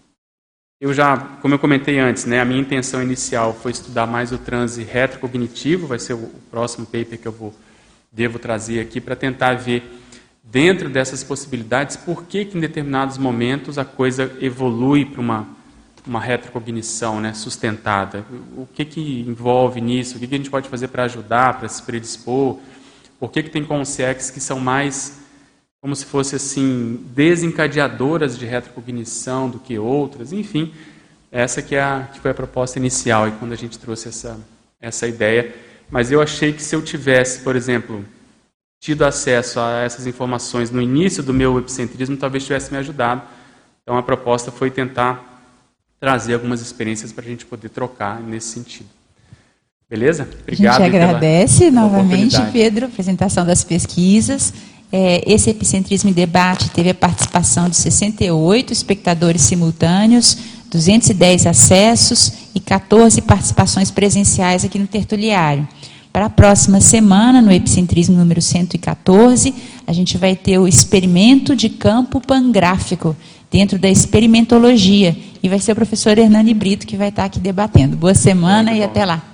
Como eu comentei antes, né, a minha intenção inicial foi estudar mais o transe retrocognitivo, vai ser o próximo paper que eu devo trazer aqui para tentar ver, dentro dessas possibilidades, por que em determinados momentos a coisa evolui para uma retrocognição, né, sustentada. O que envolve nisso? O que a gente pode fazer para ajudar, para se predispor? Por que tem consciex que são mais, como se fosse assim, desencadeadoras de retrocognição do que outras? Enfim, essa que foi a proposta inicial, e quando a gente trouxe essa ideia. Mas eu achei que se eu tivesse, por exemplo, tido acesso a essas informações no início do meu epicentrismo, talvez tivesse me ajudado. Então a proposta foi tentar trazer algumas experiências para a gente poder trocar nesse sentido. Beleza? Obrigado. A gente agradece novamente, Pedro, a apresentação das pesquisas. Esse Epicentrismo em Debate teve a participação de 68 espectadores simultâneos, 210 acessos e 14 participações presenciais aqui no tertuliário. Para a próxima semana, no Epicentrismo número 114, a gente vai ter o experimento de campo pangráfico, dentro da experimentologia, e vai ser o professor Hernani Brito que vai estar aqui debatendo. Boa semana e até lá.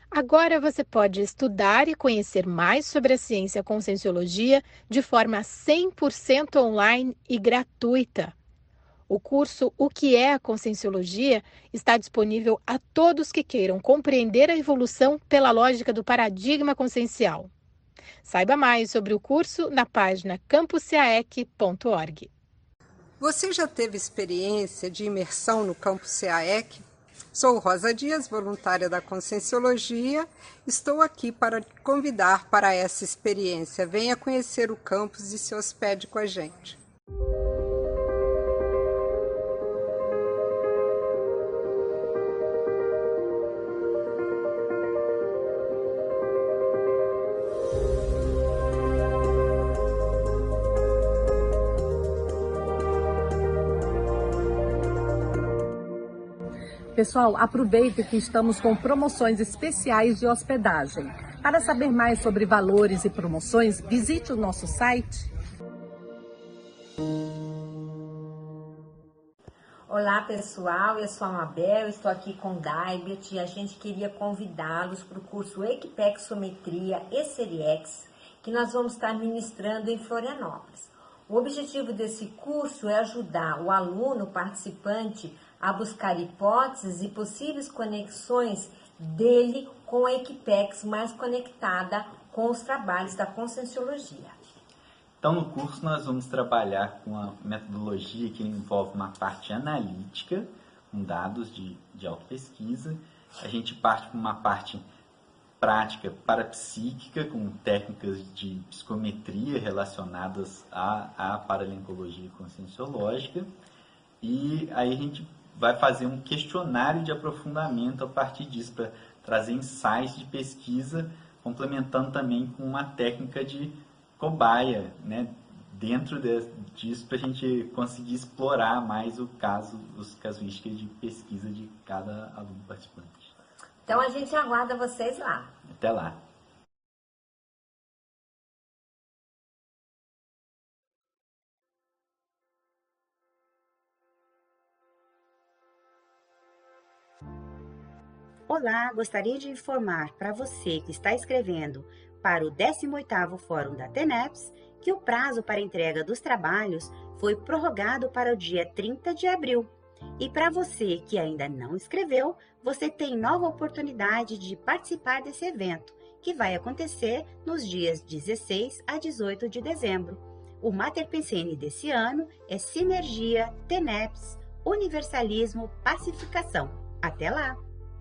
Agora você pode estudar e conhecer mais sobre a ciência Conscienciologia de forma 100% online e gratuita. O curso O que é a Conscienciologia está disponível a todos que queiram compreender a evolução pela lógica do paradigma consciencial. Saiba mais sobre o curso na página campuscaec.org. Você já teve experiência de imersão no Campus CAEC? Sou Rosa Dias, voluntária da Conscienciologia. Estou aqui para te convidar para essa experiência. Venha conhecer o campus e se hospede com a gente. Pessoal, aproveite que estamos com promoções especiais de hospedagem. Para saber mais sobre valores e promoções, visite o nosso site. Olá pessoal, eu sou a Mabel, estou aqui com o Daibet e a gente queria convidá-los para o curso Equipexometria ECERIEX, que nós vamos estar ministrando em Florianópolis. O objetivo desse curso é ajudar o aluno participante a buscar hipóteses e possíveis conexões dele com a Equipex mais conectada com os trabalhos da Conscienciologia. Então, no curso, nós vamos trabalhar com a metodologia que envolve uma parte analítica, com dados de autopesquisa. A gente parte para uma parte prática parapsíquica, com técnicas de psicometria relacionadas à paralencologia conscienciológica. E aí a gente vai fazer um questionário de aprofundamento a partir disso, para trazer insights de pesquisa, complementando também com uma técnica de cobaia, né, dentro disso, para a gente conseguir explorar mais os casuísticas de pesquisa de cada aluno participante. Então a gente aguarda vocês lá. Até lá. Olá, gostaria de informar para você que está escrevendo para o 18º Fórum da TENEPS que o prazo para entrega dos trabalhos foi prorrogado para o dia 30 de abril. E para você que ainda não escreveu, você tem nova oportunidade de participar desse evento, que vai acontecer nos dias 16 a 18 de dezembro. O Mater Pensene desse ano é Sinergia, TENEPS, Universalismo, Pacificação. Até lá!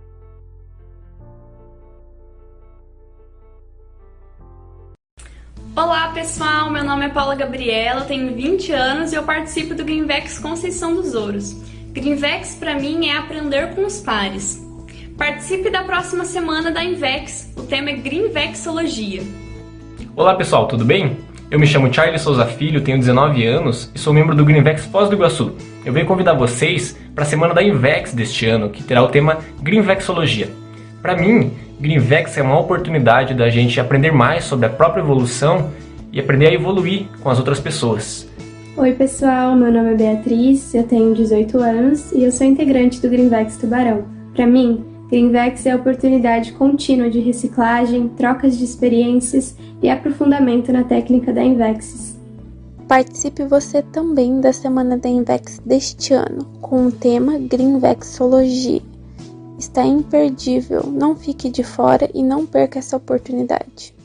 Olá pessoal, meu nome é Paula Gabriela, eu tenho 20 anos e eu participo do Greenvex Conceição dos Ouros. Greenvex para mim é aprender com os pares. Participe da próxima semana da Invex, o tema é Greenvexologia. Olá pessoal, tudo bem? Eu me chamo Charlie Souza Filho, tenho 19 anos e sou membro do Greenvex Foz do Iguaçu. Eu venho convidar vocês para a semana da Invex deste ano, que terá o tema Greenvexologia. Para mim, Greenvex é uma oportunidade da gente aprender mais sobre a própria evolução e aprender a evoluir com as outras pessoas. Oi pessoal, meu nome é Beatriz, eu tenho 18 anos e eu sou integrante do Greenvex Tubarão. Para mim, Greenvex é a oportunidade contínua de reciclagem, trocas de experiências e aprofundamento na técnica da Invexis. Participe você também da Semana da Invex deste ano, com o tema Greenvexologia. Está imperdível, não fique de fora e não perca essa oportunidade.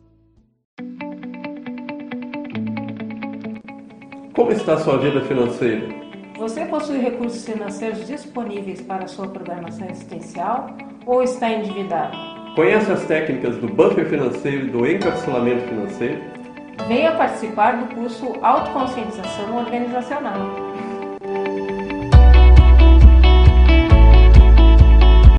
Como está a sua vida financeira? Você possui recursos financeiros disponíveis para a sua programação existencial ou está endividado? Conhece as técnicas do buffer financeiro e do encapsulamento financeiro? Venha participar do curso Autoconscientização Organizacional.